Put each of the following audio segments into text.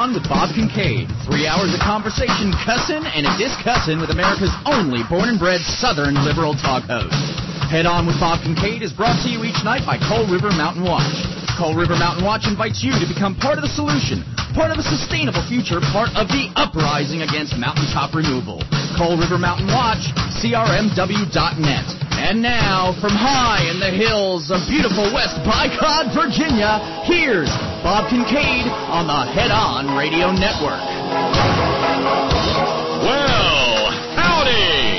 On with Bob Kincaid. 3 hours of conversation, cussin' and a discussin' with America's only born and bred Southern liberal talk host. Head On with Bob Kincaid is brought to you each night by Coal River Mountain Watch. Coal River Mountain Watch invites you to become part of the solution, part of a sustainable future, part of the uprising against mountaintop removal. Coal River Mountain Watch, crmw.net. And now, from high in the hills of beautiful West Bycod, Virginia, here's Bob Kincaid on the Head On Radio Network. Well, howdy!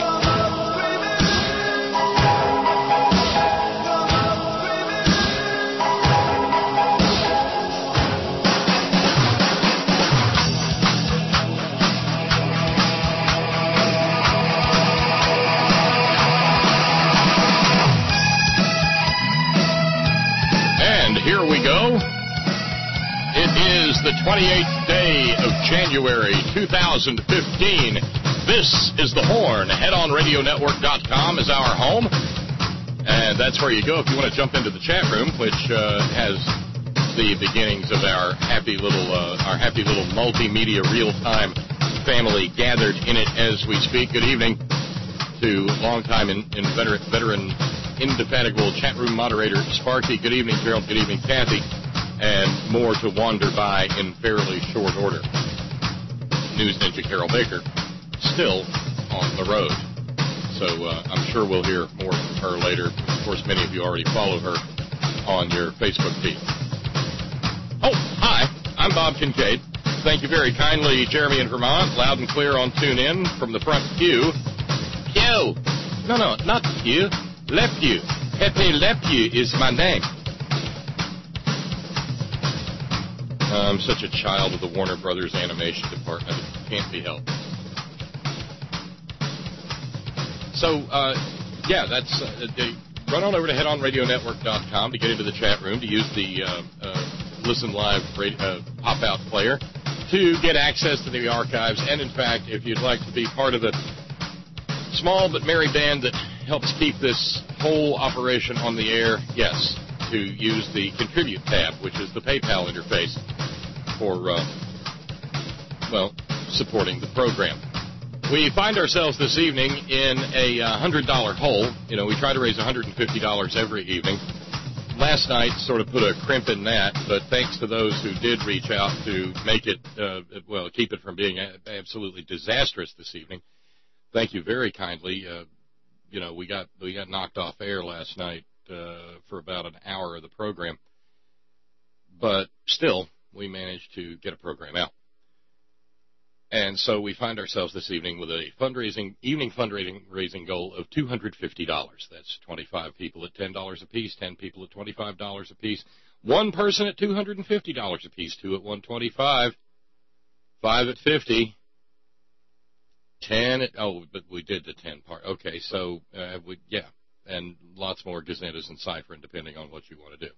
Here we go. It is the 28th day of January 2015. This is The Horn. HeadOnRadioNetwork.com is our home. And that's where you go if you want to jump into the chat room, which has the beginnings of our happy little multimedia real-time family gathered in it as we speak. Good evening to longtime veteran indefatigable chat room moderator Sparky. Good evening, Gerald. Good evening, Kathy. And more to wander by in fairly short order. News Ninja Carol Baker still on the road. So I'm sure we'll hear more from her later. Of course, many of you already follow her on your Facebook feed. Oh, hi. I'm Bob Kincaid. Thank you very kindly, Jeremy in Vermont. Loud and clear on TuneIn from the front pew. Pew. No, not the pew. Le Pew. Pepe Le Pew is my name. I'm such a child of the Warner Brothers animation department. It can't be helped. So, that's... run on over to headonradionetwork.com to get into the chat room, to use the Listen Live pop-out player, to get access to the archives, and, in fact, if you'd like to be part of the small but merry band that helps keep this whole operation on the air, yes, to use the Contribute tab, which is the PayPal interface for, supporting the program. We find ourselves this evening in a $100 hole. You know, we try to raise $150 every evening. Last night sort of put a crimp in that, but thanks to those who did reach out to make it, keep it from being absolutely disastrous this evening. Thank you very kindly. We got knocked off air last night for about an hour of the program, but still we managed to get a program out. And so we find ourselves this evening with a evening fundraising goal of $250. That's 25 people at $10 apiece, 10 people at $25 apiece, one person at $250 apiece, two at $125, 5 at $50. 10, but we did the 10 part. Okay, so, and lots more gazettas and ciphering depending on what you want to do.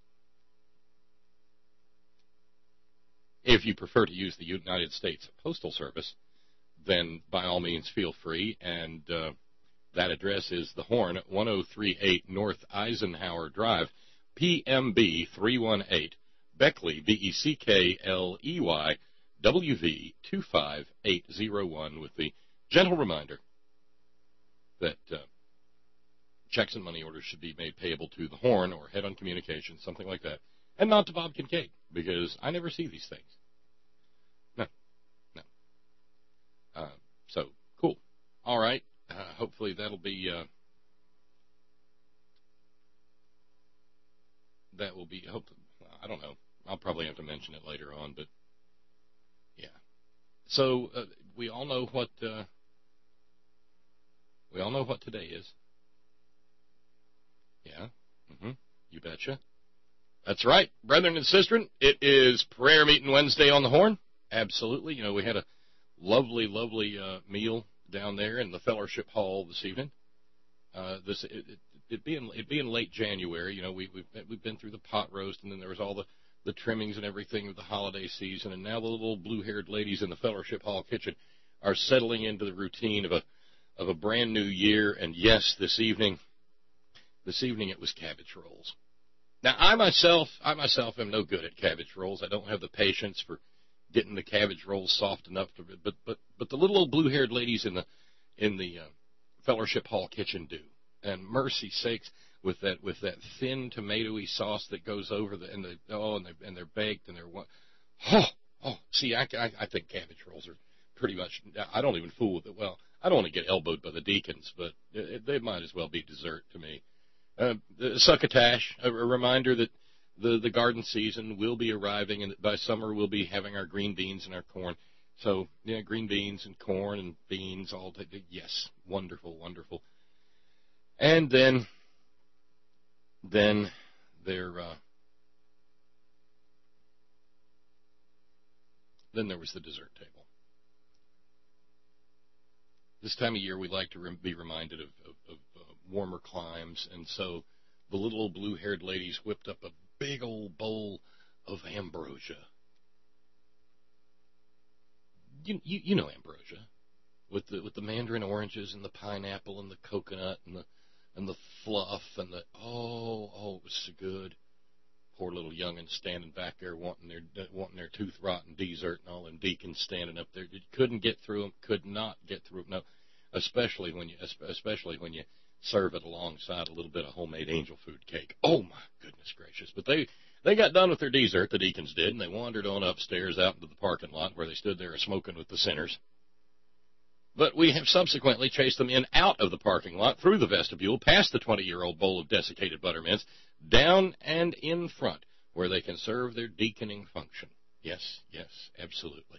If you prefer to use the United States Postal Service, then by all means feel free, and that address is The Horn, 1038 North Eisenhower Drive, PMB 318, Beckley, Beckley, WV 25801, with the gentle reminder that checks and money orders should be made payable to The Horn or Head On Communications, something like that, and not to Bob Kincaid, because I never see these things. No. So, cool. All right. Hopefully that'll be... I don't know. I'll probably have to mention it later on, but... Yeah. So we all know what today is. Yeah. You betcha. That's right, brethren and sistren. It is prayer meeting Wednesday on the Horn. Absolutely. You know, we had a lovely meal down there in the fellowship hall this evening. It being late January, you know, we've been through the pot roast, and then there was all the trimmings and everything of the holiday season, and now the little blue-haired ladies in the fellowship hall kitchen are settling into the routine of a brand new year. And yes, this evening it was cabbage rolls. Now, I myself am no good at cabbage rolls. I don't have the patience for getting the cabbage rolls soft enough to, but the little old blue-haired ladies in the Fellowship Hall kitchen do. And mercy sakes, with that thin tomatoey sauce that goes over and they're baked and they're see, I think cabbage rolls are pretty much, I don't even fool with it. Well, I don't want to get elbowed by the deacons, but they might as well be dessert to me. Succotash, a reminder that the garden season will be arriving, and by summer we'll be having our green beans and our corn. So, yeah, green beans and corn and beans, all day. Yes, wonderful, wonderful. And then there was the dessert table. This time of year, we like to be reminded of warmer climes, and so the little old blue-haired ladies whipped up a big old bowl of ambrosia. You know ambrosia, with the mandarin oranges and the pineapple and the coconut and the fluff and it was so good. Poor little young'uns standing back there wanting their tooth rotten dessert, and all them deacons standing up there. Couldn't get through them. Could not get through them. No, especially when you serve it alongside a little bit of homemade angel food cake. Oh my goodness gracious! But they got done with their dessert, the deacons did, and they wandered on upstairs out into the parking lot where they stood there smoking with the sinners. But we have subsequently chased them out of the parking lot, through the vestibule, past the 20-year-old bowl of desiccated buttermints, down and in front, where they can serve their deaconing function. Yes, absolutely.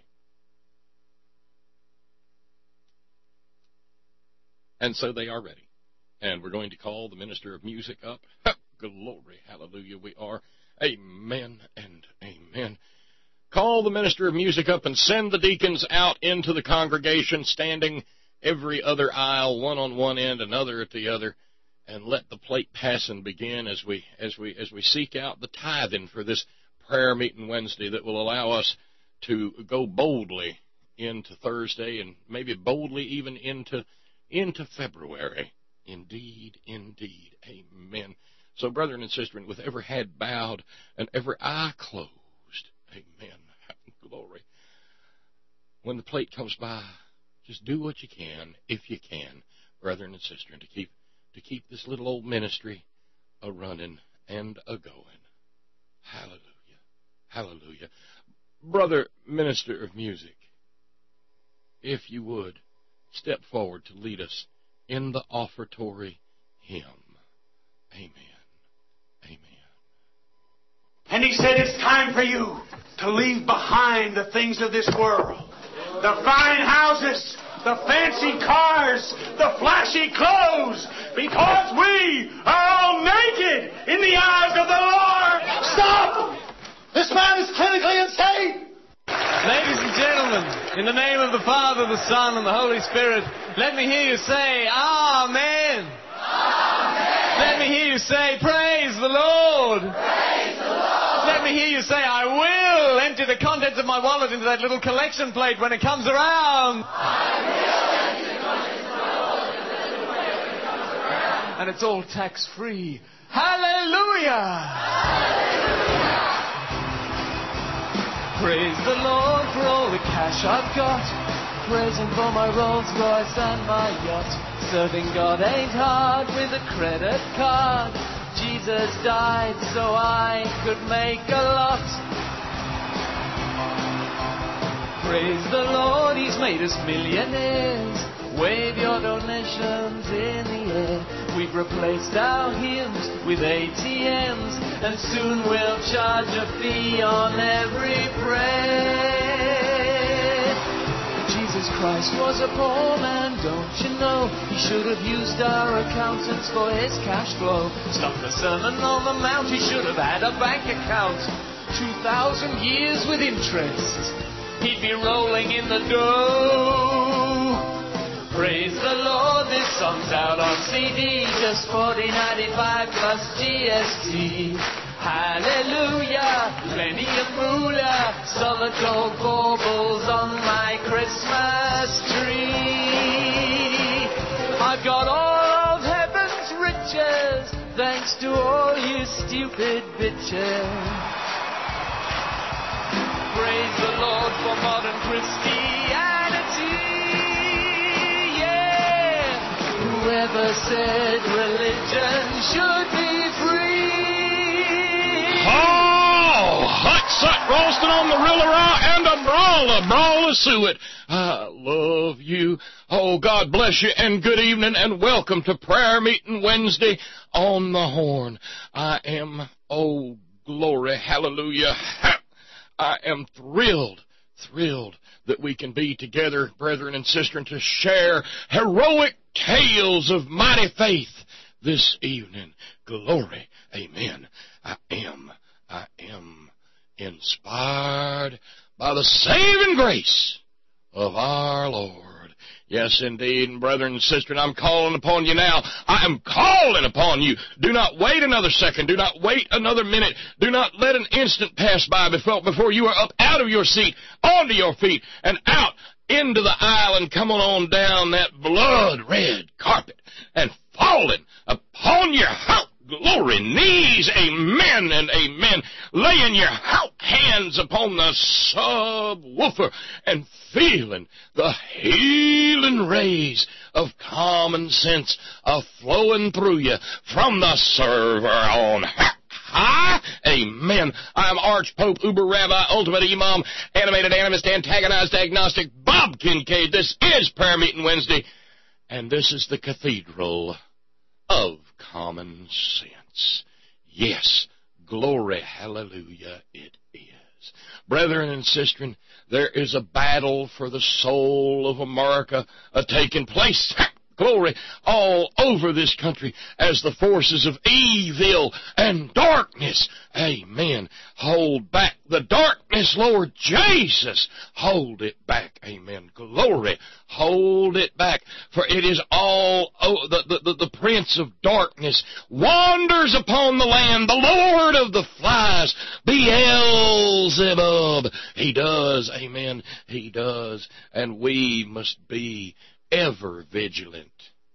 And so they are ready. And we're going to call the minister of music up. Glory, hallelujah, we are. Amen and amen. Call the minister of music up and send the deacons out into the congregation, standing every other aisle, one on one end, another at the other, and let the plate passing begin as we seek out the tithing for this prayer meeting Wednesday that will allow us to go boldly into Thursday and maybe boldly even into February. Indeed, indeed. Amen. So, brethren and sisters, with every head bowed and every eye closed, amen. Glory. When the plate comes by, just do what you can, if you can, brethren and sisters, to keep this little old ministry a-running and a-going. Hallelujah. Hallelujah. Brother minister of music, if you would, step forward to lead us in the offertory hymn. Amen. Amen. And he said, it's time for you to leave behind the things of this world. The fine houses, the fancy cars, the flashy clothes, because we are all naked in the eyes of the Lord. Stop! This man is clinically insane. Ladies and gentlemen, in the name of the Father, the Son, and the Holy Spirit, let me hear you say, Amen. Amen. Let me hear you say, Praise the Lord. Praise the Lord. Let me hear you say, I will empty the contents of my wallet into that little collection plate when it comes around. I will empty the contents of my wallet into that little plate when it comes around. And it's all tax-free. Hallelujah! Hallelujah! Praise the Lord for all the cash I've got. Praise Him for my Rolls Royce and my yacht. Serving God ain't hard with a credit card. Jesus died so I could make a lot. Praise the Lord, He's made us millionaires. Wave your donations in the air. We've replaced our hymns with ATMs, and soon we'll charge a fee on every prayer. Jesus Christ was a poor man, don't you know? He should have used our accountants for his cash flow. Stop the Sermon on the Mount, he should have had a bank account. 2,000 years with interest, he'd be rolling in the dough. Praise the Lord, this song's out on CD, just $40.95 plus GST. Hallelujah, plenty of moolah, solid gold baubles on my Christmas tree. I've got all of heaven's riches, thanks to all you stupid bitches. praise the Lord for modern Christianity. Yeah. Whoever said religion should be free? Oh, hot sut roasting on the rilla raw and a brawl of suet. I love you. Oh, God bless you, and good evening, and welcome to Prayer Meeting Wednesday on the Horn. I am, oh, glory, hallelujah. I am thrilled that we can be together, brethren and sisters, to share heroic tales of mighty faith this evening. Glory, amen. I am inspired by the saving grace of our Lord. Yes, indeed, and brethren and sisters, I'm calling upon you now. I am calling upon you. Do not wait another second. Do not wait another minute. Do not let an instant pass by before you are up out of your seat, onto your feet, and out into the aisle and coming on down that blood-red carpet and falling upon your glory knees, amen and amen, laying your hands upon the subwoofer and feeling the healing rays of common sense flowing through you from the server on high. Amen. I'm Archpope, Uber Rabbi, Ultimate Imam, Animated Animist, Antagonized Agnostic, Bob Kincaid. This is Prayer Meeting Wednesday, and this is the Cathedral of Common Sense. Yes, glory, hallelujah, it is. Brethren and sisters, there is a battle for the soul of America taking place. Glory, all over this country as the forces of evil and darkness, amen, hold back the darkness, Lord Jesus. Hold it back, amen. Glory, hold it back. For it is all, the prince of darkness wanders upon the land, the Lord of the flies, Beelzebub. He does, amen, he does. And we must be ever vigilant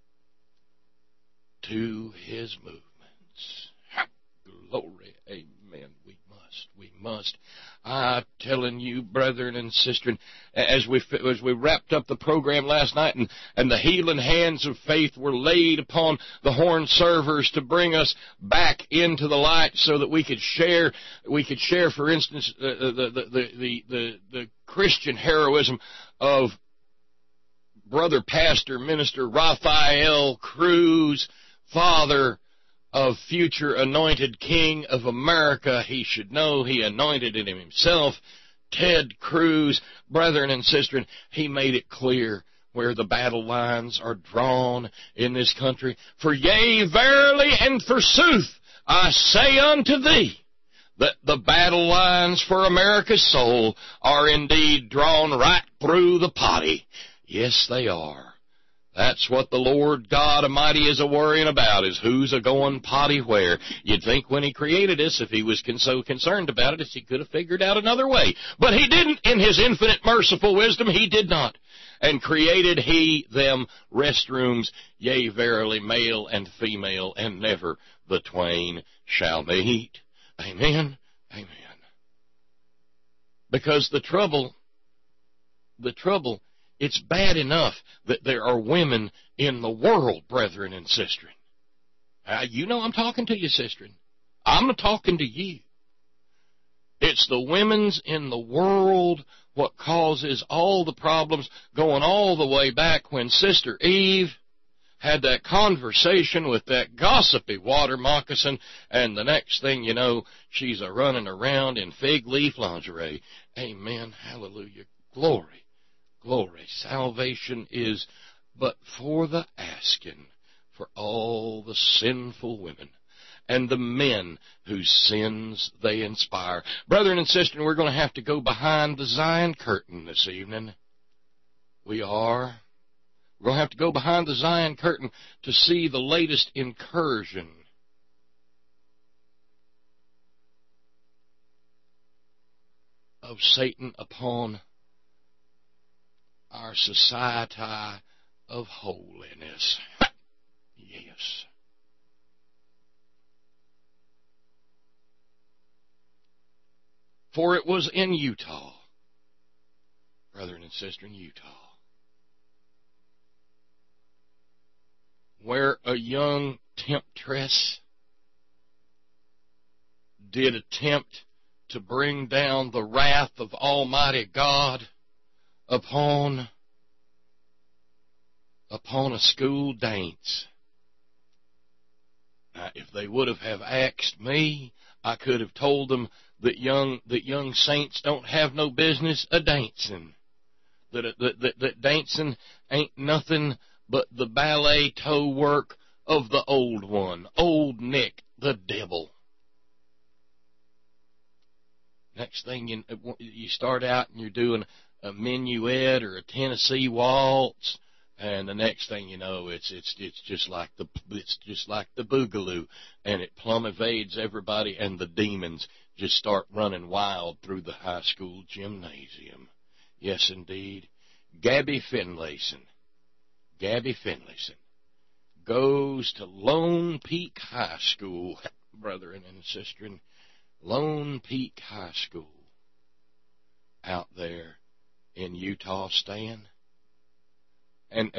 to his movements. Glory, amen. We must. I'm telling you, brethren and sisters, as we wrapped up the program last night, and the healing hands of faith were laid upon the horn servers to bring us back into the light, so that we could share, for instance, the Christian heroism of Brother Pastor Minister Raphael Cruz, father of future anointed King of America. He should know he anointed it himself. Ted Cruz, brethren and sisters, he made it clear where the battle lines are drawn in this country. For yea, verily, and forsooth, I say unto thee, that the battle lines for America's soul are indeed drawn right through the potty. Yes, they are. That's what the Lord God Almighty is a-worrying about, is who's a-going potty where. You'd think when he created us, if he was so concerned about it, he could have figured out another way. But he didn't. In his infinite merciful wisdom, he did not. And created he them restrooms, yea, verily, male and female, and never the twain shall meet. Amen. Amen. Because the trouble, it's bad enough that there are women in the world, brethren and sisters. You know I'm talking to you, sister. I'm talking to you. It's the women's in the world what causes all the problems, going all the way back when Sister Eve had that conversation with that gossipy water moccasin, and the next thing you know, she's running around in fig leaf lingerie. Amen. Hallelujah. Glory. Glory. Salvation is but for the asking for all the sinful women and the men whose sins they inspire. Brethren and sisters, we're going to have to go behind the Zion curtain this evening. We are. We're going to have to go behind the Zion curtain to see the latest incursion of Satan upon our society of holiness. Yes. For it was in Utah brethren and sisters, in Utah, where a young temptress did attempt to bring down the wrath of Almighty God upon a school dance. Now, if they would have asked me, I could have told them that young saints don't have no business a dancing. That dancing ain't nothing but the ballet toe work of the old one, old Nick, the devil. Next thing you start out and you're doing a minuet or a Tennessee waltz, and the next thing you know, it's just like the boogaloo, and it plumb evades everybody, and the demons just start running wild through the high school gymnasium. Yes, indeed. Gabby Finlayson goes to Lone Peak High School, brethren and sisters, Lone Peak High School out there in Utah, Stan. And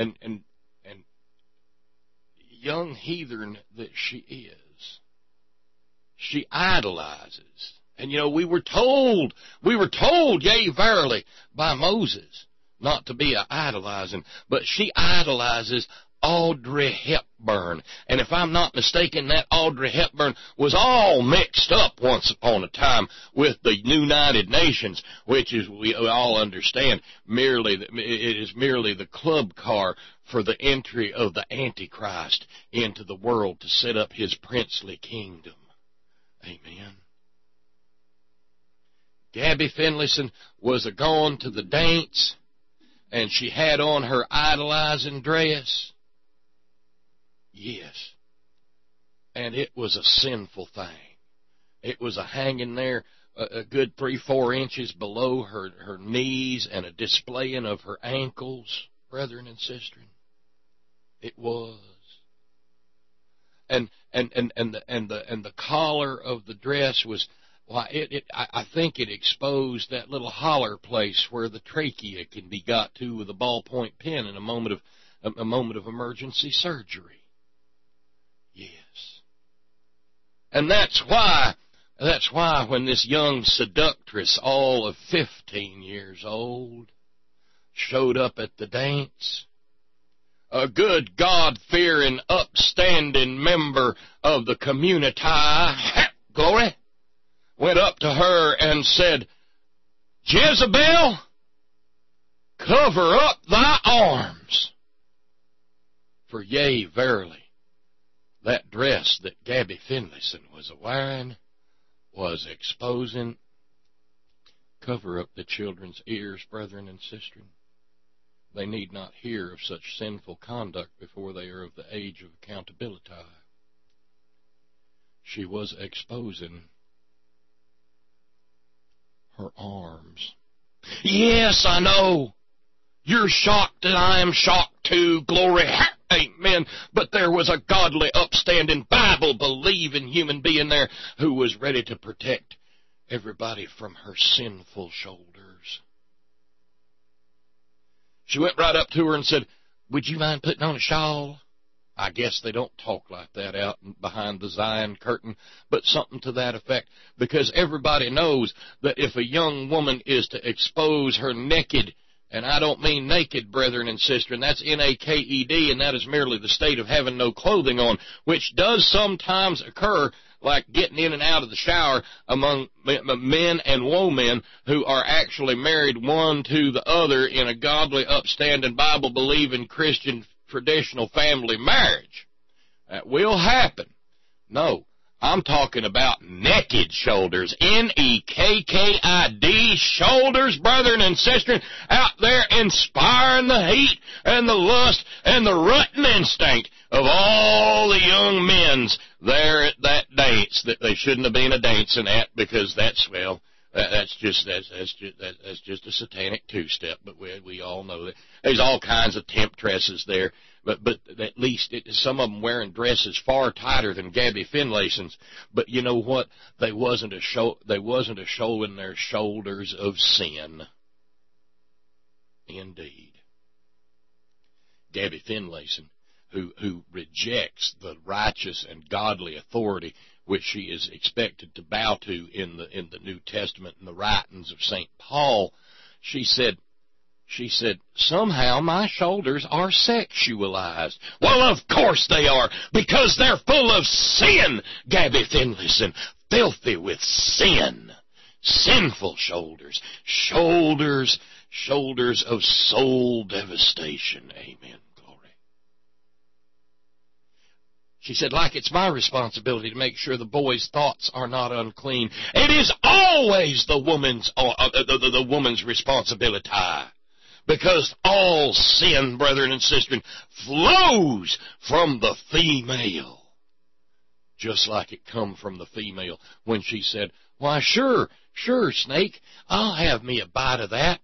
young heathen that she is, she idolizes. And we were told, yea, verily, by Moses, not to be idolizing, but she idolizes Audrey Hepburn. And if I'm not mistaken, that Audrey Hepburn was all mixed up once upon a time with the United Nations, which is, we all understand, it is merely the club car for the entry of the Antichrist into the world to set up his princely kingdom. Amen. Gabby Finlayson was a-going to the dance, and she had on her idolizing dress. Yes. And it was a sinful thing. It was a hanging there a good 3-4 inches below her knees and a displaying of her ankles, brethren and sisters. It was. And the collar of the dress was, I think it exposed that little holler place where the trachea can be got to with a ballpoint pen in a moment of emergency surgery. Yes. And that's why when this young seductress, all of 15 years old, showed up at the dance, a good God-fearing, upstanding member of the community, glory, went up to her and said, "Jezebel, cover up thy arms. For yea, verily, that dress that Gabby Finlayson was a-wearing was exposing." Cover up the children's ears, brethren and sisters. They need not hear of such sinful conduct before they are of the age of accountability. She was exposing her arms. Yes, I know. You're shocked and I am shocked too. Glory. Amen. But there was a godly, upstanding, Bible-believing human being there who was ready to protect everybody from her sinful shoulders. She went right up to her and said, "Would you mind putting on a shawl?" I guess they don't talk like that out behind the Zion curtain, but something to that effect, because everybody knows that if a young woman is to expose her naked, and I don't mean naked, brethren and sisters, and that's naked, and that is merely the state of having no clothing on, which does sometimes occur, like getting in and out of the shower among men and women who are actually married one to the other in a godly, upstanding, Bible-believing, Christian, traditional family marriage. That will happen. No, I'm talking about naked shoulders, Nekkid, shoulders, brethren and sisters, out there inspiring the heat and the lust and the rutting instinct of all the young men's there at that dance that they shouldn't have been a dancing at, because that's just a satanic two-step. But we all know that there's all kinds of temptresses there. But at least some of them wearing dresses far tighter than Gabby Finlayson's. But you know what? They wasn't a showing their shoulders of sin. indeed. Gabby Finlayson, who rejects the righteous and godly authority which she is expected to bow to in the New Testament and the writings of St. Paul, she said, somehow my shoulders are sexualized. Well, of course they are, because they're full of sin, Gabby Finlayson, filthy with sin. Sinful shoulders, shoulders of soul devastation. Amen. She said, like it's my responsibility to make sure the boy's thoughts are not unclean. It is always the woman's responsibility. Because all sin, brethren and sisters, flows from the female. Just like it come from the female when she said, why, sure, Snake, I'll have me a bite of that.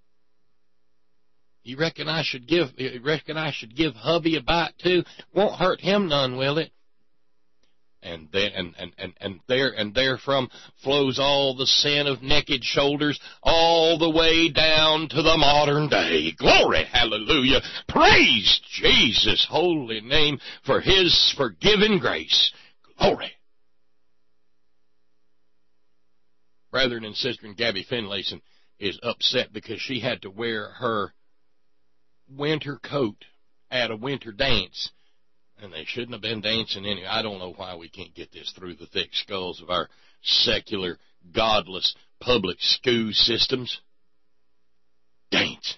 You reckon I should give hubby a bite too? Won't hurt him none, will it? And therefrom flows all the sin of naked shoulders all the way down to the modern day. Glory, hallelujah. Praise Jesus' holy name for his forgiving grace. Glory. Brethren and sister, Gabby Finlayson is upset because she had to wear her winter coat at a winter dance, and they shouldn't have been dancing anyway. I don't know why we can't get this through the thick skulls of our secular, godless public school systems. Dancing.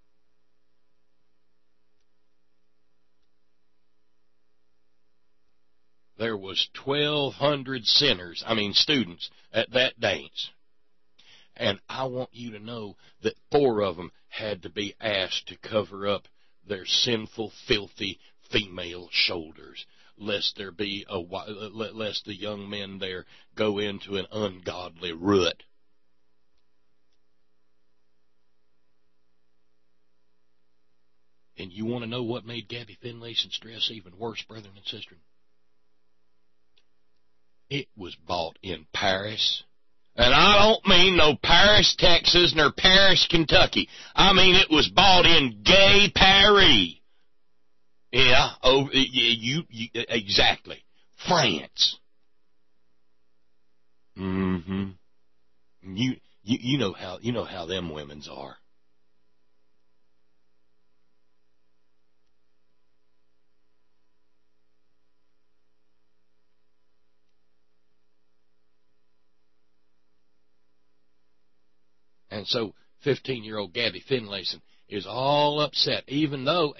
There was 1,200 students at that dance. And I want you to know that 4 of them had to be asked to cover up their sinful, filthy female shoulders, lest the young men there go into an ungodly rut. And you want to know what made Gabby Finlayson's dress even worse, brethren and sisters? It was bought in Paris. And I don't mean no Paris, Texas, nor Paris, Kentucky. I mean it was bought in gay Paris. Yeah, exactly. France. Mm-hmm. You know how them women's are. And so 15-year-old Gabby Finlayson is all upset, even though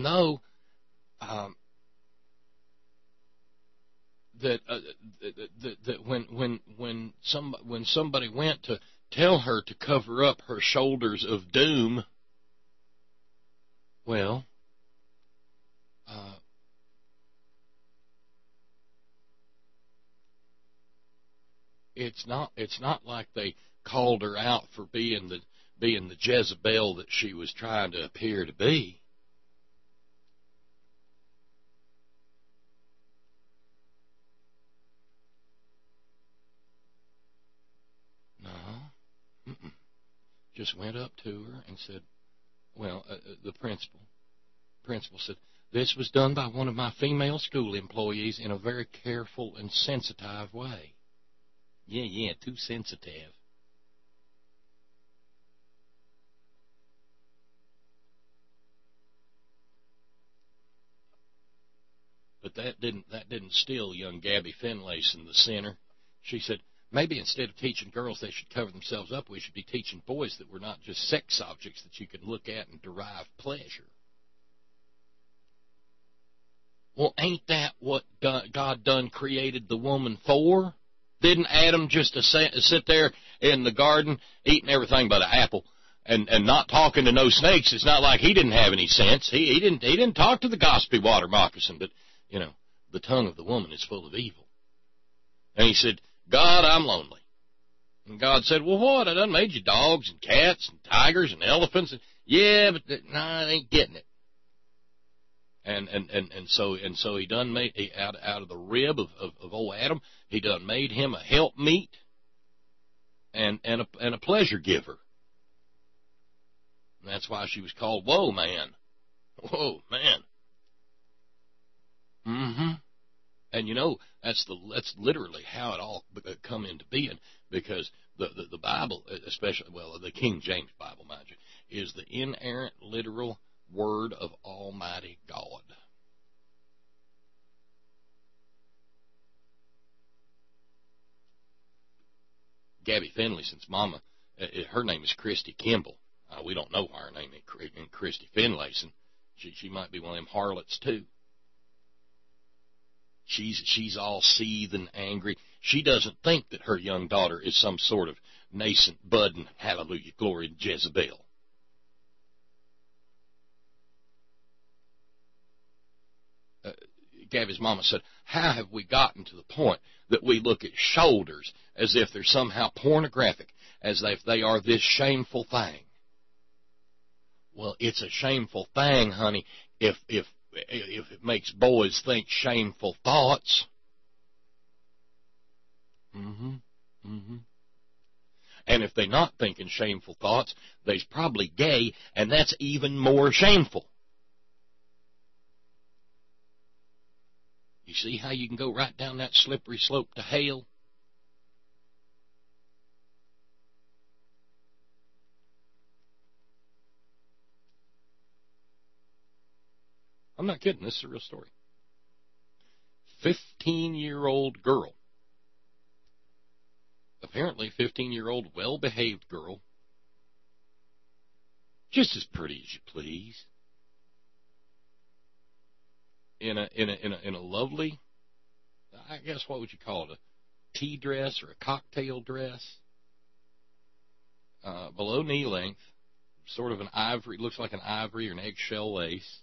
that when somebody went to tell her to cover up her shoulders of doom, well, it's not like they called her out for being the Jezebel that she was trying to appear to be. No. Just went up to her and said, the principal said, this was done by one of my female school employees in a very careful and sensitive way. Yeah, too sensitive. But that didn't still young Gabby Finlayson, the sinner. She said, maybe instead of teaching girls they should cover themselves up, we should be teaching boys that we're not just sex objects that you can look at and derive pleasure. Well, ain't that what God done created the woman for? Didn't Adam just sit there in the garden eating everything but an apple and not talking to no snakes? It's not like he didn't have any sense. He didn't talk to the gossipy water moccasin, but the tongue of the woman is full of evil. And he said, God, I'm lonely. And God said, well, what? I done made you dogs and cats and tigers and elephants. And, yeah, but I ain't getting it. And so he done made out of the rib of old Adam, he done made him a helpmeet and a pleasure giver. And that's why she was called Whoa Man. Whoa Man. Mm-hmm. And you know, that's literally how it all come into being, because the Bible, especially, well, the King James Bible, mind you, is the inerrant, literal word of Almighty God. Gabby Finlayson's mama, her name is Christy Kimball. We don't know why her name is Christy Finlayson. She might be one of them harlots too. She's all seething, angry. She doesn't think that her young daughter is some sort of nascent, budding, hallelujah, glory, Jezebel. Gabby's mama said, how have we gotten to the point that we look at shoulders as if they're somehow pornographic, as if they are this shameful thing? Well, it's a shameful thing, honey, if it makes boys think shameful thoughts. And if they're not thinking shameful thoughts, they's probably gay, and that's even more shameful. You see how you can go right down that slippery slope to hell? I'm not kidding. This is a real story. 15-year-old girl. Apparently 15-year-old well-behaved girl. Just as pretty as you please. In a lovely, I guess, what would you call it, a tea dress or a cocktail dress, below knee length, sort of an ivory, looks like an ivory or an eggshell lace,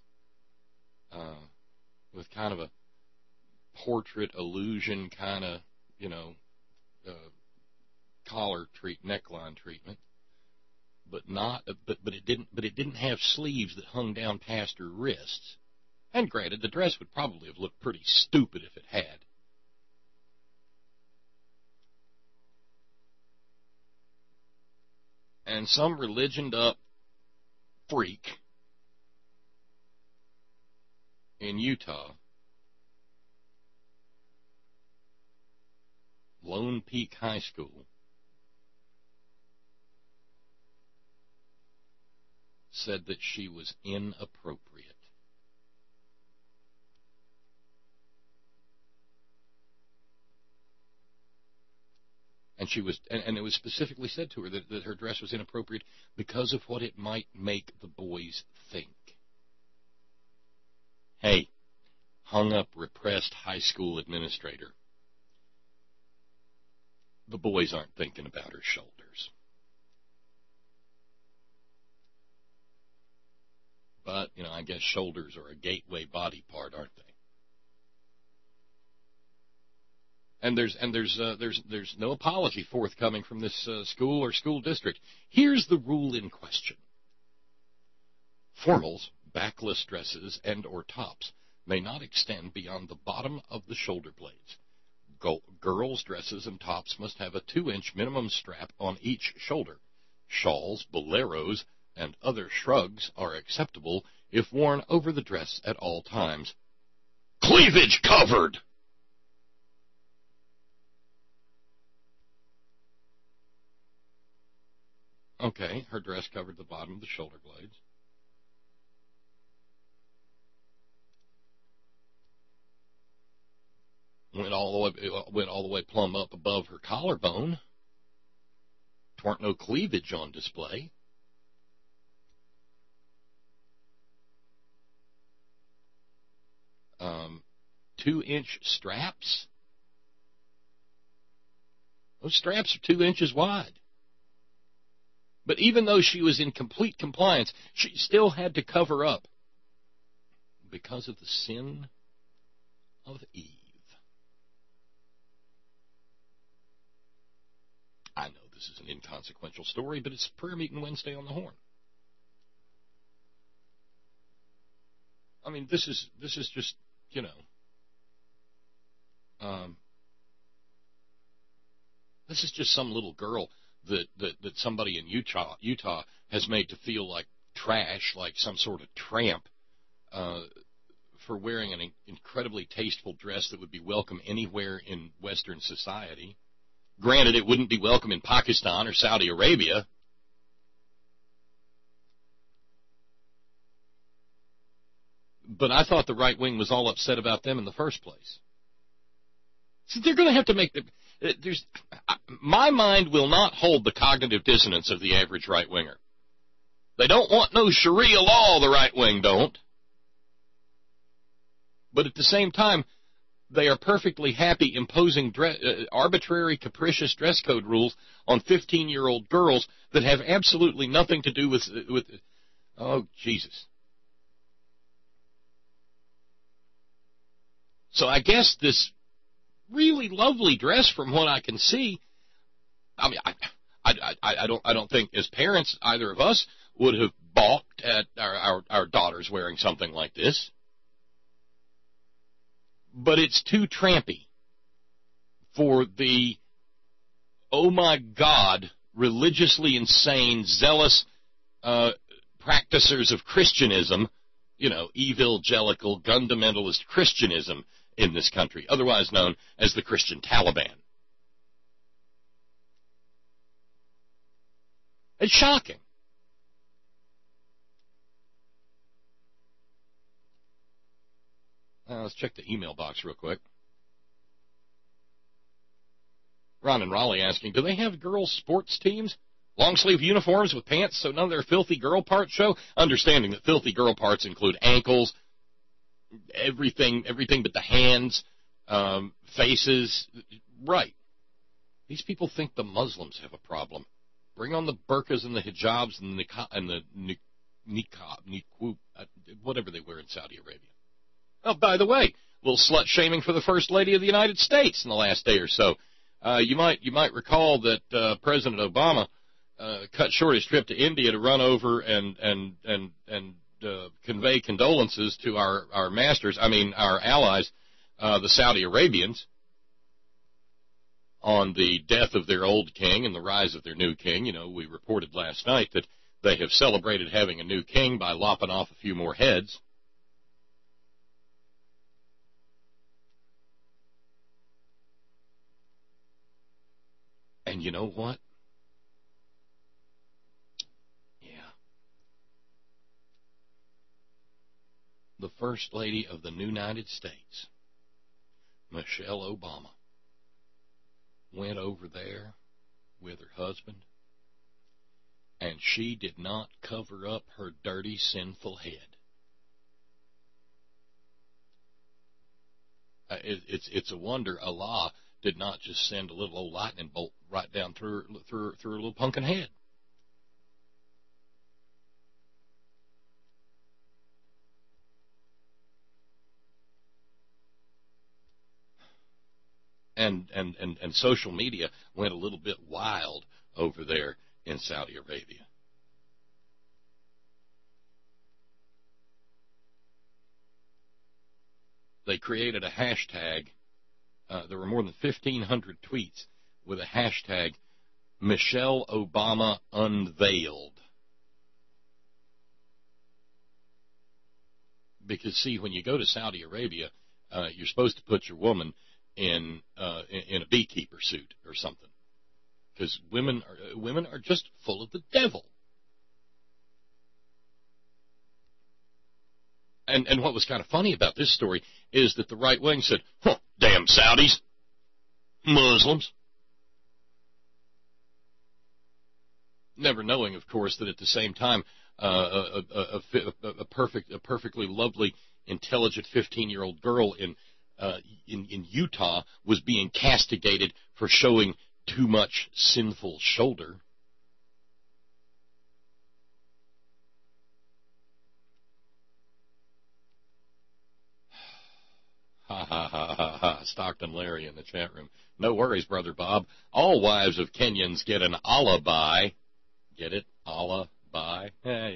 with kind of a portrait illusion kind of, collar neckline treatment, but it didn't have sleeves that hung down past her wrists. And granted, the dress would probably have looked pretty stupid if it had. And some religioned-up freak in Utah, Lone Peak High School, said that she was inappropriate. And it was specifically said to her that her dress was inappropriate because of what it might make the boys think. Hey, hung up, repressed high school administrator. The boys aren't thinking about her shoulders. But, I guess shoulders are a gateway body part, aren't they? And there's no apology forthcoming from this school or school district. Here's the rule in question. Formals, backless dresses, and or tops may not extend beyond the bottom of the shoulder blades. Girls' dresses and tops must have a 2-inch minimum strap on each shoulder. Shawls, boleros, and other shrugs are acceptable if worn over the dress at all times. Cleavage covered! Okay, her dress covered the bottom of the shoulder blades. Went all the way plumb up above her collarbone. Twarn't no cleavage on display. Two-inch straps. Those straps are 2 inches wide. But even though she was in complete compliance, she still had to cover up because of the sin of Eve. I know this is an inconsequential story, but it's Prayer Meeting Wednesday on the Horn. I mean, this is just, this is just some little girl that somebody in Utah has made to feel like trash like some sort of tramp for wearing an incredibly tasteful dress that would be welcome anywhere in Western society. Granted, it wouldn't be welcome in Pakistan or Saudi Arabia. But I thought the right wing was all upset about them in the first place. So they're going to have to make my mind will not hold the cognitive dissonance of the average right-winger. They don't want no Sharia law, the right wing don't. But at the same time, they are perfectly happy imposing arbitrary, capricious dress code rules on 15-year-old girls that have absolutely nothing to do with oh, Jesus. So I guess this really lovely dress, from what I can see, I mean, I don't think as parents either of us would have balked at our daughters wearing something like this. But it's too trampy for the, oh my God, religiously insane, zealous practicers of Christianism, evangelical, fundamentalist Christianism in this country, otherwise known as the Christian Taliban. It's shocking. Let's check the email box real quick. Ron and Raleigh asking, do they have girls' sports teams? Long-sleeve uniforms with pants so none of their filthy girl parts show? Understanding that filthy girl parts include ankles, everything but the hands, faces. Right. These people think the Muslims have a problem. Bring on the burqas and the hijabs and the niqab, whatever they wear in Saudi Arabia. Oh, by the way, a little slut-shaming for the First Lady of the United States in the last day or so. You might recall that President Obama cut short his trip to India to run over and convey condolences to our allies, the Saudi Arabians, on the death of their old king and the rise of their new king. We reported last night that they have celebrated having a new king by lopping off a few more heads. And you know what? Yeah. The First Lady of the United States, Michelle Obama, went over there with her husband, and she did not cover up her dirty, sinful head. It's a wonder Allah did not just send a little old lightning bolt right down through her little pumpkin head. And social media went a little bit wild over there in Saudi Arabia. They created a hashtag. There were more than 1,500 tweets with a hashtag Michelle Obama Unveiled. Because, see, when you go to Saudi Arabia, you're supposed to put your woman in a beekeeper suit or something, because women are just full of the devil. And what was kind of funny about this story is that the right wing said, damn Saudis, Muslims. Never knowing, of course, that at the same time, a perfectly lovely, intelligent 15-year-old girl in Utah was being castigated for showing too much sinful shoulder. Ha, ha, ha, ha, ha. Stockton Larry in the chat room. No worries, Brother Bob. All wives of Kenyans get an alibi. Get it? Alibi.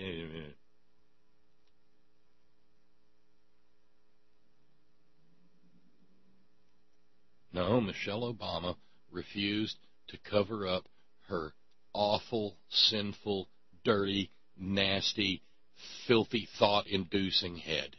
No, Michelle Obama refused to cover up her awful, sinful, dirty, nasty, filthy, thought-inducing head.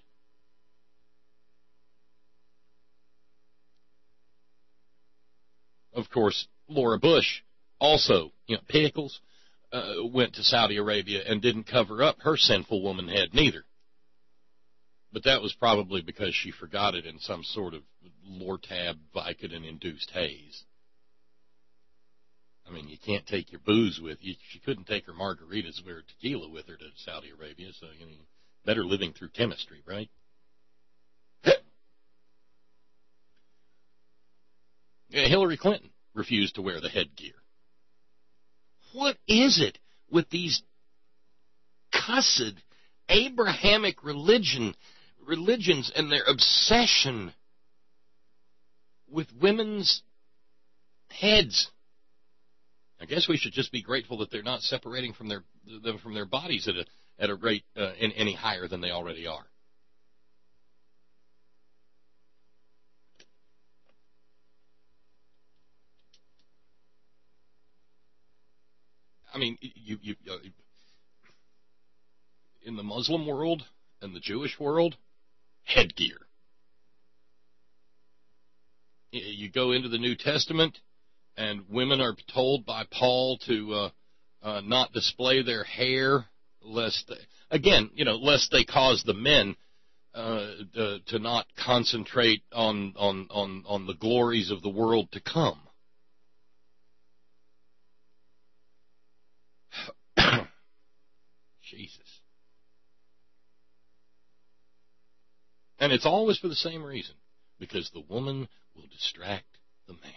Of course, Laura Bush also, Pickles, went to Saudi Arabia and didn't cover up her sinful woman head neither. But that was probably because she forgot it in some sort of Lortab Vicodin-induced haze. I mean, you can't take your booze with you. She couldn't take her margaritas or tequila with her to Saudi Arabia, so better living through chemistry, right? Hillary Clinton refused to wear the headgear. What is it with these cussed Abrahamic religions and their obsession with women's heads? I guess we should just be grateful that they're not separating them from their bodies at a rate any higher than they already are. I mean, in the Muslim world and the Jewish world, headgear. You go into the New Testament, and women are told by Paul to not display their hair, lest they cause the men to not concentrate on the glories of the world to come. Jesus. And it's always for the same reason, because the woman will distract the man.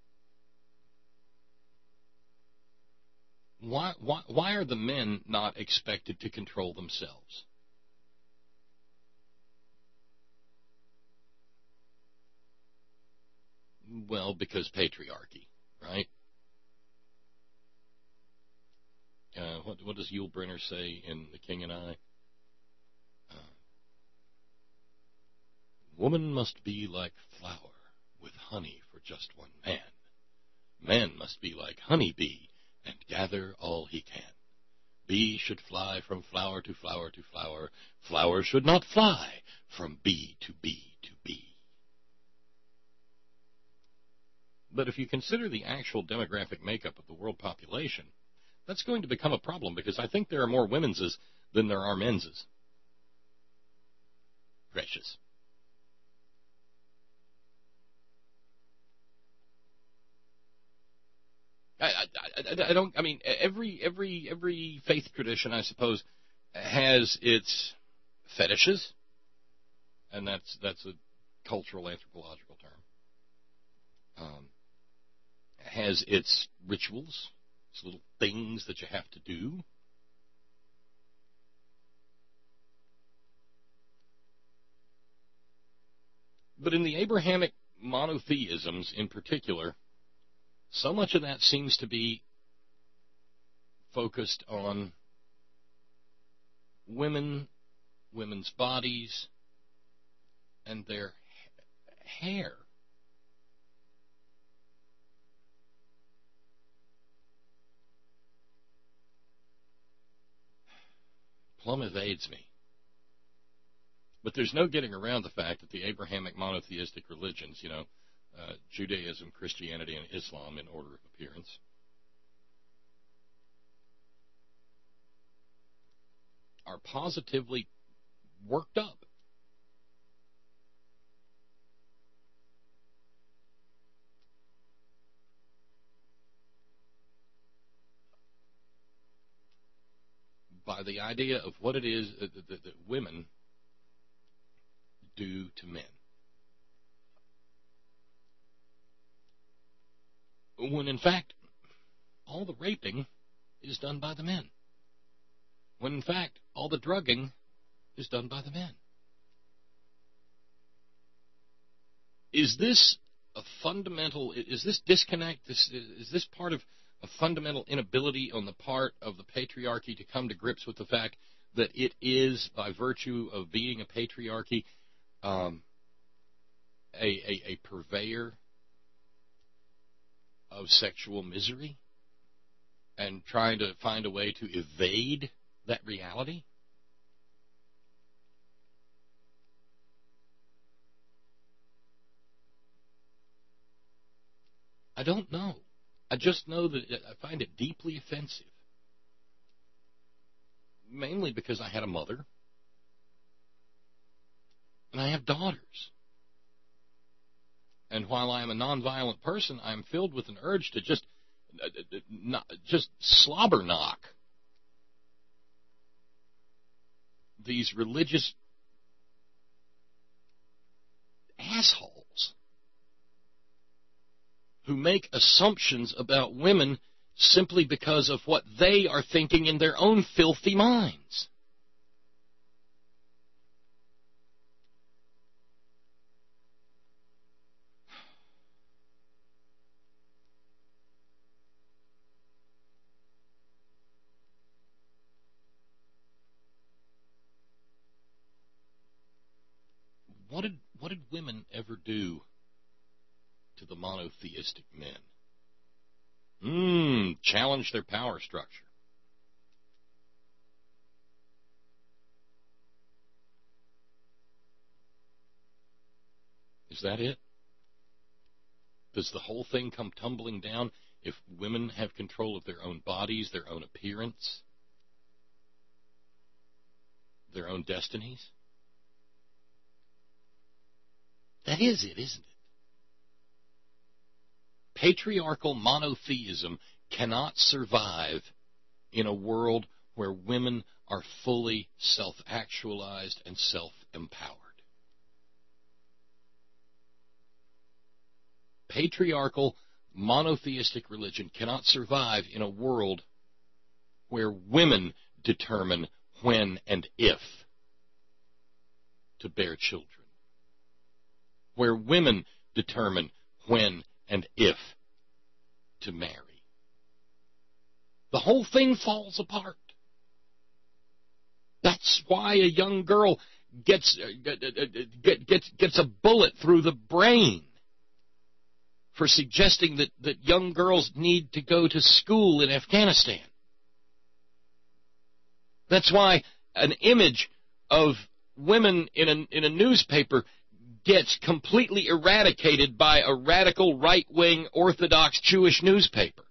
Why are the men not expected to control themselves? Well, because patriarchy, right? What does Yul Brynner say in The King and I? Woman must be like flower with honey for just one man. Man must be like honey bee and gather all he can. Bee should fly from flower to flower to flower. Flower should not fly from bee to bee to bee. But if you consider the actual demographic makeup of the world population, that's going to become a problem, because I think there are more womenses than there are menses. Precious. Every faith tradition, I suppose, has its fetishes, and that's a cultural anthropological term. Has its rituals, its little things that you have to do. But in the Abrahamic monotheisms in particular, so much of that seems to be focused on women's bodies, and their hair. Plumb evades me. But there's no getting around the fact that the Abrahamic monotheistic religions, Judaism, Christianity, and Islam in order of appearance, are positively worked up. By the idea of what it is that women do to men. When in fact, all the raping is done by the men. When in fact, all the drugging is done by the men. Is this a fundamental, is this disconnect, is this part of a fundamental inability on the part of the patriarchy to come to grips with the fact that it is, by virtue of being a patriarchy, a purveyor of sexual misery, and trying to find a way to evade that reality? I don't know. I just know that I find it deeply offensive. Mainly because I had a mother. And I have daughters. And while I am a nonviolent person, I am filled with an urge to just slobber knock these religious assholes who make assumptions about women simply because of what they are thinking in their own filthy minds. What did women ever do to the monotheistic men? Challenge their power structure. Is that it? Does the whole thing come tumbling down if women have control of their own bodies, their own appearance, their own destinies? That is it, isn't it? Patriarchal monotheism cannot survive in a world where women are fully self-actualized and self-empowered. Patriarchal monotheistic religion cannot survive in a world where women determine when and if to bear children, where women determine when and if to marry. The whole thing falls apart. That's why a young girl gets a bullet through the brain for suggesting that young girls need to go to school in Afghanistan. That's why an image of women in a newspaper gets completely eradicated by a radical right-wing Orthodox Jewish newspaper.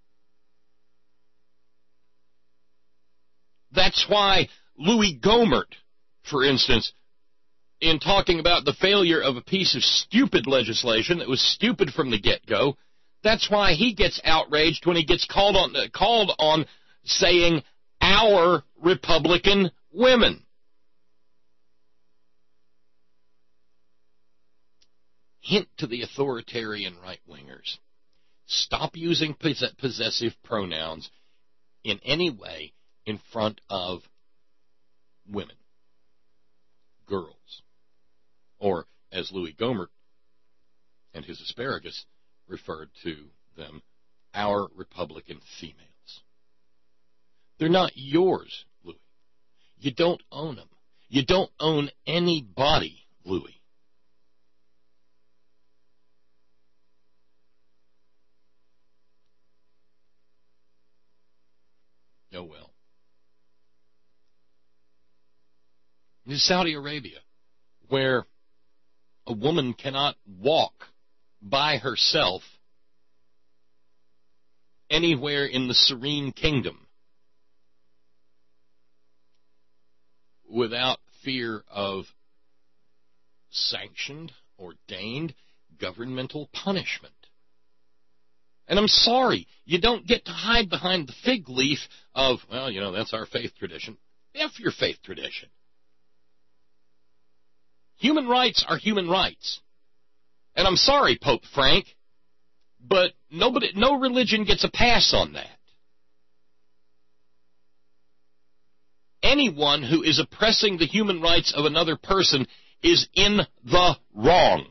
That's why Louis Gohmert, for instance, in talking about the failure of a piece of stupid legislation that was stupid from the get-go, that's why he gets outraged when he gets called on saying, "our Republican women." Hint to the authoritarian right-wingers. Stop using possessive pronouns in any way in front of women, girls, or, as Louis Gohmert and his asparagus referred to them, our Republican females. They're not yours, Louis. You don't own them. You don't own anybody, Louis. Oh, well. In Saudi Arabia, where a woman cannot walk by herself anywhere in the serene kingdom without fear of sanctioned, ordained governmental punishment. And I'm sorry, you don't get to hide behind the fig leaf of, well, that's our faith tradition. F your faith tradition. Human rights are human rights. And I'm sorry, Pope Frank, but no religion gets a pass on that. Anyone who is oppressing the human rights of another person is in the wrong.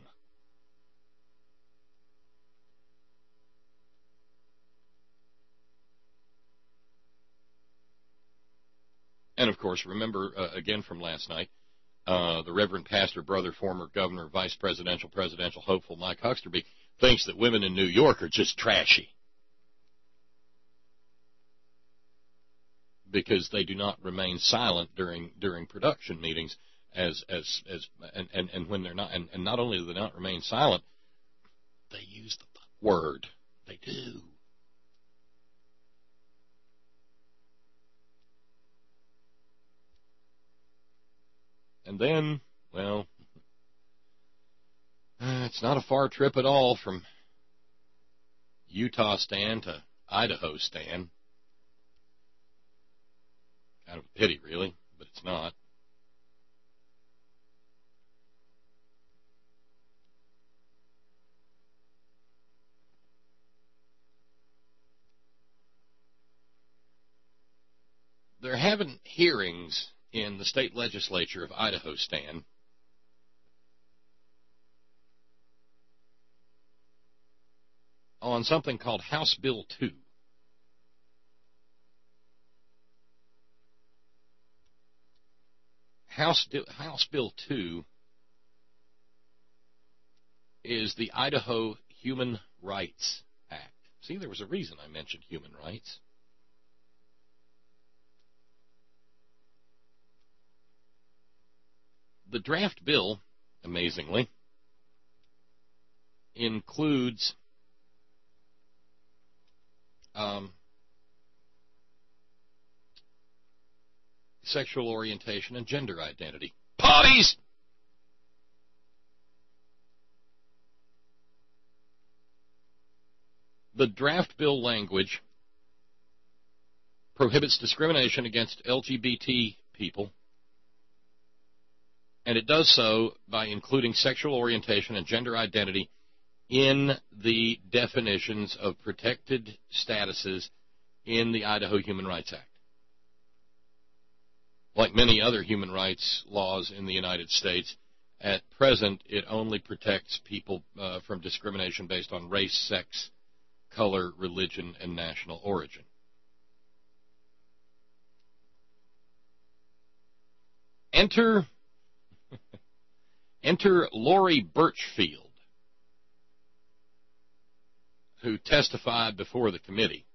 And, of course, remember, again from last night, the Reverend Pastor, Brother, former Governor, Vice Presidential, Presidential hopeful Mike Hucksterby thinks that women in New York are just trashy because they do not remain silent during production meetings and when they're not, and not only do they not remain silent, they use the word. They do. And then, well, it's not a far trip at all from Utah Stan to Idaho Stan. Kind of a pity, really, but it's not. They're having hearings in the state legislature of Idaho Stan on something called House Bill 2. House Bill 2 is the Idaho Human Rights Act. See, there was a reason I mentioned human rights. The draft bill, amazingly, includes sexual orientation and gender identity. Potties! The draft bill language prohibits discrimination against LGBT people, and it does so by including sexual orientation and gender identity in the definitions of protected statuses in the Idaho Human Rights Act. Like many other human rights laws in the United States, at present it only protects people from discrimination based on race, sex, color, religion, and national origin. Enter Lori Birchfield, who testified before the committee.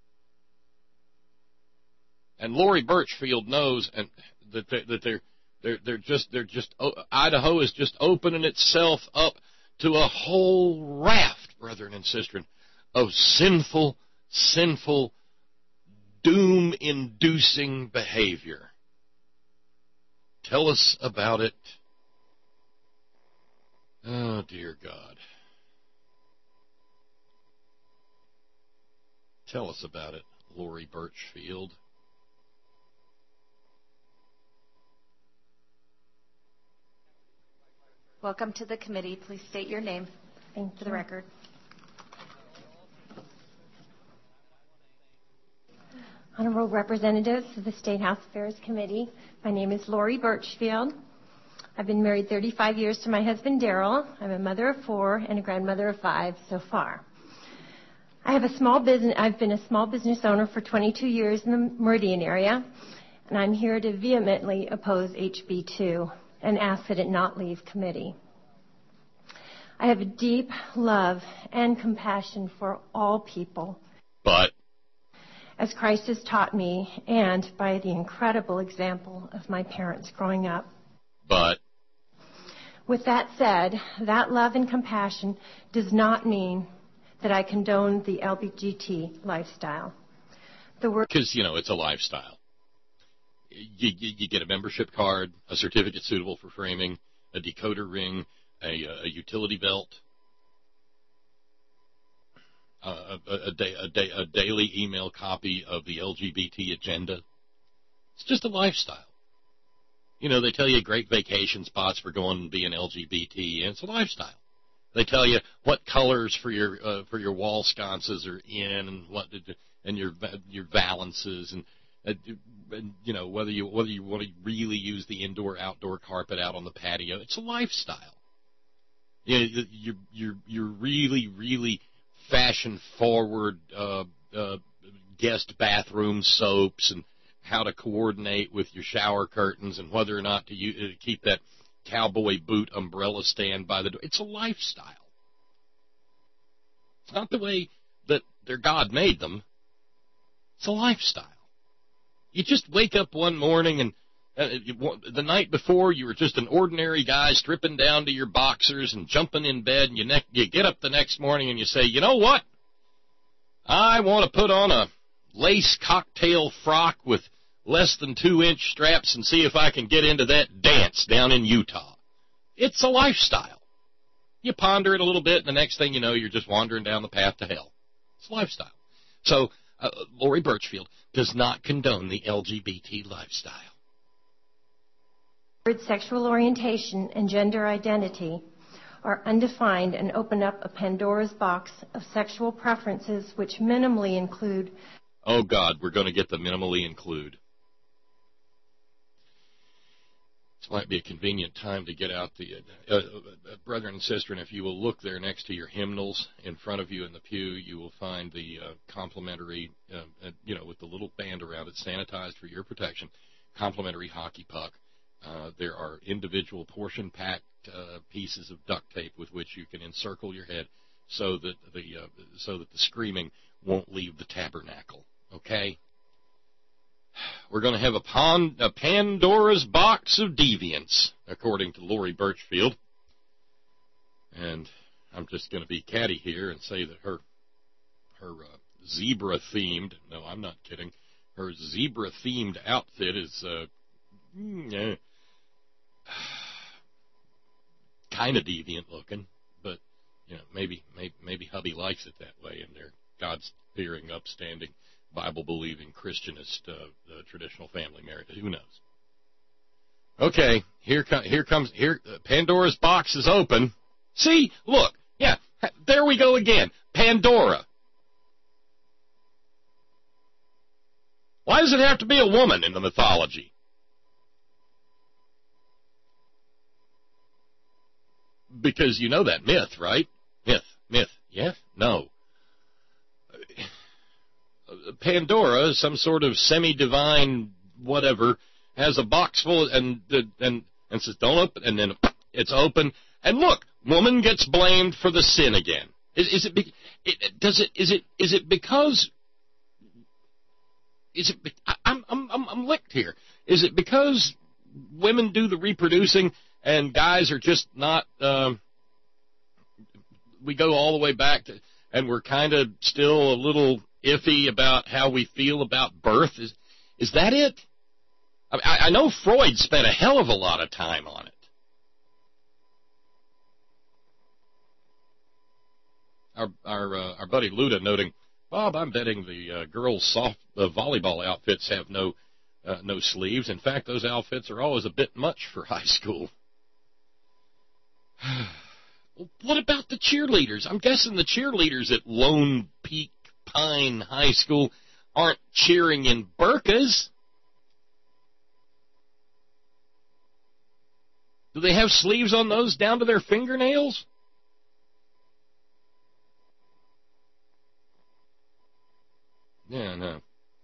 And Lori Birchfield knows that Idaho is just opening itself up to a whole raft, brethren and sisters, of sinful, doom-inducing behavior. Tell us about it. Oh, dear God. Tell us about it, Lori Birchfield. Welcome to the committee. Please state your name for the record. Honorable Representatives of the State House Affairs Committee, my name is Lori Birchfield. I've been married 35 years to my husband, Daryl. I'm a mother of 4 and a grandmother of 5 so far. I've been a small business owner for 22 years in the Meridian area, and I'm here to vehemently oppose HB 2 and ask that it not leave committee. I have a deep love and compassion for all people. But as Christ has taught me, and by the incredible example of my parents growing up. But with that said, that love and compassion does not mean that I condone the LGBT lifestyle. Because, it's a lifestyle. You get a membership card, a certificate suitable for framing, a decoder ring, a utility belt, a daily email copy of the LGBT agenda. It's just a lifestyle. They tell you great vacation spots for going and being LGBT, and it's a lifestyle. They tell you what colors for your wall sconces are in, and your valances, and whether you want to really use the indoor-outdoor carpet out on the patio. It's a lifestyle. You're really fashion-forward guest bathroom soaps and how to coordinate with your shower curtains and whether or not to keep that cowboy boot umbrella stand by the door. It's a lifestyle. It's not the way that their God made them. It's a lifestyle. You just wake up one morning and the night before you were just an ordinary guy stripping down to your boxers and jumping in bed, and you get up the next morning and you say, you know what? I want to put on a lace cocktail frock with less than 2-inch straps and see if I can get into that dance down in Utah. It's a lifestyle. You ponder it a little bit, and the next thing you know, you're just wandering down the path to hell. It's a lifestyle. So Lori Birchfield does not condone the LGBT lifestyle. Sexual orientation and gender identity are undefined and open up a Pandora's box of sexual preferences which minimally include... Oh, God, we're going to get the minimally include. This might be a convenient time to get out the... brethren and sister, and if you will look there next to your hymnals in front of you in the pew, you will find the complimentary, with the little band around it, sanitized for your protection, complimentary hockey puck. There are individual portion-packed pieces of duct tape with which you can encircle your head so that the screaming won't leave the tabernacle. Okay? We're going to have a Pandora's box of deviance, according to Lori Birchfield. And I'm just going to be catty here and say that her zebra-themed, no, I'm not kidding, her zebra-themed outfit is kind of deviant looking, but maybe hubby likes it that way, and they're God-fearing, upstanding, Bible-believing, Christianist, traditional family married. Who knows? Okay, here comes Pandora's box is open. See, look, yeah, there we go again. Pandora. Why does it have to be a woman in the mythology? Because you know that myth, right? Myth, yeah? No. Pandora, some sort of semi-divine whatever, has a box full and says, don't open, and then it's open. And look, woman gets blamed for the sin again. Is it because I'm licked here. Is it because women do the reproducing and guys are just not, we go all the way back to, and we're kind of still a little iffy about how we feel about birth? Is that it? I know Freud spent a hell of a lot of time on it. Our buddy Luda noting, Bob, I'm betting the girls' soft volleyball outfits have no sleeves. In fact, those outfits are always a bit much for high school. What about the cheerleaders? I'm guessing the cheerleaders at Lone Peak Pine High School aren't cheering in burqas. Do they have sleeves on those down to their fingernails? Yeah, no.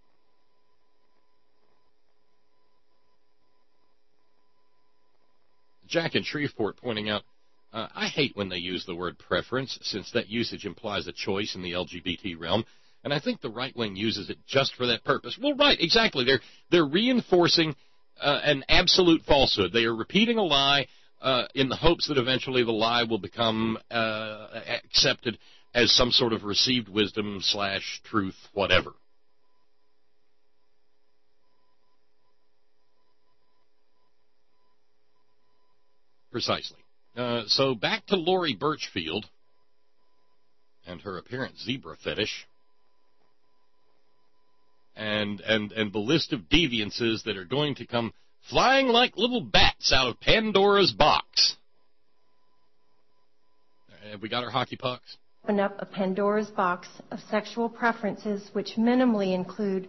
Jack in Shreveport pointing out, I hate when they use the word preference, since that usage implies a choice in the LGBT realm, and I think the right wing uses it just for that purpose. Well, right, exactly. They're reinforcing an absolute falsehood. They are repeating a lie in the hopes that eventually the lie will become accepted as some sort of received wisdom / truth, whatever. Precisely. So back to Lori Birchfield and her apparent zebra fetish and the list of deviances that are going to come flying like little bats out of Pandora's box. Have we got our hockey pucks? Open up a Pandora's box of sexual preferences which minimally include.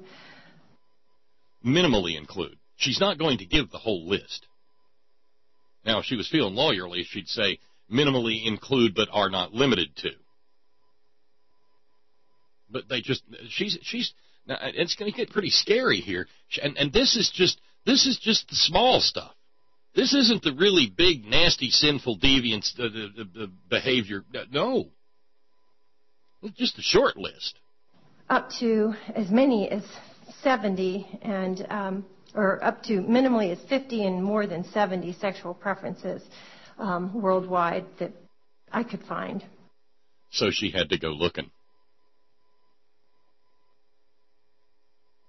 She's not going to give the whole list. Now, if she was feeling lawyerly, she'd say minimally include but are not limited to. But they just, she's now it's going to get pretty scary here. And this is just the small stuff. This isn't the really big, nasty, sinful, deviant the behavior. No. It's just a short list. Up to as many as 70 and or up to minimally as 50 and more than 70 sexual preferences worldwide that I could find. So she had to go looking.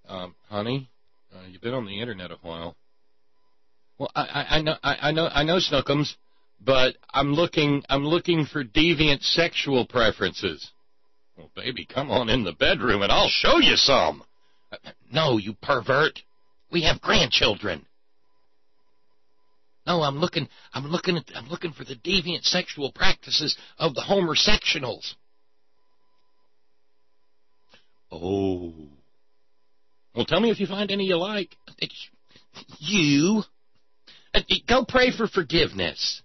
Honey, you've been on the internet a while. Well, I know, Snookums, but I'm looking for deviant sexual preferences. Well, baby, come on in the bedroom and I'll show you some. No, you pervert. We have grandchildren. No, I'm looking for the deviant sexual practices of the homosexuals. Oh. Well, tell me if you find any you like. You. Go pray for forgiveness.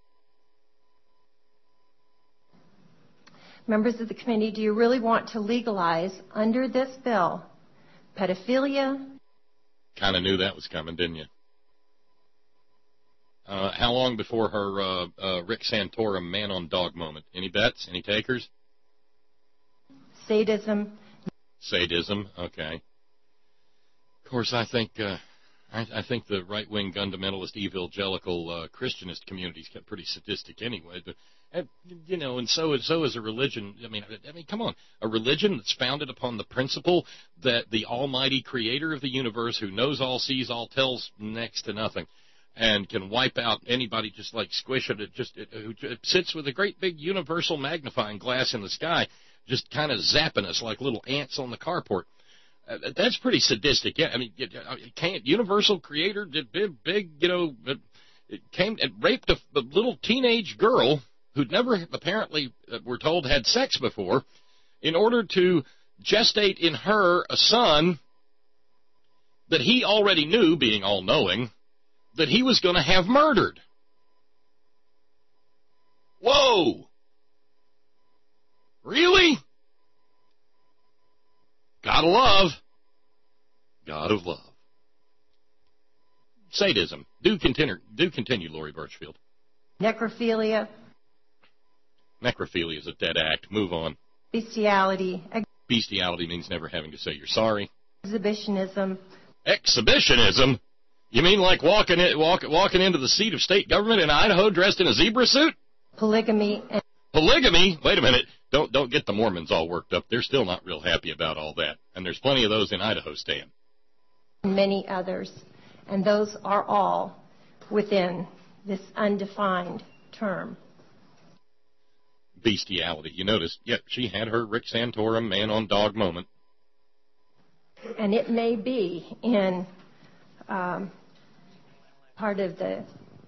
Members of the committee, do you really want to legalize, under this bill, pedophilia? Kind of knew that was coming, didn't you? How long before her Rick Santorum man-on-dog moment? Any bets? Any takers? Sadism. Sadism, okay. Of course, I think the right-wing fundamentalist evangelical Christianist community's kept pretty sadistic anyway. But and so is a religion. I mean, come on, a religion that's founded upon the principle that the Almighty Creator of the universe, who knows all, sees all, tells next to nothing, and can wipe out anybody just like squish it. Who sits with a great big universal magnifying glass in the sky, just kind of zapping us like little ants on the carport. That's pretty sadistic. Yeah, I mean, universal creator did big, it came and raped a little teenage girl who'd never apparently, we're told, had sex before, in order to gestate in her a son that he already knew, being all-knowing, that he was going to have murdered. Whoa! Really? God of love. God of love. Sadism. Do continue, Lori Birchfield. Necrophilia. Necrophilia is a dead act. Move on. Bestiality. Bestiality means never having to say you're sorry. Exhibitionism. Exhibitionism? You mean like walking into the seat of state government in Idaho dressed in a zebra suit? Polygamy. Polygamy? Wait a minute. Don't get the Mormons all worked up. They're still not real happy about all that. And there's plenty of those in Idaho, Stan. Many others. And those are all within this undefined term. Bestiality. You notice, she had her Rick Santorum man-on-dog moment. And it may be in part of the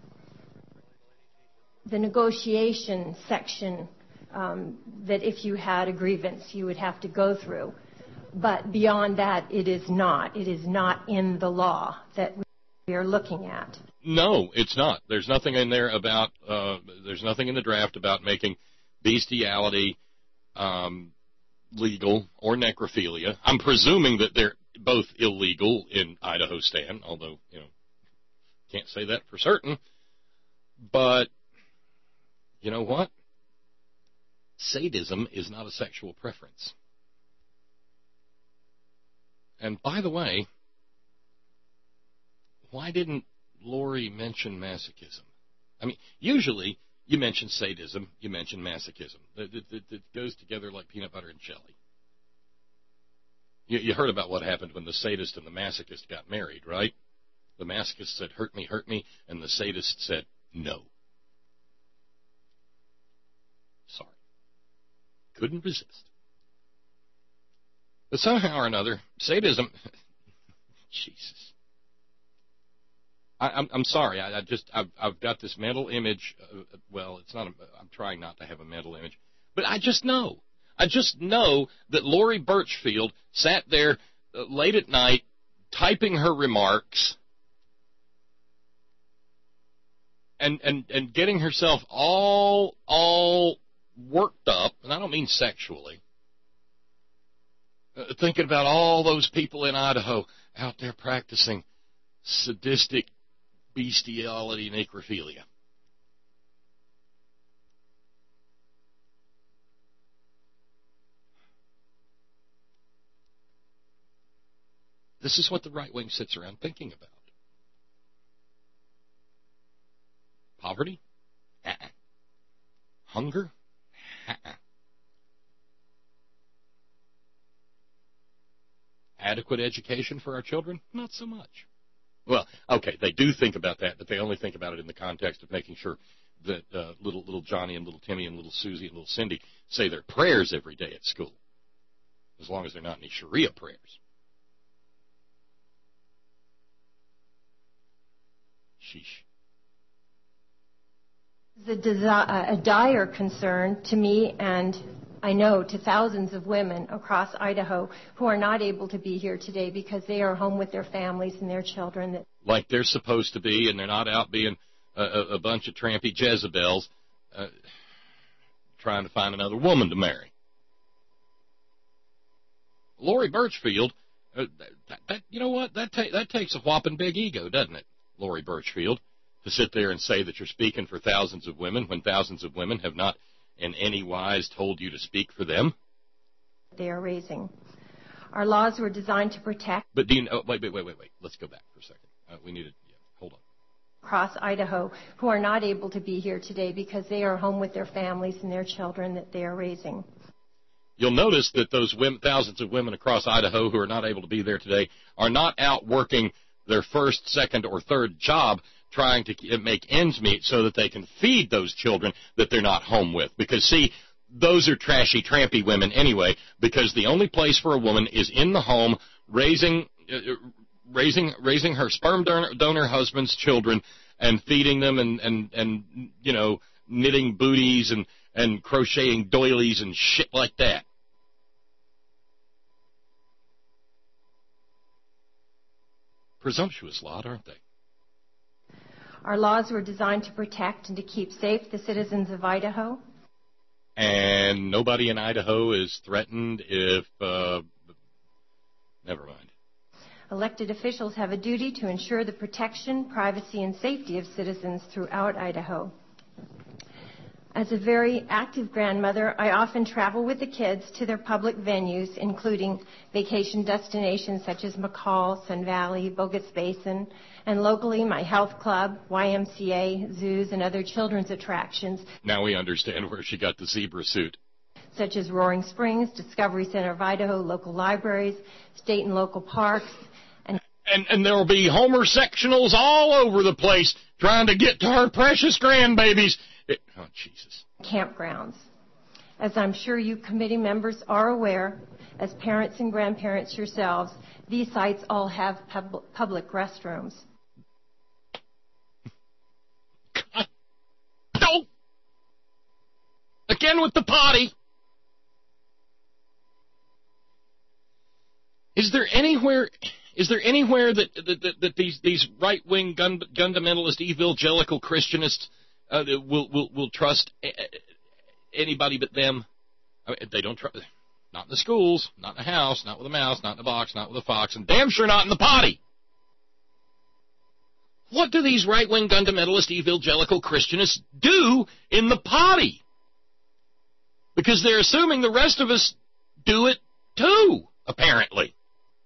negotiation section that if you had a grievance, you would have to go through. But beyond that, it is not. It is not in the law that we are looking at. No, it's not. There's nothing in there about, there's nothing in the draft about making bestiality legal or necrophilia. I'm presuming that they're both illegal in Idaho, Stan, although, can't say that for certain. But you know what? Sadism is not a sexual preference. And by the way, why didn't Lori mention masochism? I mean, usually you mention sadism, you mention masochism. It goes together like peanut butter and jelly. You heard about what happened when the sadist and the masochist got married, right? The masochist said, hurt me, and the sadist said, no. Sorry. Couldn't resist. But somehow or another, sadism, Jesus. I'm sorry. I've got this mental image. Well, it's not. I'm trying not to have a mental image, but I just know. I just know that Lori Birchfield sat there late at night typing her remarks and getting herself all worked up, and I don't mean sexually. Thinking about all those people in Idaho out there practicing sadistic bestiality and necrophilia. This is what the right wing sits around thinking about. Poverty? Hunger? adequate education for our children? Not so much. Well, okay, they do think about that, but they only think about it in the context of making sure that little Johnny and little Timmy and little Susie and little Cindy say their prayers every day at school, as long as they're not any Sharia prayers. Sheesh. It's a dire concern to me, and I know to thousands of women across Idaho who are not able to be here today because they are home with their families and their children. Like they're supposed to be, and they're not out being a bunch of trampy Jezebels trying to find another woman to marry. Lori Birchfield, you know what? That takes a whopping big ego, doesn't it, Lori Birchfield, to sit there and say that you're speaking for thousands of women when thousands of women have not in any wise told you to speak for them? They are raising. Our laws were designed to protect. But do you know, wait. Let's go back for a second. We need to, hold on. Across Idaho who are not able to be here today because they are home with their families and their children that they are raising. You'll notice that those thousands of women across Idaho who are not able to be there today are not out working their first, second, or third job trying to make ends meet so that they can feed those children that they're not home with. Because, see, those are trashy, trampy women anyway, because the only place for a woman is in the home raising her sperm donor husband's children and feeding them and you know, knitting booties and crocheting doilies and shit like that. Presumptuous lot, aren't they? Our laws were designed to protect and to keep safe the citizens of Idaho. And nobody in Idaho is threatened if, never mind. Elected officials have a duty to ensure the protection, privacy, and safety of citizens throughout Idaho. As a very active grandmother, I often travel with the kids to their public venues, including vacation destinations such as McCall, Sun Valley, Bogus Basin, and locally my health club, YMCA, zoos, and other children's attractions. Now we understand where she got the zebra suit. Such as Roaring Springs, Discovery Center of Idaho, local libraries, state and local parks. And there will be Homer sectionals all over the place trying to get to our precious grandbabies. Oh, Jesus. Campgrounds. As I'm sure you committee members are aware, as parents and grandparents yourselves, these sites all have public restrooms. God. No! Again with the potty. Is there anywhere that these right-wing fundamentalist evangelical Christianists will trust anybody but them? I mean, they don't trust. Not in the schools, not in the house, not with a mouse, not in a box, not with a fox, and damn sure not in the potty. What do these right-wing fundamentalist evangelical Christianists do in the potty? Because they're assuming the rest of us do it too, apparently.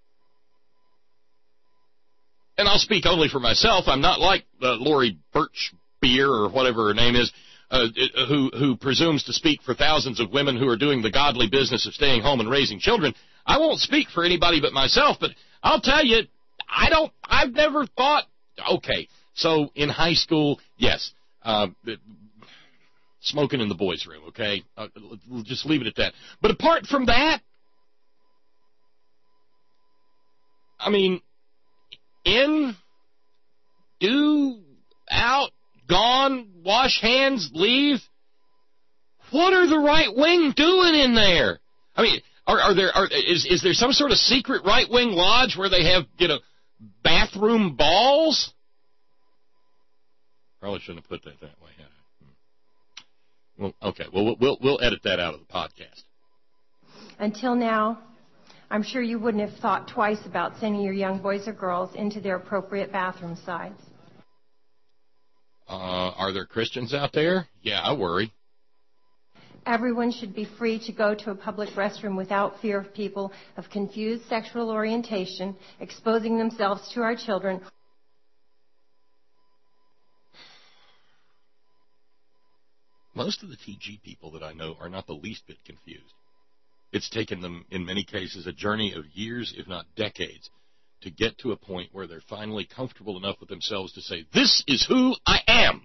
And I'll speak only for myself. I'm not like Lori Birchbeer or whatever her name is, who presumes to speak for thousands of women who are doing the godly business of staying home and raising children. I won't speak for anybody but myself, but I'll tell you, I've never thought, okay, so in high school, yes, smoking in the boys' room, okay? We'll just leave it at that. But apart from that, I mean, in, do, out, gone, wash hands, leave. What are the right wing doing in there? I mean, is there some sort of secret right wing lodge where they have, bathroom balls? Probably shouldn't have put that way. Well, okay. Well, we'll edit that out of the podcast. Until now, I'm sure you wouldn't have thought twice about sending your young boys or girls into their appropriate bathroom sites. Are there Christians out there? Yeah, I worry. Everyone should be free to go to a public restroom without fear of people of confused sexual orientation exposing themselves to our children. Most of the TG people that I know are not the least bit confused. It's taken them, in many cases, a journey of years, if not decades, to get to a point where they're finally comfortable enough with themselves to say, this is who I am.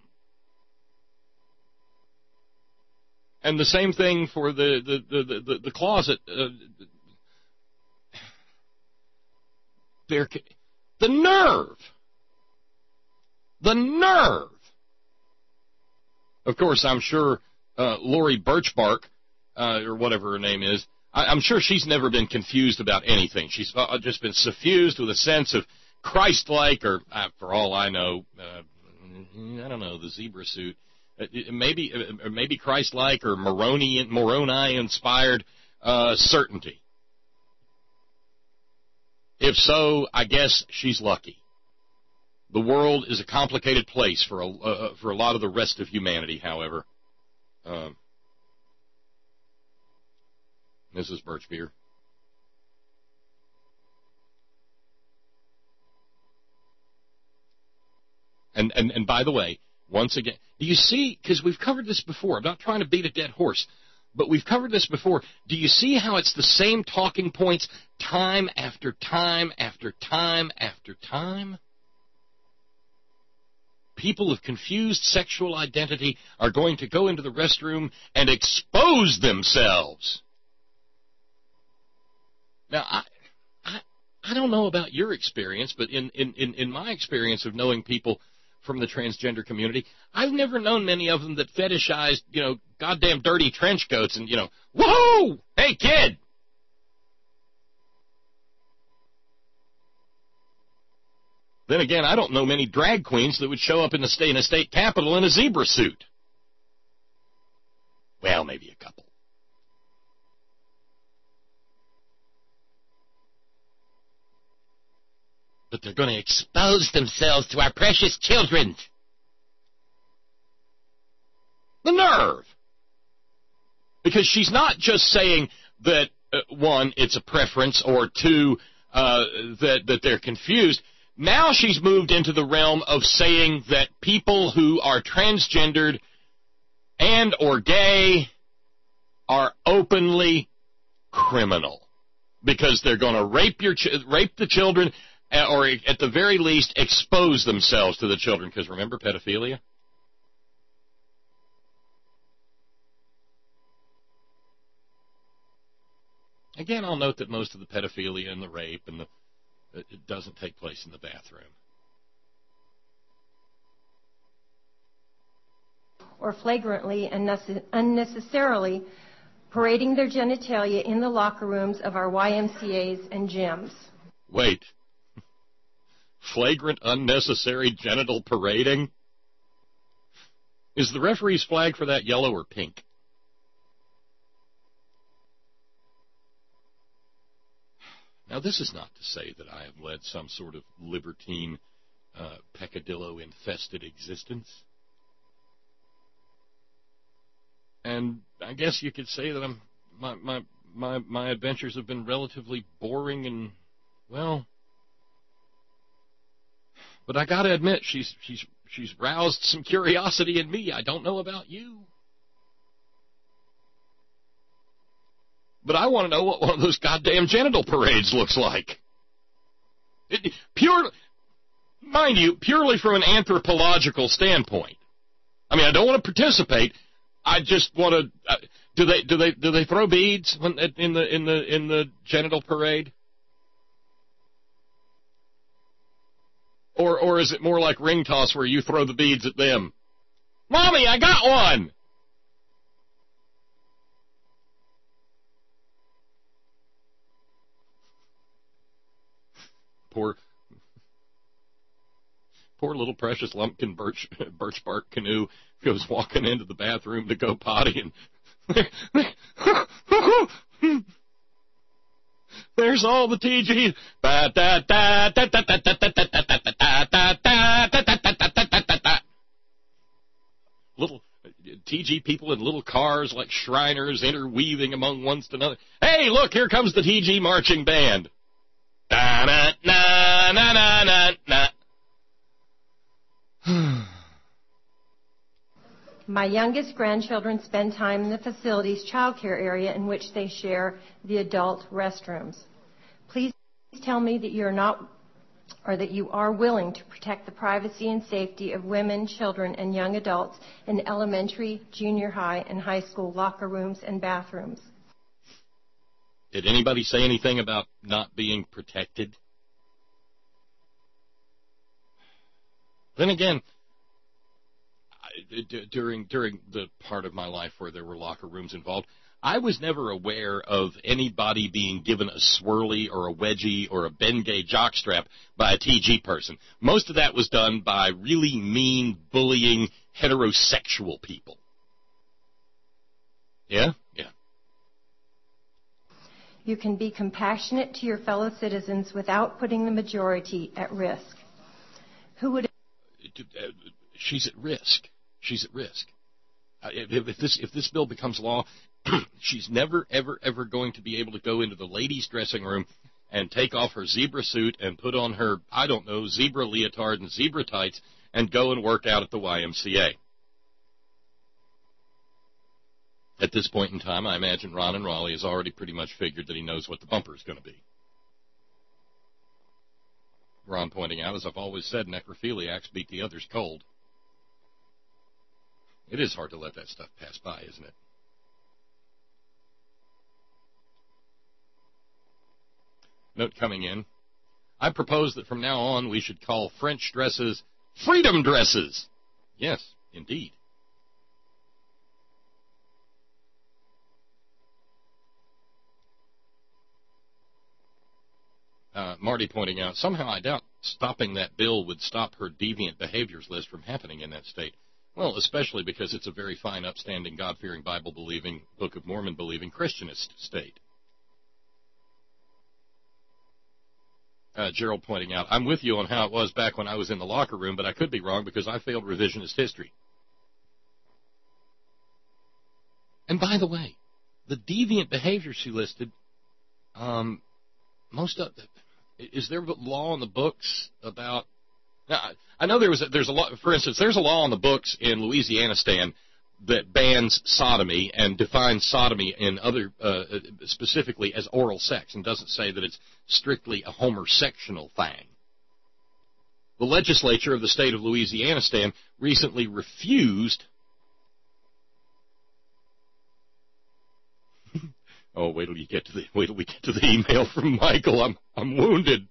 And the same thing for the closet. The nerve. The nerve. Of course, I'm sure Lori Birchbark, or whatever her name is, I'm sure she's never been confused about anything. She's just been suffused with a sense of Christ-like, or for all I know, I don't know, the zebra suit. Maybe Christ-like or Moroni-inspired certainty. If so, I guess she's lucky. The world is a complicated place for a lot of the rest of humanity, however. Mrs. Birchbeer. And by the way, once again, do you see, because we've covered this before, I'm not trying to beat a dead horse, but we've covered this before. Do you see how it's the same talking points time after time after time after time? People of confused sexual identity are going to go into the restroom and expose themselves. Now, I don't know about your experience, but in my experience of knowing people from the transgender community, I've never known many of them that fetishized, goddamn dirty trench coats and, whoa, hey, kid. Then again, I don't know many drag queens that would show up in a state capitol in a zebra suit. Well, maybe a couple. But they're going to expose themselves to our precious children. The nerve. Because she's not just saying that, one, it's a preference, or two, that they're confused. Now she's moved into the realm of saying that people who are transgendered and or gay are openly criminal. Because they're going to rape the children, or at the very least expose themselves to the children. Because remember pedophilia? Again, I'll note that most of the pedophilia and the rape and it doesn't take place in the bathroom. Or flagrantly and unnecessarily parading their genitalia in the locker rooms of our YMCAs and gyms. Wait. Flagrant, unnecessary genital parading? Is the referee's flag for that yellow or pink? Now, this is not to say that I have led some sort of libertine, peccadillo-infested existence. And I guess you could say that my adventures have been relatively boring and, well, but I got to admit, she's roused some curiosity in me. I don't know about you. But I want to know what one of those goddamn genital parades looks like. Mind you, purely from an anthropological standpoint. I mean, I don't want to participate. I just want to. Do they throw beads in the genital parade? Or is it more like ring toss where you throw the beads at them? Mommy, I got one. Poor little precious lumpkin birch bark canoe goes walking into the bathroom to go potty, and there's all the TG. Little TG people in little cars like Shriners interweaving among one to another. Hey, look, here comes the TG marching band. Da na na na na na na. My youngest grandchildren spend time in the facility's child care area in which they share the adult restrooms. Please tell me that you're not, or that you are willing to protect the privacy and safety of women, children, and young adults in elementary, junior high, and high school locker rooms and bathrooms. Did anybody say anything about not being protected? Then again, during the part of my life where there were locker rooms involved, I was never aware of anybody being given a swirly or a wedgie or a Bengay jockstrap by a TG person. Most of that was done by really mean, bullying, heterosexual people. Yeah? Yeah. You can be compassionate to your fellow citizens without putting the majority at risk. Who would... She's at risk. She's at risk. If this bill becomes law, she's never, ever, ever going to be able to go into the ladies' dressing room and take off her zebra suit and put on her, I don't know, zebra leotard and zebra tights and go and work out at the YMCA. At this point in time, I imagine Ron and Raleigh has already pretty much figured that he knows what the bumper is going to be. Ron pointing out, as I've always said, necrophiliacs beat the others cold. It is hard to let that stuff pass by, isn't it? Note coming in, I propose that from now on we should call French dresses freedom dresses. Yes, indeed. Marty pointing out, somehow I doubt stopping that bill would stop her deviant behaviors list from happening in that state. Well, especially because it's a very fine, upstanding, God-fearing, Bible-believing, Book of Mormon-believing Christianist state. Gerald pointing out, I'm with you on how it was back when I was in the locker room, but I could be wrong because I failed revisionist history. And by the way, the deviant behavior she listed, is there a law in the books about... Now, I know there's a law, for instance, there's a law in the books in Louisianistan that bans sodomy and defines sodomy in other, specifically as oral sex, and doesn't say that it's strictly a homosexual thing. The legislature of the state of Louisianistan recently refused... Oh, wait till we get to the email from Michael. I'm wounded.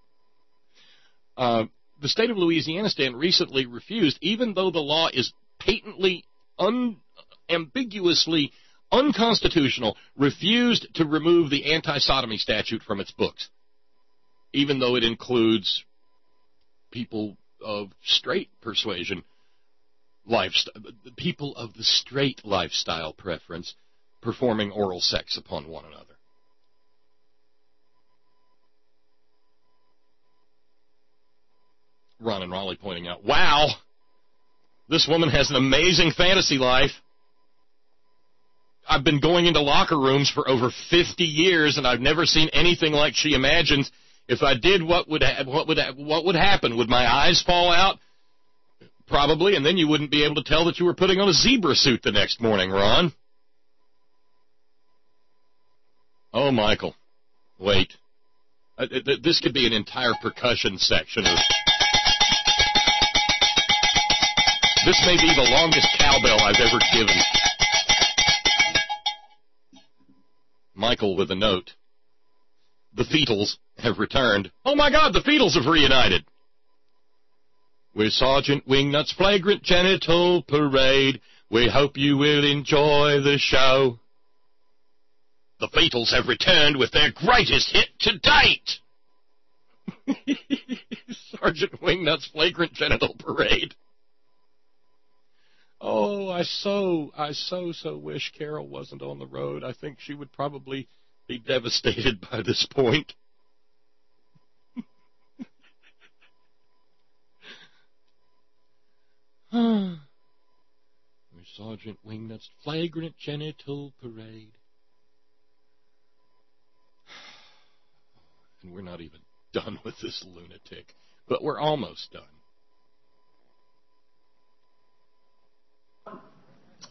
The state of Louisianistan recently refused, even though the law is patently, unambiguously unconstitutional, refused to remove the anti-sodomy statute from its books, even though it includes people of straight persuasion, people of the straight lifestyle preference, performing oral sex upon one another. Ron and Raleigh pointing out, wow, this woman has an amazing fantasy life. I've been going into locker rooms for over 50 years, and I've never seen anything like she imagines. If I did, what would happen? Would my eyes fall out? Probably, and then you wouldn't be able to tell that you were putting on a zebra suit the next morning, Ron. Oh, Michael, wait. This could be an entire percussion section of... This may be the longest cowbell I've ever given. Michael with a note. The Fetals have returned. Oh, my God, the Fetals have reunited. With Sergeant Wingnut's flagrant genital parade, we hope you will enjoy the show. The Fetals have returned with their greatest hit to date. Sergeant Wingnut's flagrant genital parade. Oh, I so wish Carol wasn't on the road. I think she would probably be devastated by this point. Sergeant Wingnut's flagrant genital parade. And we're not even done with this lunatic, but we're almost done.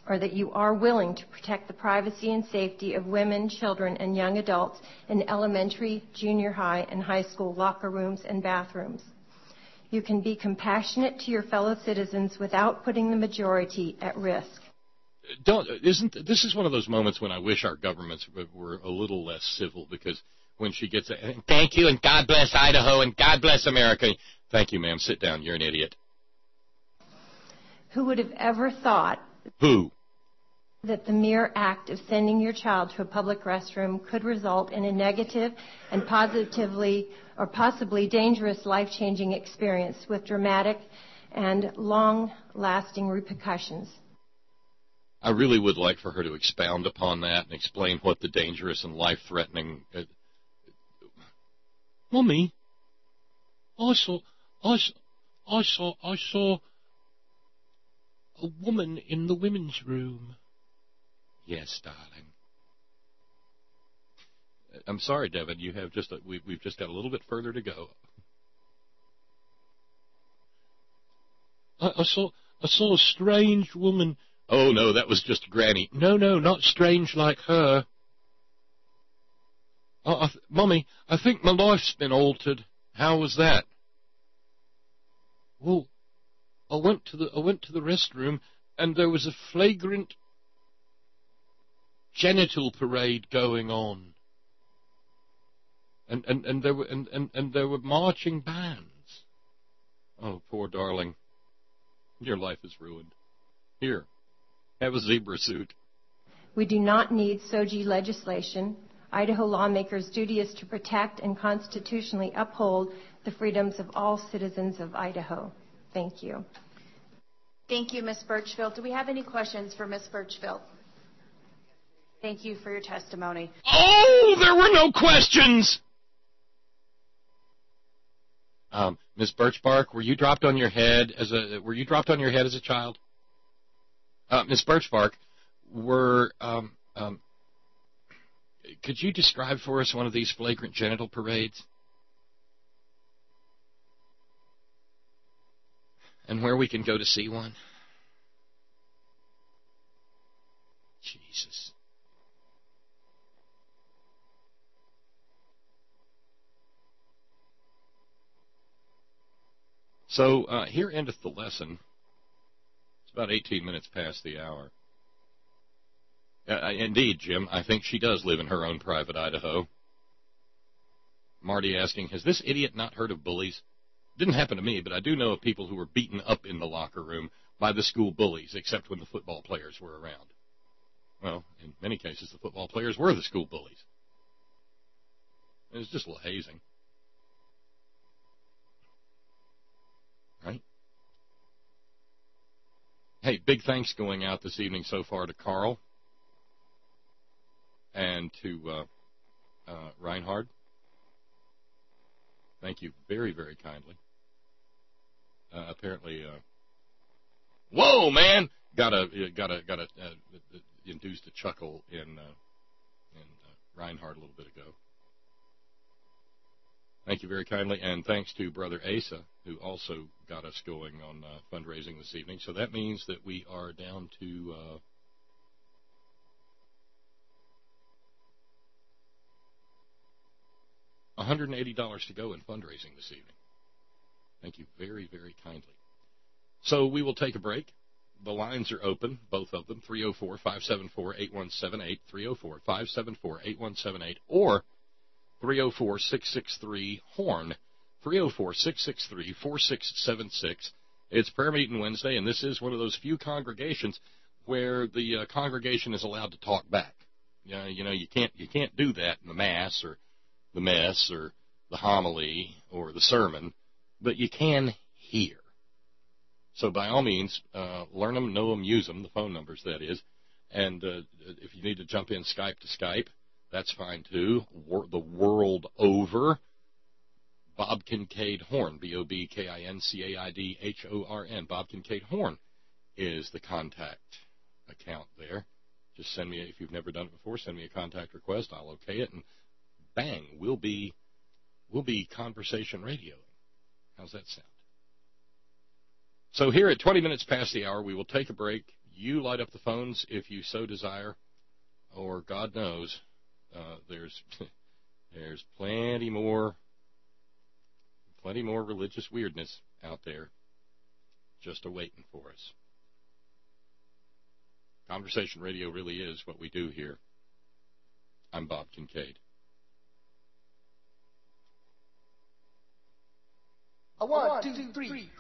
or that you are willing to protect the privacy and safety of women, children, and young adults in elementary, junior high, and high school locker rooms and bathrooms. You can be compassionate to your fellow citizens without putting the majority at risk. This is one of those moments when I wish our governments were a little less civil, because when she gets a, thank you and God bless Idaho and God bless America. Thank you, ma'am. Sit down. You're an idiot. Who would have ever thought that the mere act of sending your child to a public restroom could result in a negative and positively or possibly dangerous life-changing experience with dramatic and long-lasting repercussions? I really would like for her to expound upon that and explain what the dangerous and life-threatening... Mommy, I saw a woman in the women's room. Yes, darling. I'm sorry, Devin. You have we've just got a little bit further to go. I saw a strange woman. Oh no, that was just Granny. No, not strange like her. Mommy, I think my life's been altered. How was that? Well, I went to the restroom, and there was a flagrant genital parade going on, and there were marching bands. Oh, poor darling, your life is ruined. Here, have a zebra suit. We do not need SOGI legislation. Idaho lawmakers' duty is to protect and constitutionally uphold the freedoms of all citizens of Idaho. Thank you. Thank you, Ms. Birchfield. Do we have any questions for Ms. Birchfield? Thank you for your testimony. Oh, there were no questions! Ms. Birchbark, were you dropped on your head as a child? Ms. Birchbark, could you describe for us one of these flagrant genital parades? And where we can go to see one? Jesus. So, here endeth the lesson. It's about 18 minutes past the hour. Indeed, Jim, I think she does live in her own private Idaho. Marty asking, has this idiot not heard of bullies? Didn't happen to me, but I do know of people who were beaten up in the locker room by the school bullies, except when the football players were around. Well, in many cases, the football players were the school bullies. It was just a little hazing. Right? Hey, big thanks going out this evening so far to Carl and to Reinhard. Thank you very, very kindly. Apparently, whoa, man! Got induced a chuckle in Reinhard a little bit ago. Thank you very kindly, and thanks to Brother Asa, who also got us going on fundraising this evening. So that means that we are down to $180 to go in fundraising this evening. Thank you very, very kindly. So we will take a break. The lines are open, both of them, 304-574-8178, 304-574-8178, or 304-663-HORN, 304-663-4676. It's prayer meeting Wednesday, and this is one of those few congregations where the congregation is allowed to talk back. You can't do that in the Mass or the mess or the homily or the sermon, but you can hear. So by all means, learn them, know them, use them, the phone numbers, that is. And if you need to jump in Skype to Skype, that's fine too. The world over. Bob Kincaid Horn, BOBKINCAIDHORN. Bob Kincaid Horn is the contact account there. Just send me, if you've never done it before, send me a contact request. I'll okay it, and bang, we'll be conversation radio. How's that sound? So here at 20 minutes past the hour, we will take a break. you light up the phones if you so desire, or God knows, there's plenty more religious weirdness out there just a-waiting for us. Conversation radio really is what we do here. I'm Bob Kincaid. A 1, 2, 3.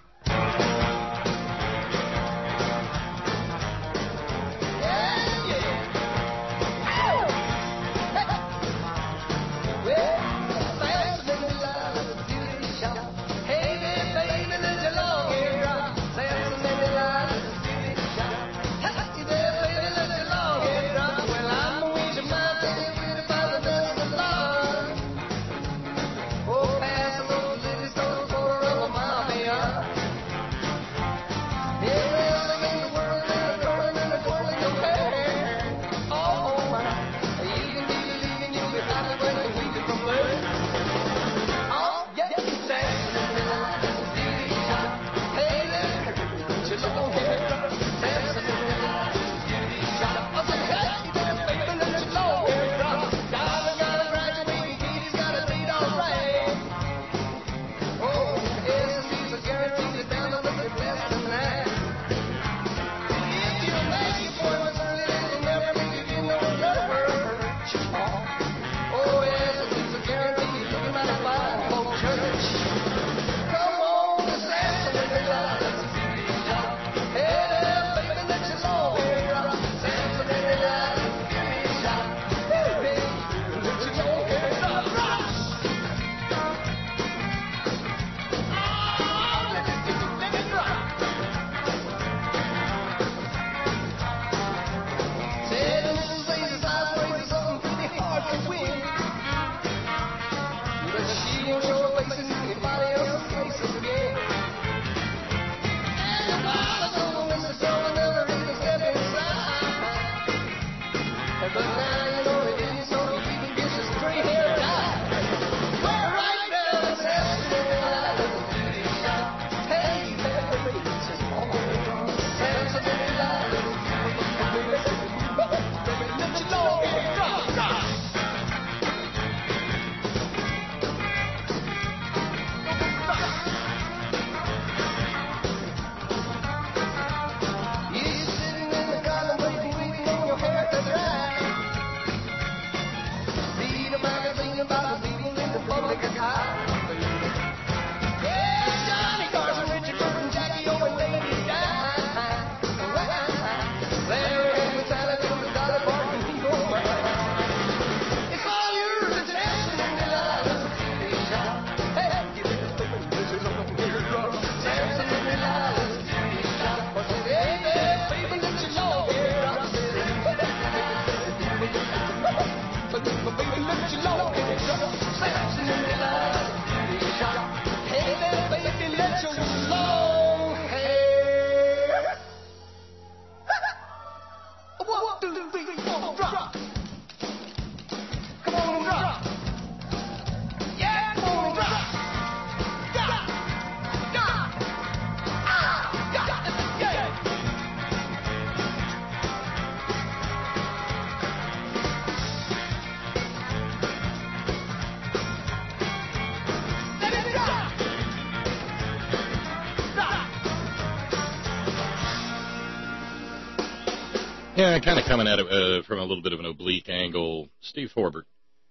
Yeah, kind of coming at it from a little bit of an oblique angle. Steve Forbert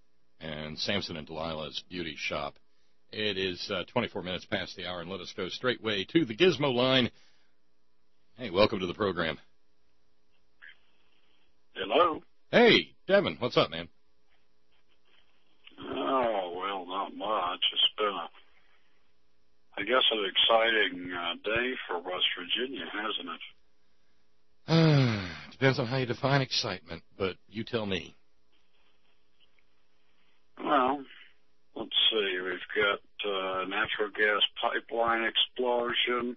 and Samson and Delilah's Beauty Shop. It is 24 minutes past the hour, and let us go straightway to the Gizmo line. Hey, welcome to the program. Hello. Hey, Devin, what's up, man? Oh, well, not much. It's been, I guess, an exciting day for West Virginia, hasn't it? Depends on how you define excitement, but you tell me. Well, let's see. We've got natural gas pipeline explosion.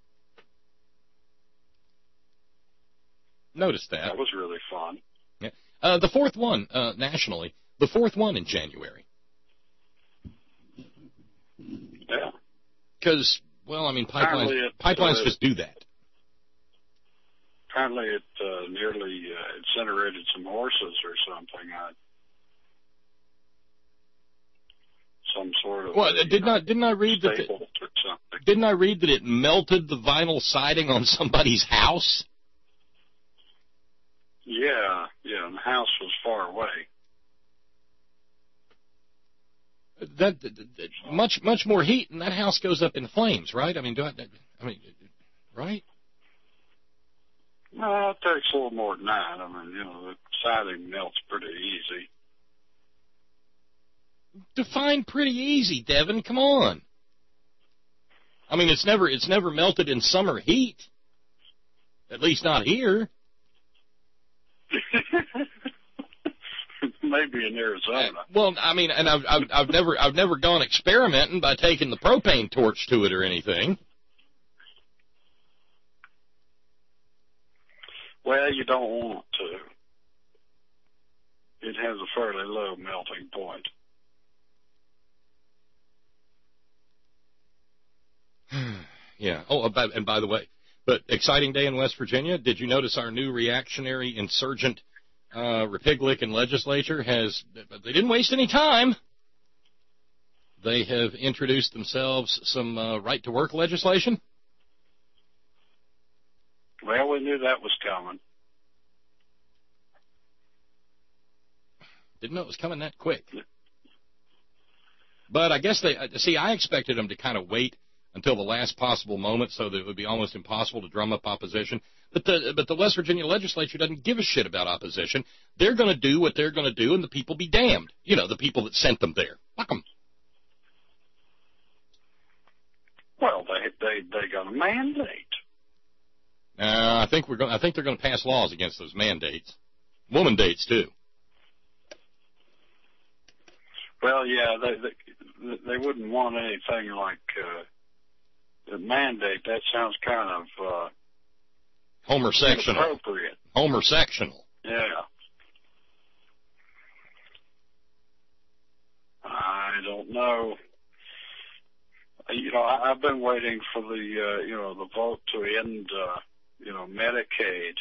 Noticed that. That was really fun. Yeah. The fourth one, nationally. The fourth one in January. Yeah. Because, well, I mean, pipelines just do that. apparently it nearly incinerated some horses or something. Some sort of didn't I read that didn't I read that it melted the vinyl siding on somebody's house? Yeah, and the house was far away. That much more heat, and that house goes up in flames, right? I mean, right? No, it takes a little more than that. I mean, the siding melts pretty easy. Define pretty easy, Devin. Come on. I mean, it's never melted in summer heat. At least not here. Maybe in Arizona. Well, I mean, and I've never gone experimenting by taking the propane torch to it or anything. Well, you don't want to. It has a fairly low melting point. Yeah. Oh, and by the way, but exciting day in West Virginia. Did you notice our new reactionary insurgent Republican legislature they didn't waste any time. They have introduced themselves some right-to-work legislation. Well, we knew that was coming. Didn't know it was coming that quick. But I guess I expected them to kind of wait until the last possible moment so that it would be almost impossible to drum up opposition. But the West Virginia legislature doesn't give a shit about opposition. They're going to do what they're going to do, and the people be damned. The people that sent them there. Fuck them. Well, they got a mandate. I think they're going to pass laws against those mandates. Woman dates, too. Well, yeah, they wouldn't want anything like the mandate. That sounds kind of homosexual. Inappropriate. Homosexual. Yeah. I don't know. I've been waiting for the vote to end, Medicaid.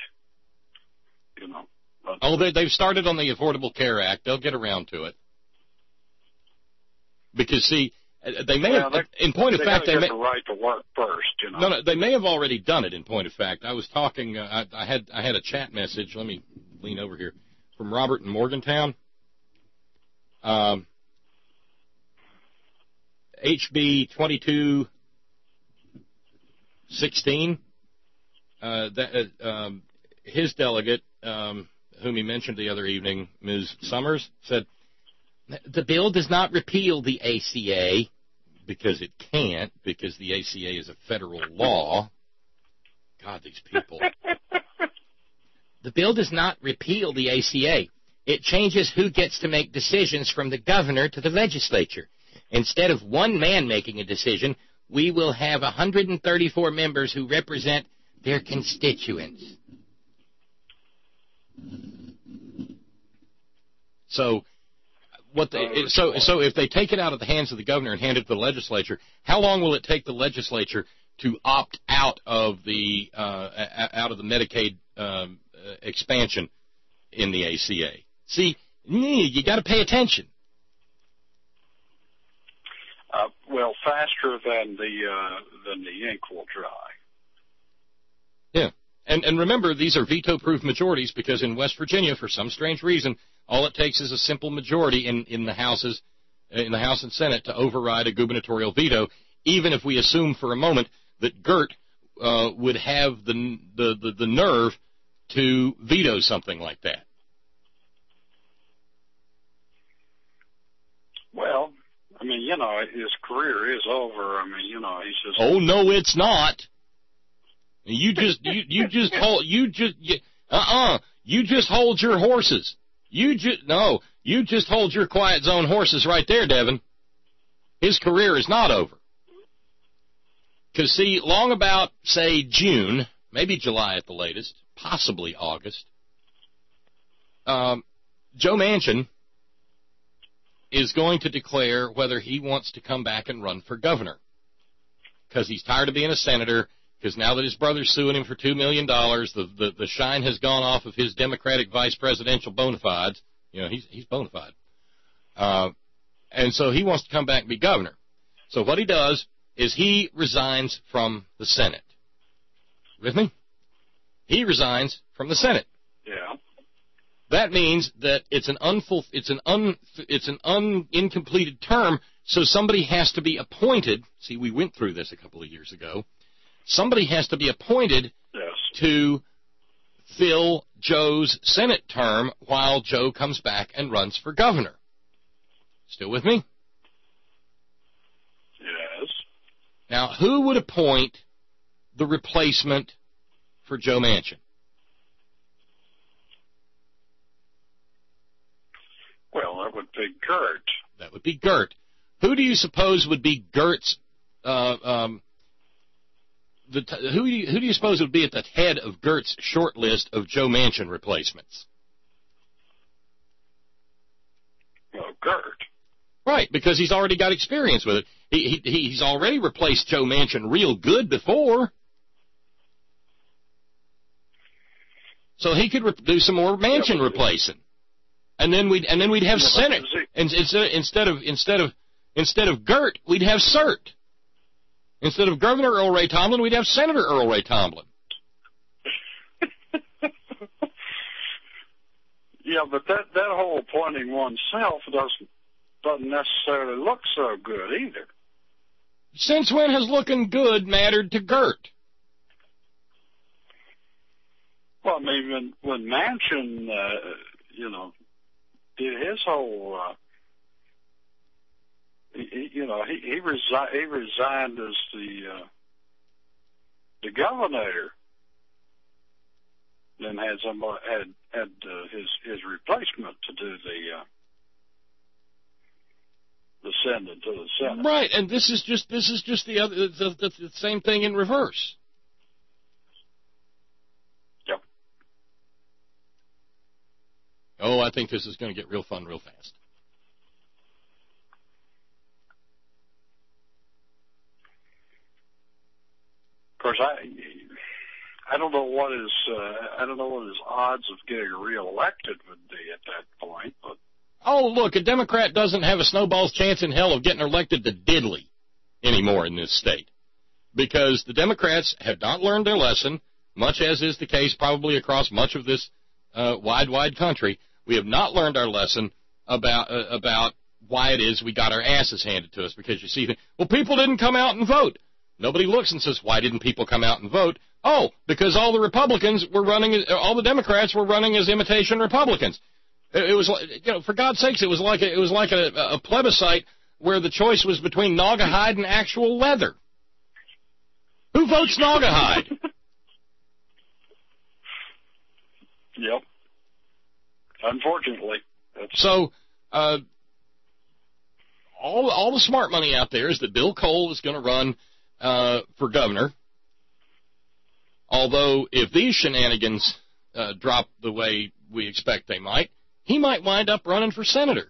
They've started on the Affordable Care Act. They'll get around to it. Because, see, they may have, in point of fact, they may have the right to work first, No, they may have already done it, in point of fact. I was talking, I had a chat message, let me lean over here, from Robert in Morgantown. HB 2216, his delegate, whom he mentioned the other evening, Ms. Summers, said, the bill does not repeal the ACA, because it can't, because the ACA is a federal law. God, these people. The bill does not repeal the ACA. It changes who gets to make decisions from the governor to the legislature. Instead of one man making a decision, we will have 134 members who represent their constituents. So if they take it out of the hands of the governor and hand it to the legislature, how long will it take the legislature to opt out of the Medicaid expansion in the ACA? See, you got to pay attention. Well, faster than the ink will dry. Yeah, and remember, these are veto-proof majorities because in West Virginia, for some strange reason, all it takes is a simple majority in the House and Senate to override a gubernatorial veto, even if we assume for a moment that Gert would have the nerve to veto something like that. Well, I mean, his career is over. I mean, he's just. Oh no, it's not. You just hold your horses. You just hold your quiet zone horses right there, Devin. His career is not over. Because, see, long about, say, June, maybe July at the latest, possibly August, Joe Manchin is going to declare whether he wants to come back and run for governor. Because he's tired of being a senator. because now that his brother's suing him for $2 million, the shine has gone off of his Democratic vice presidential bona fides. You know, he's bona fide. And so he wants to come back and be governor. So what he does is he resigns from the Senate. With me? He resigns from the Senate. Yeah. That means that it's an incompleted term, so somebody has to be appointed. See, we went through this a couple of years ago. Somebody has to be appointed to fill Joe's Senate term while Joe comes back and runs for governor. Still with me? Yes. Now, who would appoint the replacement for Joe Manchin? Well, that would be Gert. That would be Gert. Who do you suppose would be Gert's? Who do you suppose would be at the head of Gert's short list of Joe Manchin replacements? Well, Gert. Right, because he's already got experience with it. He's already replaced Joe Manchin real good before. So he could do some more Manchin replacing. And then we'd have Senate. Instead of Gert, we'd have Cert. Instead of Governor Earl Ray Tomblin, we'd have Senator Earl Ray Tomblin. Yeah, but that whole appointing oneself doesn't necessarily look so good either. Since when has looking good mattered to Gert? Well, I mean, when Manchin, did his whole, he resigned as the governor, then had his replacement to do the Senate to the Senate. Right, and this is just the same thing in reverse. Yep. Oh, I think this is going to get real fun real fast. Of course, I don't know what his odds of getting reelected would be at that point, but. Oh, look, a Democrat doesn't have a snowball's chance in hell of getting elected to diddly anymore in this state, because the Democrats have not learned their lesson, much as is the case probably across much of this wide country. We have not learned our lesson about why it is we got our asses handed to us, because you see, well, people didn't come out and vote. Nobody looks and says, why didn't people come out and vote? Oh, because all the Democrats were running as imitation Republicans. It was, for God's sakes, it was like a plebiscite where the choice was between Naugahyde and actual leather. Who votes Naugahyde? Yep. Unfortunately. So, all the smart money out there is that Bill Cole is going to run for governor. Although, if these shenanigans drop the way we expect they might, he might wind up running for senator.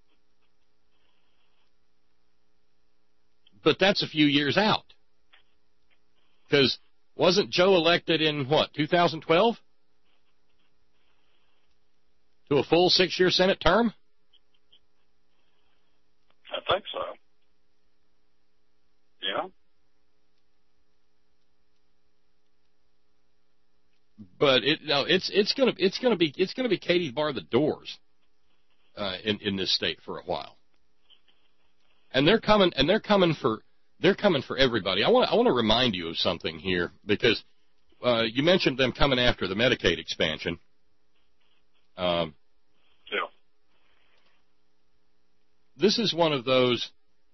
But that's a few years out. Because wasn't Joe elected in, 2012? To a full 6-year Senate term? I think so. Yeah. But it's going to be Katie bar the doors in this state for a while, and they're coming for everybody. I want to remind you of something here, because you mentioned them coming after the Medicaid expansion. Yeah. This is one of those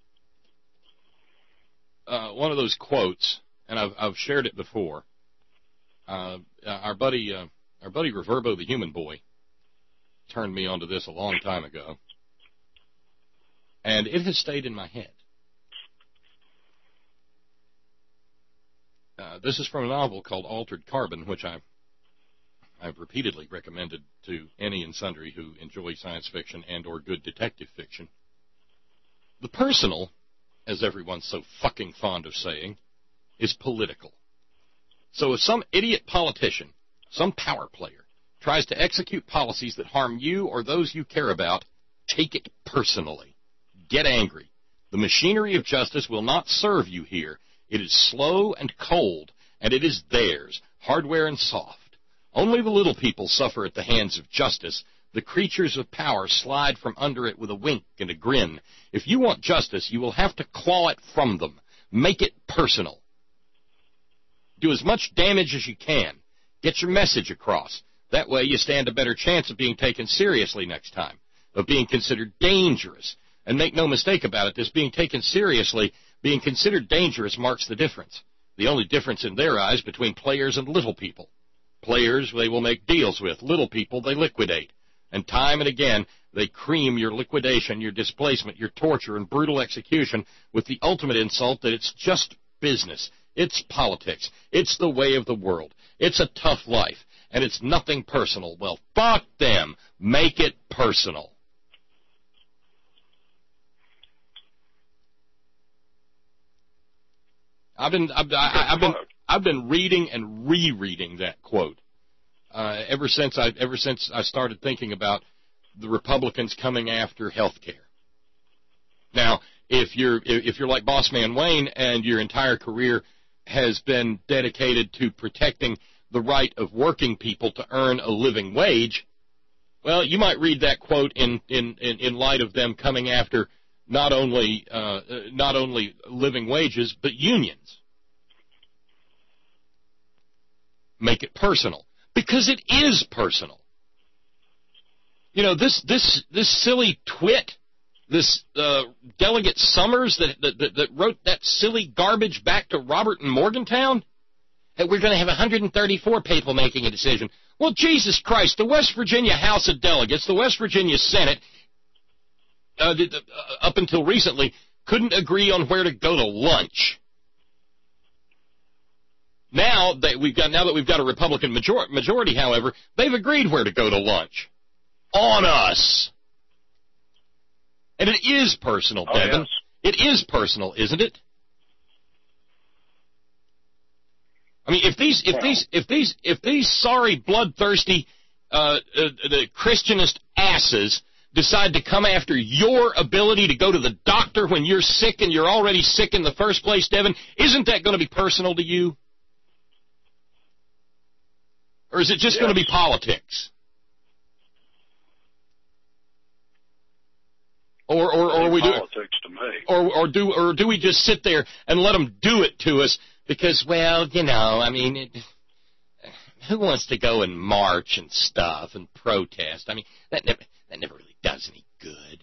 quotes, and I've shared it before. Our buddy Reverbo the Human Boy turned me onto this a long time ago, and it has stayed in my head. This is from a novel called Altered Carbon, which I've repeatedly recommended to any and sundry who enjoy science fiction and or good detective fiction. The personal, as everyone's so fucking fond of saying, is political. So if some idiot politician, some power player, tries to execute policies that harm you or those you care about, take it personally. Get angry. The machinery of justice will not serve you here. It is slow and cold, and it is theirs, hardware and soft. Only the little people suffer at the hands of justice. The creatures of power slide from under it with a wink and a grin. If you want justice, you will have to claw it from them. Make it personal. Do as much damage as you can. Get your message across. That way you stand a better chance of being taken seriously next time, of being considered dangerous. And make no mistake about it, this being taken seriously, being considered dangerous marks the difference. The only difference in their eyes between players and little people. Players they will make deals with. Little people they liquidate. And time and again, they cream your liquidation, your displacement, your torture, and brutal execution with the ultimate insult that it's just business. It's politics. It's the way of the world. It's a tough life. And it's nothing personal. Well, fuck them. Make it personal. I've been reading and rereading that quote ever since I started thinking about the Republicans coming after health care. Now, if you're like Boss Man Wayne and your entire career has been dedicated to protecting the right of working people to earn a living wage, well, you might read that quote in light of them coming after not only living wages, but unions. Make it personal. Because it is personal. You know, this silly twit, this Delegate Summers that wrote that silly garbage back to Robert in Morgantown, that we're going to have 134 people making a decision. Well, Jesus Christ, the West Virginia House of Delegates, the West Virginia Senate, up until recently, couldn't agree on where to go to lunch. Now that we've got a Republican majority, however, they've agreed where to go to lunch. On us. And it is personal, Devin. Yes. It is personal, isn't it? I mean, if these sorry, bloodthirsty, the Christianist asses decide to come after your ability to go to the doctor when you're sick and you're already sick in the first place, Devin, isn't that going to be personal to you? Or is it just going to be politics? Or we do politics to me. Or do we just sit there and let them do it to us because, well, you know, I mean, who wants to go and march and stuff and protest? I mean, that never really does any good.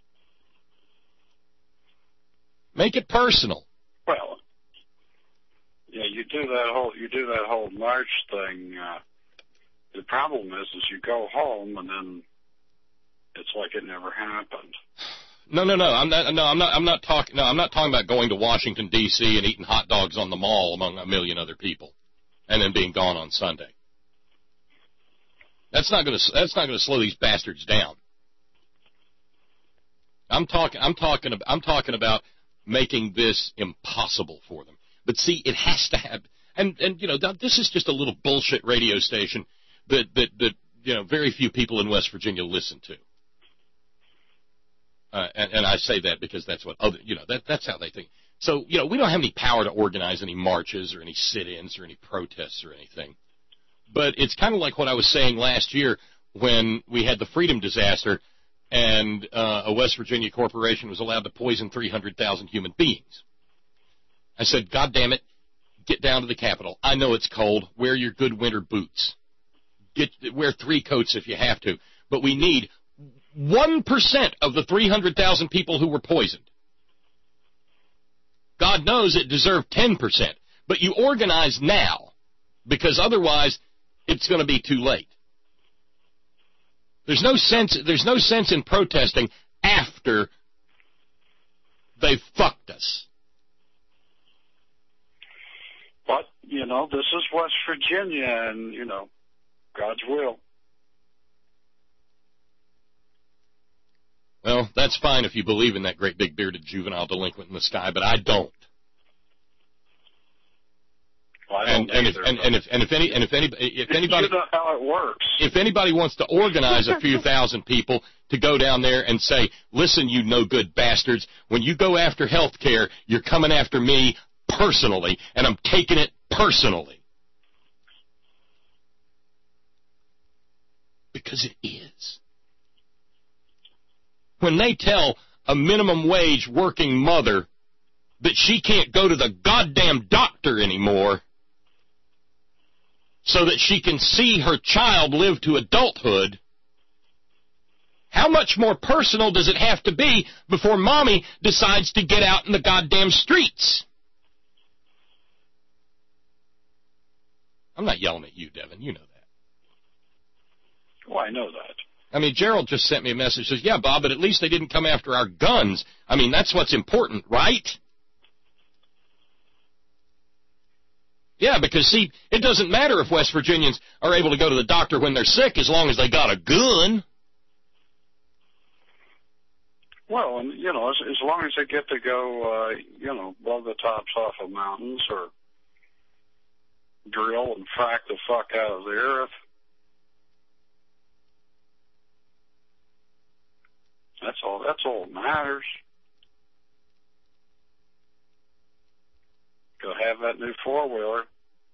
Make it personal. Well, yeah, you do that whole march thing. The problem is you go home and then it's like it never happened. No. I'm not talking about going to Washington D.C. and eating hot dogs on the mall among a million other people, and then being gone on Sunday. That's not going to slow these bastards down. I'm talking about making this impossible for them. But see, it has to happen. And you know, this is just a little bullshit radio station that you know very few people in West Virginia listen to. And I say that because that's what that's how they think. So, you know, we don't have any power to organize any marches or any sit-ins or any protests or anything. But it's kind of like what I was saying last year when we had the Freedom disaster and a West Virginia corporation was allowed to poison 300,000 human beings. I said, God damn it, get down to the Capitol. I know it's cold. Wear your good winter boots. Wear 3 coats if you have to. But we need 1% of the 300,000 people who were poisoned. God knows it deserved 10%. But you organize now, because otherwise it's going to be too late. There's no sense in protesting after they've fucked us. But, you know, this is West Virginia and, you know, God's will. Well, that's fine if you believe in that great big bearded juvenile delinquent in the sky, but I don't. Well, I if anybody, you know how it works. If anybody wants to organize a few thousand people to go down there and say, listen, you no good bastards, when you go after health care, you're coming after me personally, and I'm taking it personally. Because it is. When they tell a minimum wage working mother that she can't go to the goddamn doctor anymore so that she can see her child live to adulthood, how much more personal does it have to be before mommy decides to get out in the goddamn streets? I'm not yelling at you, Devin. You know that. Oh, I know that. I mean, Gerald just sent me a message, says, yeah, Bob, but at least they didn't come after our guns. I mean, that's what's important, right? Yeah, because, see, it doesn't matter if West Virginians are able to go to the doctor when they're sick as long as they got a gun. Well, and, you know, as long as they get to go, blow the tops off of mountains or drill and frack the fuck out of the earth. That's all that matters. Go have that new four-wheeler.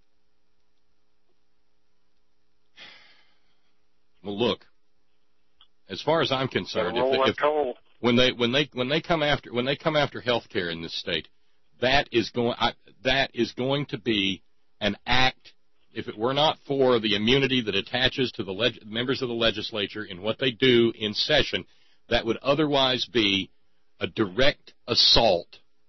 Well, look, as far as I'm concerned, when they come after health care in this state, that is going to be an act. If it were not for the immunity that attaches to the members of the legislature in what they do in session, that would otherwise be a direct assault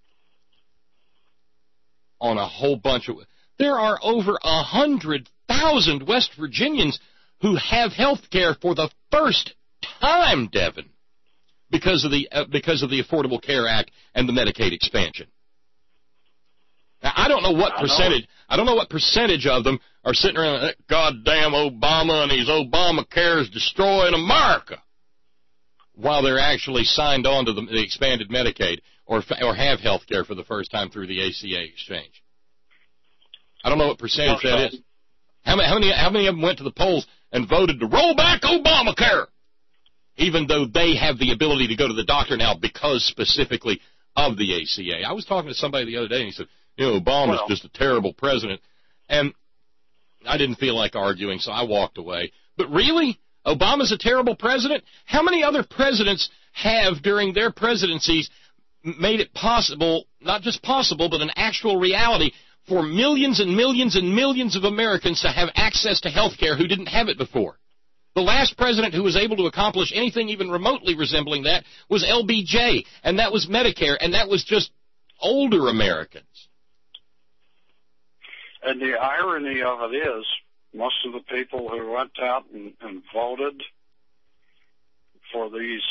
on a whole bunch of... There are over 100,000 West Virginians who have health care for the first time, Devin, because of the Affordable Care Act and the Medicaid expansion. Now, I don't know what percentage of them are sitting around, that goddamn Obama and his Obamacare is destroying America, while they're actually signed on to the expanded Medicaid or have health care for the first time through the ACA exchange. I don't know what percentage that is. How many of them went to the polls and voted to roll back Obamacare, even though they have the ability to go to the doctor now because specifically of the ACA? I was talking to somebody the other day, and he said, Obama's just a terrible president. And I didn't feel like arguing, so I walked away. But really? Obama's a terrible president? How many other presidents have, during their presidencies, made it possible, not just possible, but an actual reality for millions and millions and millions of Americans to have access to health care who didn't have it before? The last president who was able to accomplish anything even remotely resembling that was LBJ, and that was Medicare, and that was just older Americans. And the irony of it is, most of the people who went out and voted for these,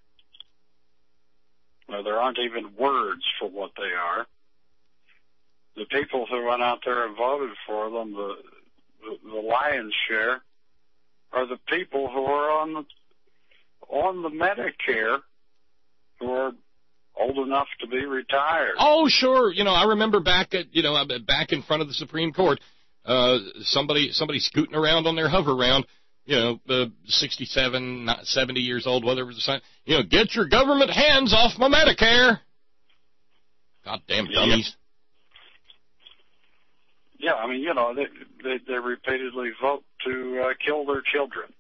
there aren't even words for what they are. The people who went out there and voted for them, the lion's share, are the people who are on the Medicare, who are old enough to be retired. Oh, sure. I remember back in front of the Supreme Court, somebody scooting around on their hover round, 67, 70 years old, whether it was a sign, get your government hands off my Medicare. Goddamn dummies. Yeah, I mean, they repeatedly vote to kill their children.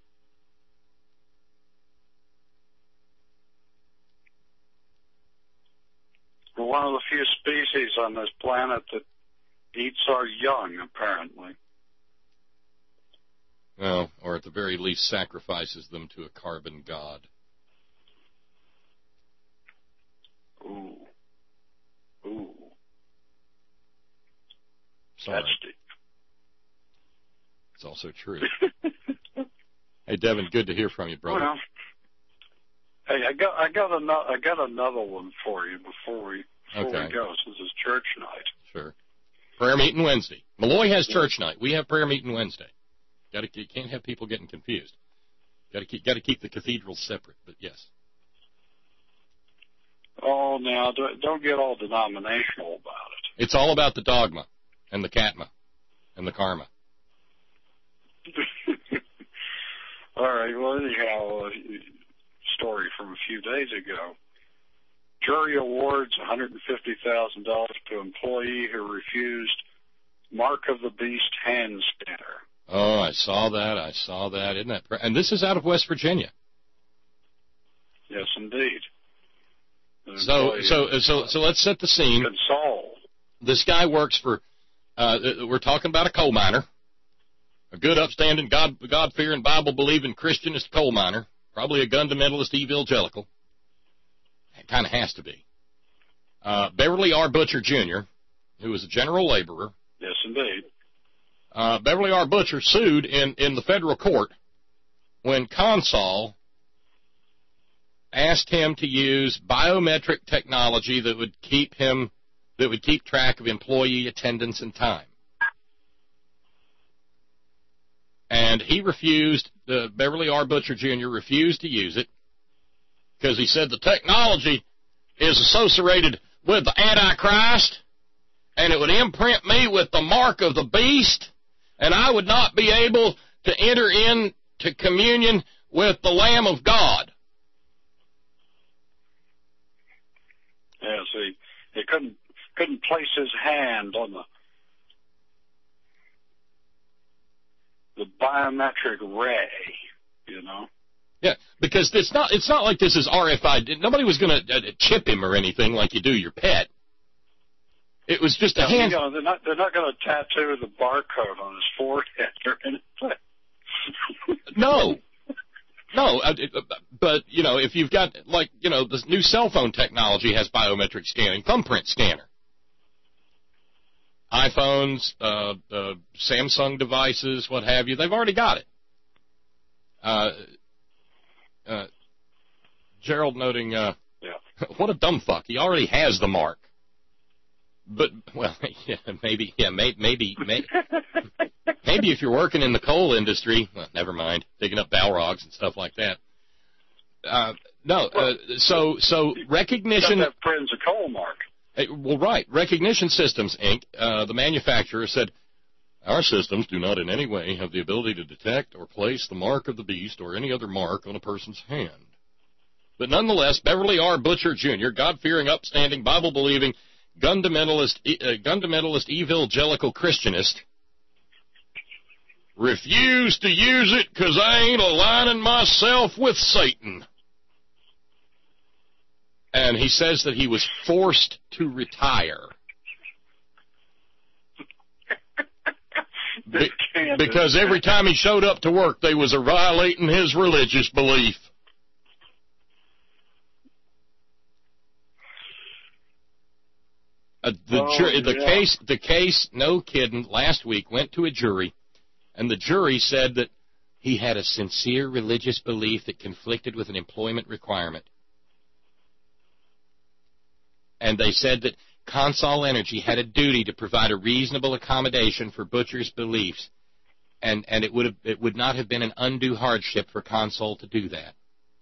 We're one of the few species on this planet that eats our young, apparently. Well, or at the very least sacrifices them to a carbon god. Ooh. Sorry. That's deep. It's also true. Hey, Devin, good to hear from you, brother. Well, hey, I got another one for you before we go, since it's church night. Sure. Prayer meeting Wednesday. Malloy has church night. We have prayer meeting Wednesday. You can't have people getting confused. Got to keep the cathedrals separate. But yes. Oh, now don't get all denominational about it. It's all about the dogma and the catma and the karma. All right. Well, anyhow, story from a few days ago. Jury awards $150,000 to employee who refused Mark of the Beast hand scanner. Oh, I saw that. Isn't that? And this is out of West Virginia. Yes, indeed. So let's set the scene. Console. This guy works for. We're talking about a coal miner, a good, upstanding, God-fearing, Bible-believing Christianist coal miner, probably a fundamentalist evangelical. It kind of has to be. Beverly R. Butcher Jr., who was a general laborer. Yes, indeed. Beverly R. Butcher sued in the federal court when Consol asked him to use biometric technology that would keep track of employee attendance and time. And he refused, Beverly R. Butcher Jr. refused to use it because he said the technology is associated with the Antichrist and it would imprint me with the mark of the beast, and I would not be able to enter into communion with the Lamb of God. Yeah, see, he couldn't place his hand on the biometric ray, you know. Yeah, because it's not like this is RFID. Nobody was going to chip him or anything like you do your pet. It was just a hand. You know, they're not going to tattoo the barcode on his forehead or anything. No, but you know, if you've got this new cell phone technology has biometric scanning, thumbprint scanner. iPhones, Samsung devices, what have you, they've already got it. Gerald noting, what a dumb fuck. He already has the mark. But, well, maybe if you're working in the coal industry, well, never mind, digging up Balrogs and stuff like that. So recognition. That friend's a coal mark. Well, right. Recognition Systems, Inc., the manufacturer, said, our systems do not in any way have the ability to detect or place the mark of the beast or any other mark on a person's hand. But nonetheless, Beverly R. Butcher Jr., God-fearing, upstanding, Bible-believing, fundamentalist evangelical Christianist, refused to use it because I ain't aligning myself with Satan. And he says that he was forced to retire. Because every time he showed up to work, they was violating his religious belief. The case, no kidding, last week went to a jury, and the jury said that he had a sincere religious belief that conflicted with an employment requirement. And they said that Consol Energy had a duty to provide a reasonable accommodation for Butcher's beliefs, and it would not have been an undue hardship for Consol to do that.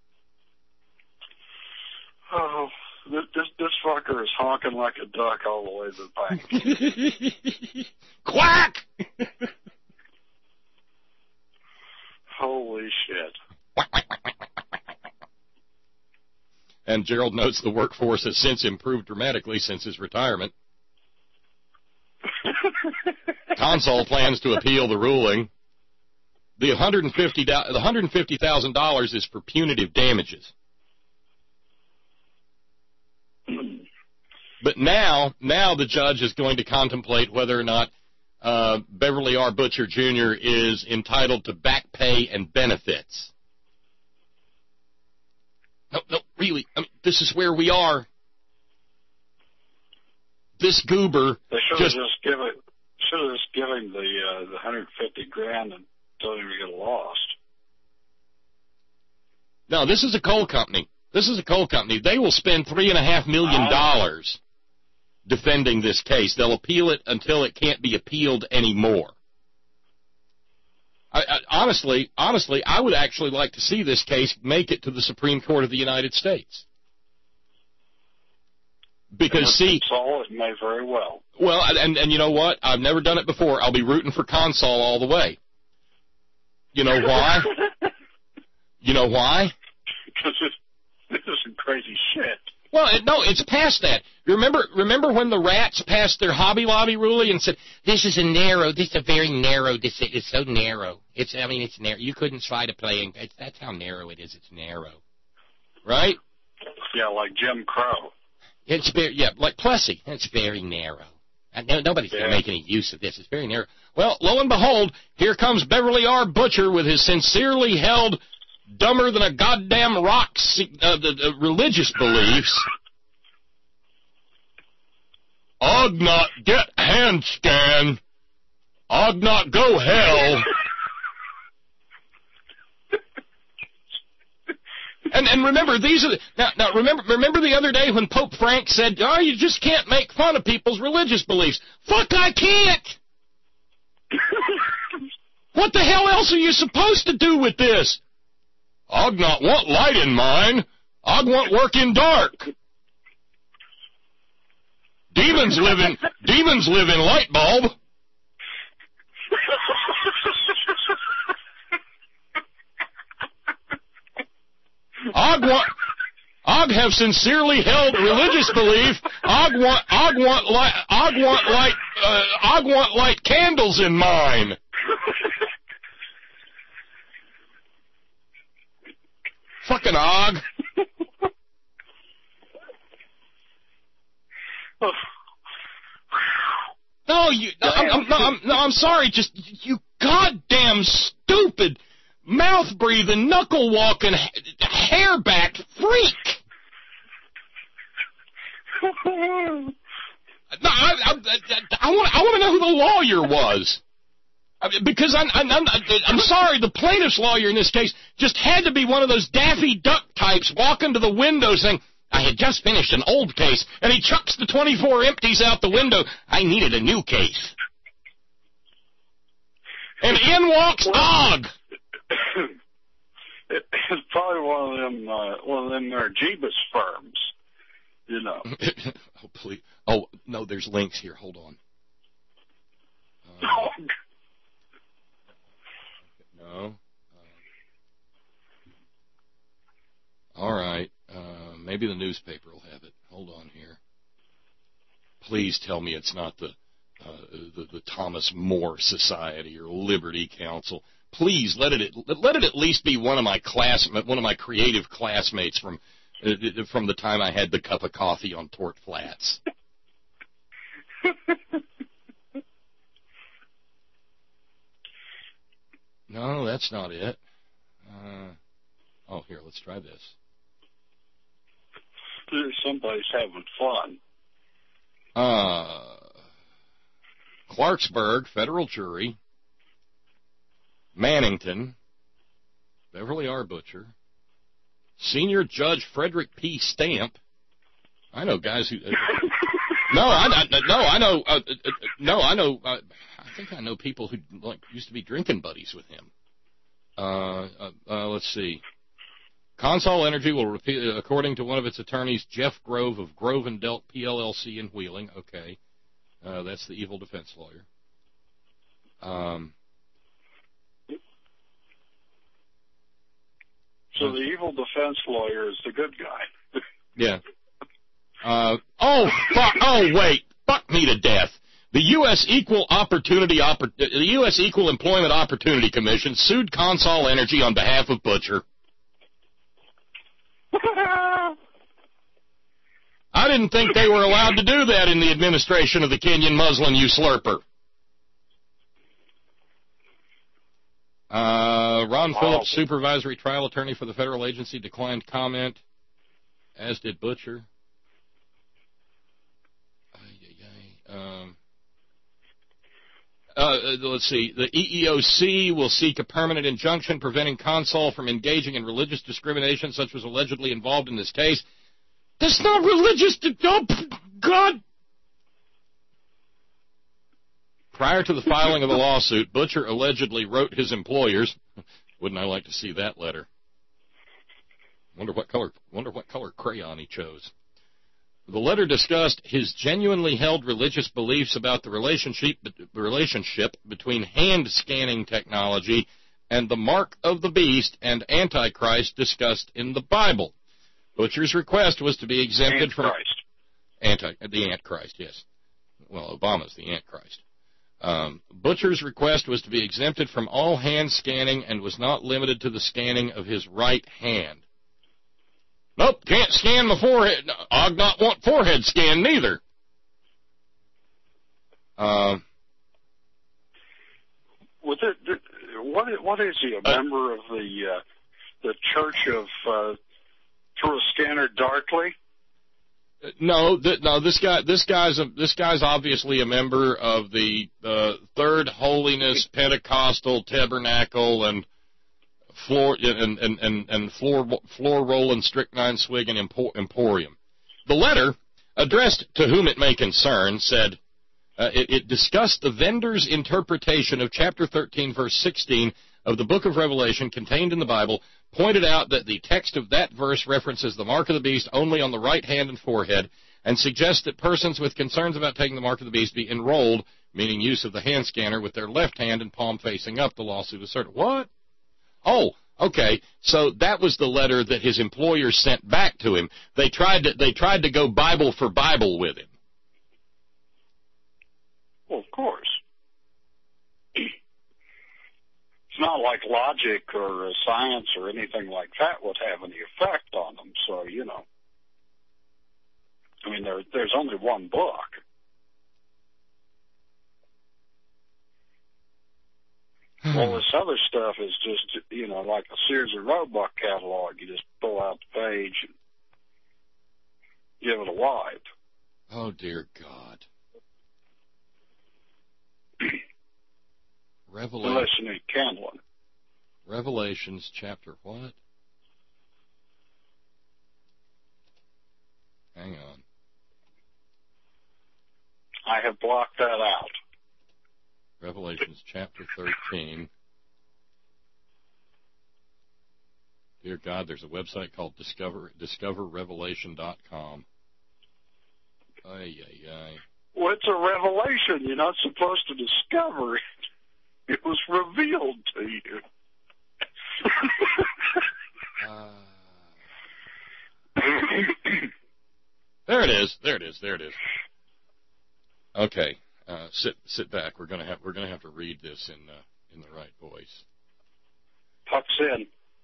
Oh, this fucker is honking like a duck all the way to the bank. Quack! Holy shit. And Gerald notes the workforce has since improved dramatically since his retirement. Consol plans to appeal the ruling. The $150,000 is for punitive damages. But now the judge is going to contemplate whether or not Beverly R. Butcher Jr. is entitled to back pay and benefits. No, really. I mean, this is where we are. This goober they should have just given the $150,000 and told him to get lost. No, this is a coal company. They will spend $3.5 million defending this case. They'll appeal it until it can't be appealed anymore. Honestly, I would actually like to see this case make it to the Supreme Court of the United States. Because, see... Consol, it may very well. Well, and you know what? I've never done it before. I'll be rooting for Consol all the way. You know why? You know why? Because this is some crazy shit. Well, no, it's past that. Remember when the rats passed their Hobby Lobby ruling and said, this is a very narrow, it's so narrow. It's narrow. You couldn't try to play, that's how narrow it is. It's narrow. Right? Yeah, like Jim Crow. It's very, like Plessy. It's very narrow. Nobody's going to make any use of this. It's very narrow. Well, lo and behold, here comes Beverly R. Butcher with his sincerely held, dumber than a goddamn rock, religious beliefs. Ognot get hand scan. Ognot go hell. And remember, these are now. Remember the other day when Pope Frank said, "Oh, you just can't make fun of people's religious beliefs." Fuck, I can't. What the hell else are you supposed to do with this? I'd not want light in mine. I'd want work in dark. Demons live in light bulb. I'd have sincerely held religious belief. I'd want light candles in mine. Fucking Og. I'm sorry. Just you goddamn stupid, mouth-breathing, knuckle-walking, hair-backed freak. I want to know who the lawyer was. Because I'm sorry, the plaintiff's lawyer in this case just had to be one of those Daffy Duck types walking to the window saying, I had just finished an old case, and he chucks the 24 empties out the window. I needed a new case. And in walks Og. It's probably one of them there Jeebus firms, you know. Oh, please. Oh, no, there's links here. Hold on. No. All right. Maybe the newspaper will have it. Hold on here. Please tell me it's not the Thomas More Society or Liberty Council. Please let it at least be one of my creative classmates from the time I had the cup of coffee on Tort Flats. No, that's not it. Here, let's try this. Somebody's having fun. Clarksburg, federal jury. Mannington. Beverly R. Butcher. Senior Judge Frederick P. Stamp. I know guys who... I think I know people who used to be drinking buddies with him. Let's see. Consol Energy will repeat, according to one of its attorneys, Jeff Grove of Grove and Delt PLLC in Wheeling. Okay. That's the evil defense lawyer. So the evil defense lawyer is the good guy. Yeah. Wait. Fuck me to death. The U.S. Equal Employment Opportunity Commission sued Consol Energy on behalf of Butcher. I didn't think they were allowed to do that in the administration of the Kenyan Muslim usurper. Ron Phillips, supervisory trial attorney for the federal agency, declined comment, as did Butcher. Let's see. The EEOC will seek a permanent injunction preventing Consol from engaging in religious discrimination such was allegedly involved in this case. That's not religious. Oh, God. Prior to the filing of the lawsuit, Butcher allegedly wrote his employers. Wouldn't I like to see that letter? Wonder what color crayon he chose. The letter discussed his genuinely held religious beliefs about the relationship between hand-scanning technology and the mark of the beast and Antichrist discussed in the Bible. Butcher's request was to be exempted from... The Antichrist, yes. Well, Obama's the Antichrist. Butcher's request was to be exempted from all hand scanning and was not limited to the scanning of his right hand. Nope, can't scan my forehead. I'd not want forehead scan neither. What is he, a member of the Church of Through a Scanner Darkly? No. This guy's obviously a member of the Third Holiness Pentecostal Tabernacle and floor rolling strychnine swigging emporium. The letter, addressed to whom it may concern, said it discussed the vendor's interpretation of chapter 13, verse 16 of the book of Revelation contained in the Bible, pointed out that the text of that verse references the mark of the beast only on the right hand and forehead, and suggests that persons with concerns about taking the mark of the beast be enrolled, meaning use of the hand scanner, with their left hand and palm facing up, the lawsuit asserted. What? Oh, okay. So that was the letter that his employer sent back to him. They tried to go Bible for Bible with him. Well, of course. It's not like logic or science or anything like that would have any effect on them. So, you know, I mean, there's only one book. Well, this other stuff is just, you know, like a Sears and Roebuck catalog. You just pull out the page and give it a wipe. Oh, dear God. Unless you need candling. Revelations chapter what? Hang on. I have blocked that out. Revelations chapter 13. Dear God, there's a website called discoverrevelation.com. Ay. Well, it's a revelation. You're not supposed to discover it. It was revealed to you. There it is. Okay. Sit back. We're gonna have to read this in the right voice. Tucks in.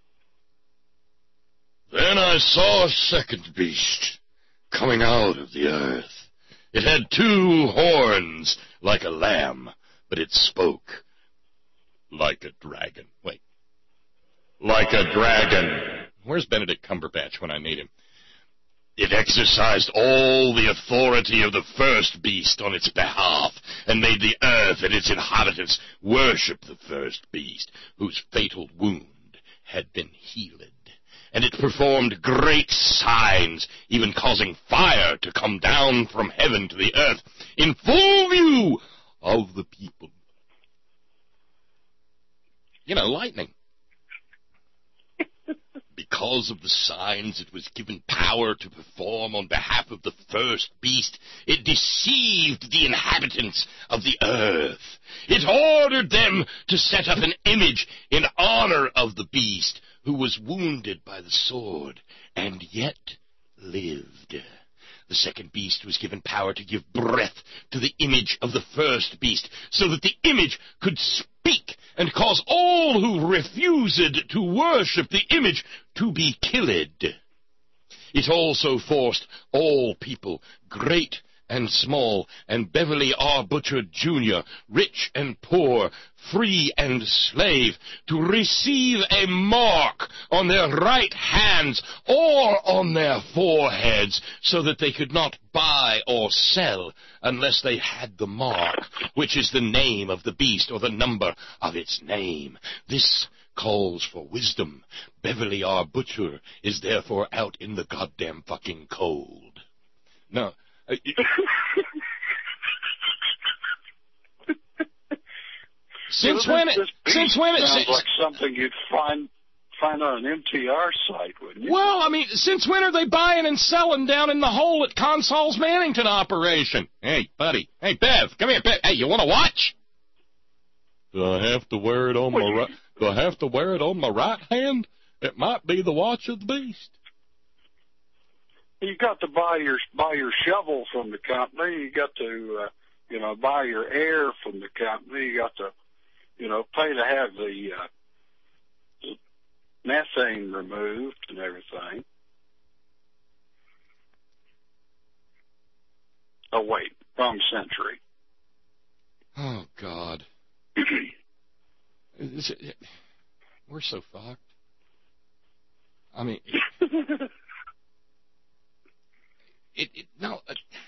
Then I saw a second beast coming out of the earth. It had 2 horns like a lamb, but it spoke like a dragon. Wait. Like a dragon. Where's Benedict Cumberbatch when I need him? It exercised all the authority of the first beast on its behalf, and made the earth and its inhabitants worship the first beast, whose fatal wound had been healed. And it performed great signs, even causing fire to come down from heaven to the earth, in full view of the people. You know, lightning. Because of the signs it was given power to perform on behalf of the first beast, it deceived the inhabitants of the earth. It ordered them to set up an image in honor of the beast, who was wounded by the sword, and yet lived. The second beast was given power to give breath to the image of the first beast, so that the image could speak and cause all who refused to worship the image to be killed. It also forced all people, great and small, and Beverly R. Butcher, Jr., rich and poor, free and slave, to receive a mark on their right hands or on their foreheads, so that they could not buy or sell unless they had the mark, which is the name of the beast or the number of its name. This calls for wisdom. Beverly R. Butcher is therefore out in the goddamn fucking cold. No. Since when? Sounds like something you'd find find out an MTR site, wouldn't you? Well, I mean, since when are they buying and selling down in the hole at Consol's Mannington operation? Hey, buddy. Hey, Bev, come here, Bev. Hey, you want to watch? Do I have to wear it on my right? Do I have to wear it on my right hand? It might be the watch of the beast. You got to buy your shovel from the company. You got to buy your air from the company. You got to pay to have the methane removed and everything. Oh wait, wrong century. Oh God. We're so fucked. I mean, no.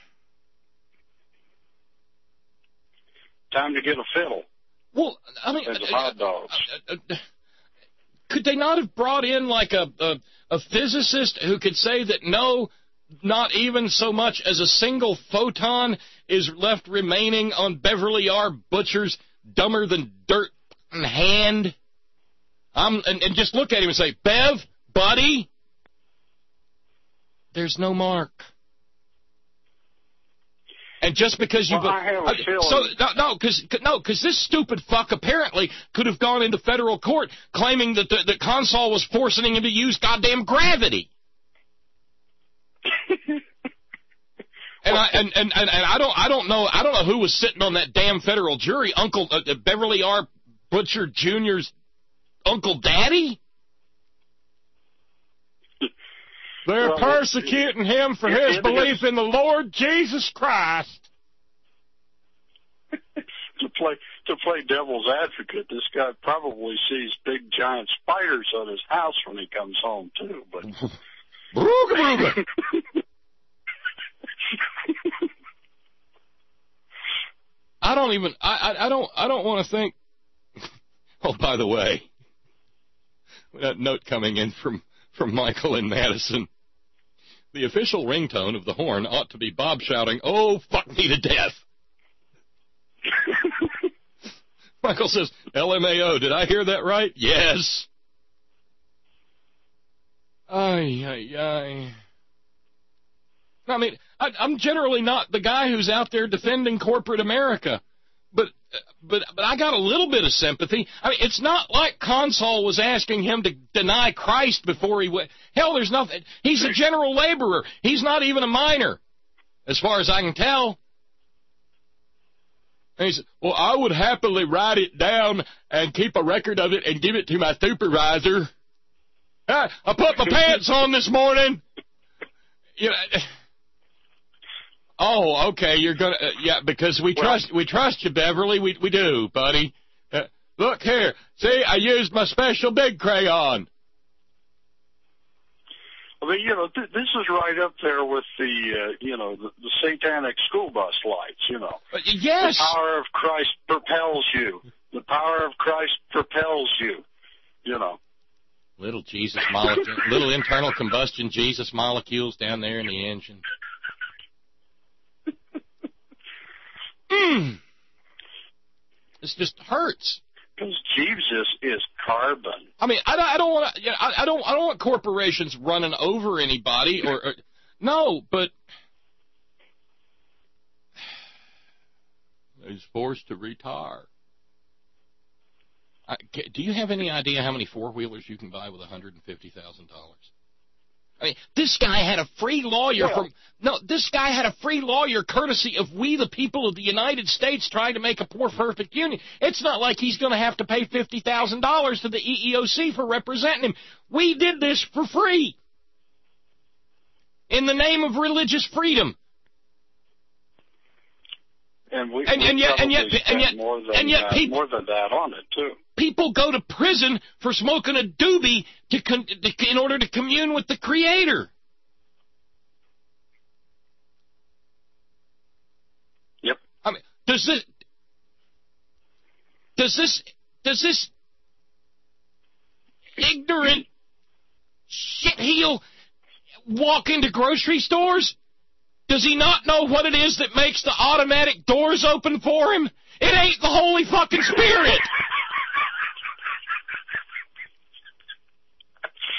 Time to get a fiddle. Well, I mean, and hot dogs. Could they not have brought in like a physicist who could say that no, not even so much as a single photon is left remaining on Beverly R. Butcher's dumber than dirt hand? And just look at him and say, Bev, buddy, there's no mark. And just because you... I have a feeling... because this stupid fuck apparently could have gone into federal court claiming that the Consol was forcing him to use goddamn gravity. And I don't know who was sitting on that damn federal jury. Uncle Beverly R. Butcher Jr.'s Uncle Daddy? They're persecuting him for his belief in the Lord Jesus Christ. To play devil's advocate, this guy probably sees big giant spiders on his house when he comes home too. But I don't want to think. Oh, by the way, that note coming in from Michael in Madison. The official ringtone of the horn ought to be Bob shouting, "Oh, fuck me to death." Michael says, LMAO, did I hear that right? Yes. Ay. I mean, I'm generally not the guy who's out there defending corporate America, but I got a little bit of sympathy. I mean, it's not like Consol was asking him to deny Christ before he went. Hell, there's nothing. He's a general laborer. He's not even a miner, as far as I can tell. And he said, well, I would happily write it down and keep a record of it and give it to my supervisor. I put my pants on this morning. You know. Oh, okay. You're gonna, because we trust you, Beverly. We do, buddy. Look here. See, I used my special big crayon. I mean, this is right up there with the satanic school bus lights, Yes. The power of Christ propels you. The power of Christ propels you, Little Jesus molecule, little internal combustion Jesus molecules down there in the engine. This just hurts. Because Jesus is carbon. I mean, I don't want to. I don't want corporations running over anybody or no, but he's forced to retire. Do you have any idea how many four-wheelers you can buy with $150,000? I mean, this guy had a free lawyer this guy had a free lawyer courtesy of we the people of the United States trying to make a poor perfect union. It's not like he's going to have to pay $50,000 to the EEOC for representing him. We did this for free. In the name of religious freedom. And yet more than that on it too. People go to prison for smoking a doobie in order to commune with the Creator. Yep. I mean, does this ignorant shitheel walk into grocery stores? Does he not know what it is that makes the automatic doors open for him? It ain't the Holy fucking Spirit.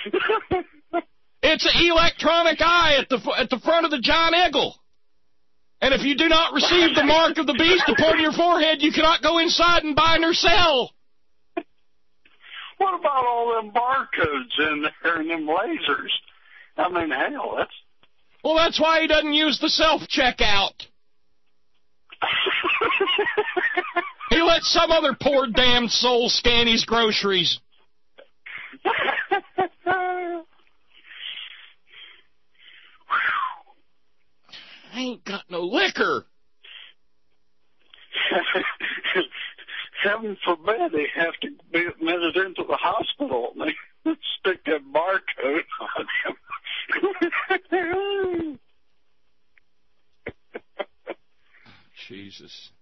It's an electronic eye at the front of the John Eagle. And if you do not receive the mark of the beast upon your forehead, you cannot go inside and buy nor sell. What about all them barcodes in there and them lasers? I mean, hell, that's... Well, that's why he doesn't use the self-checkout. He lets some other poor damned soul scan his groceries. I ain't got no liquor. Heaven forbid they have to be admitted into the hospital and they stick that barcode on him. Jesus.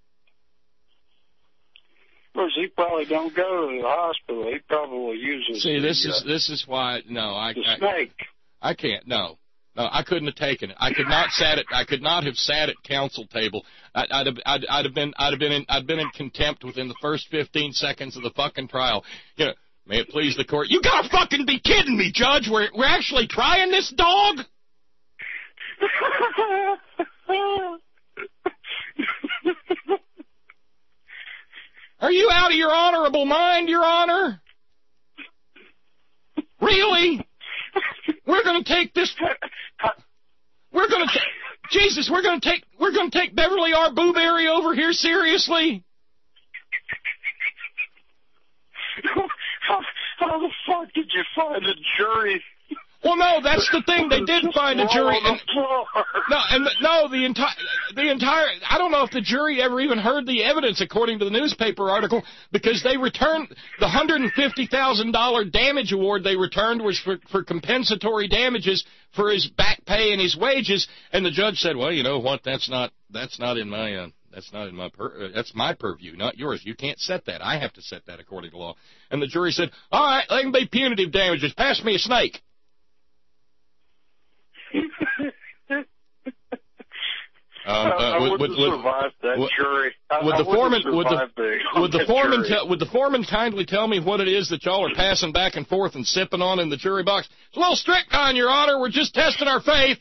Of course, he probably don't go to the hospital. He probably uses. See, this is why. No, I snake. I can't. No, I couldn't have taken it. I could not have sat at council table. I'd have been in contempt within the first 15 seconds of the fucking trial. You know, may it please the court. You gotta fucking be kidding me, Judge. We're actually trying this dog. Are you out of your honorable mind, Your Honor? Really? We're going to take this. We're going to Jesus. We're going to take Beverly R. Booberry over here seriously. How the fuck did you find a jury? Well, no, that's the thing. They did find a jury. The entire. I don't know if the jury ever even heard the evidence, according to the newspaper article, because they returned the $150,000 damage award. They returned was for compensatory damages for his back pay and his wages. And the judge said, "Well, you know what? That's not in my that's my purview, not yours. You can't set that. I have to set that according to law." And the jury said, "All right, they can be punitive damages. Pass me a snake." Would the foreman kindly tell me what it is that y'all are passing back and forth and sipping on in the jury box? It's a little strychnine, Your Honor. We're just testing our faith.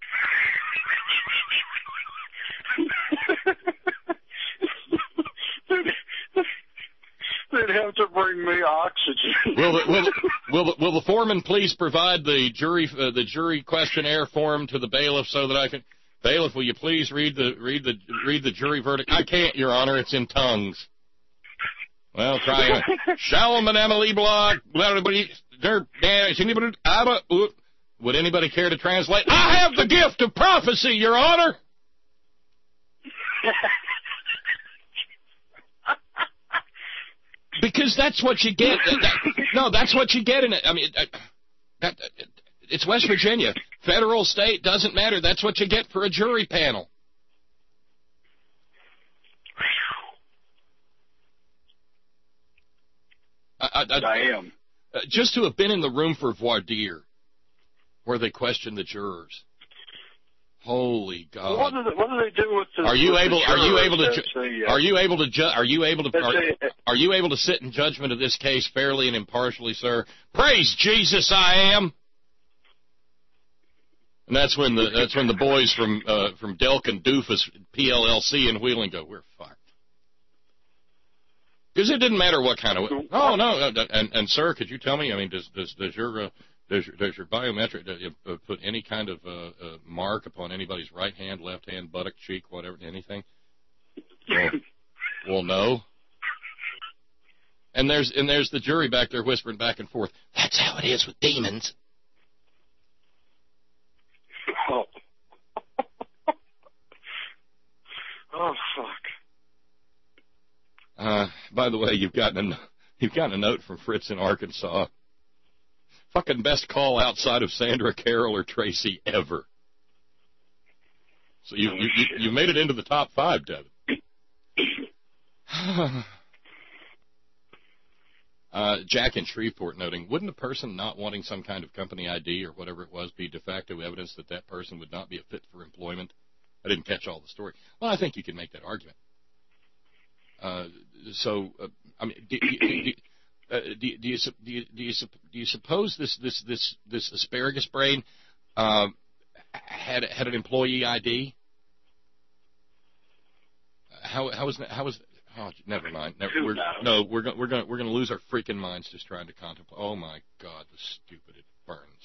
They'd have to bring me oxygen. Will the foreman please provide the jury questionnaire form to the bailiff so that I can? Bailiff, will you please read the jury verdict? I can't, Your Honor. It's in tongues. Well, try it. Shalom and Emily Block. Would anybody care to translate? I have the gift of prophecy, Your Honor. Because that's what you get. That's what you get in it. I mean, it's West Virginia. Federal, state, doesn't matter. That's what you get for a jury panel. I am. Just to have been in the room for voir dire, where they questioned the jurors. Holy God! What do they do with the? Are you able to sit in judgment of this case fairly and impartially, sir? Praise Jesus, I am. And that's when the boys from Delkin Doofus PLLC in Wheeling go, we're fucked. Because it didn't matter what kind of. Oh no, and sir, could you tell me? I mean, does your biometric put any kind of mark upon anybody's right hand, left hand, buttock, cheek, whatever, anything? Well, no. And there's the jury back there whispering back and forth. That's how it is with demons. Oh fuck. By the way, you've gotten a note from Fritz in Arkansas. Fucking best call outside of Sandra, Carol, or Tracy ever. So you made it into the top 5, Devin. Jack in Shreveport noting, wouldn't a person not wanting some kind of company ID or whatever it was be de facto evidence that that person would not be a fit for employment? I didn't catch all the story. Well, I think you can make that argument. I mean, you suppose this asparagus brain had an employee ID? How was oh, never mind. We're going to lose our freaking minds just trying to contemplate. Oh my God, the stupid, it burns.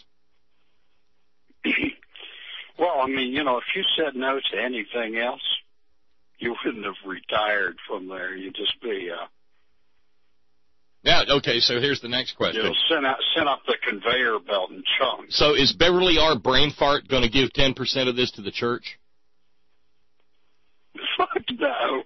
Well, I mean, if you said no to anything else, you wouldn't have retired from there. You'd just be. Yeah. Okay. So here's the next question. Send up the conveyor belt in chunks. So is Beverly R. Brainfart going to give 10% of this to the church? Fuck no.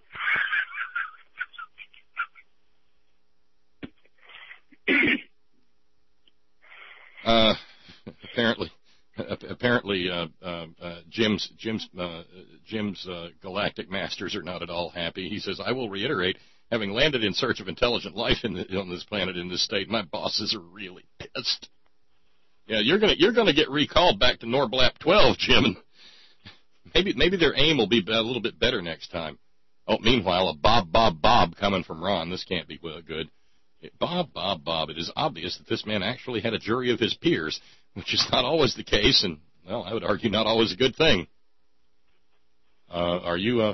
Apparently, Jim's galactic masters are not at all happy. He says, "I will reiterate, having landed in search of intelligent life on this planet in this state, my bosses are really pissed." Yeah, you're gonna get recalled back to Norblap 12, Jim. And maybe their aim will be a little bit better next time. Oh, meanwhile, a Bob coming from Ron. This can't be good. Bob. It is obvious that this man actually had a jury of his peers, which is not always the case, and, well, I would argue not always a good thing. Are you,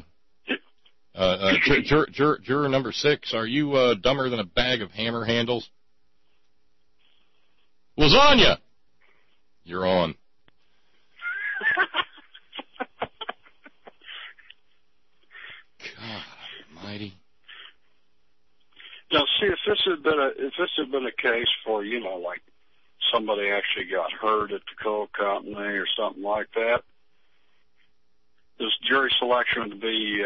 juror number 6, are you dumber than a bag of hammer handles? Lasagna! You're on. God almighty. Now, see, if this had been a case for, like somebody actually got hurt at the coal company or something like that, this jury selection would be,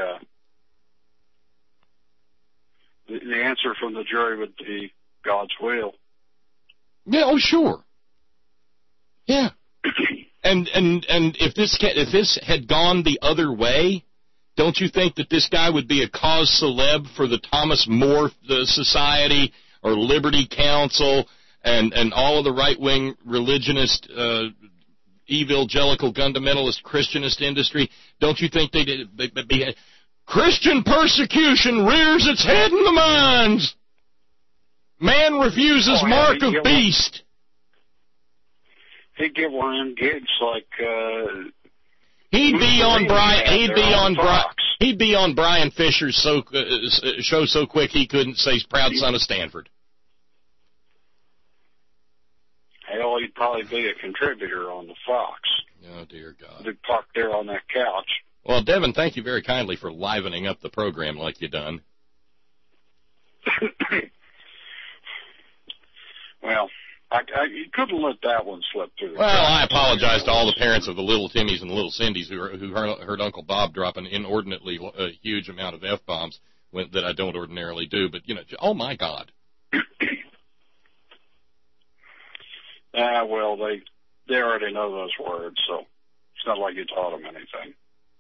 the answer from the jury would be God's will. Yeah, oh, sure. Yeah. And if this had gone the other way, don't you think that this guy would be a cause celeb for the Thomas More Society or Liberty Council and all of the right-wing religionist, evangelical, fundamentalist, Christianist industry? Don't you think they'd be Christian persecution rears its head in the mines. Man refuses mark of beast. He'd get one of them gigs like. He'd be on Brian Fisher's show so quick he couldn't say proud son of Stanford. Hell, he'd probably be a contributor on the Fox. Oh, dear God. He'd park there on that couch. Well, Devin, thank you very kindly for livening up the program like you done. Well, you couldn't let that one slip through. Well, I apologize to all the parents of the little Timmys and the little Cindys who heard Uncle Bob drop an inordinately huge amount of F-bombs that I don't ordinarily do. But, oh, my God. Well, they already know those words, so it's not like you taught them anything.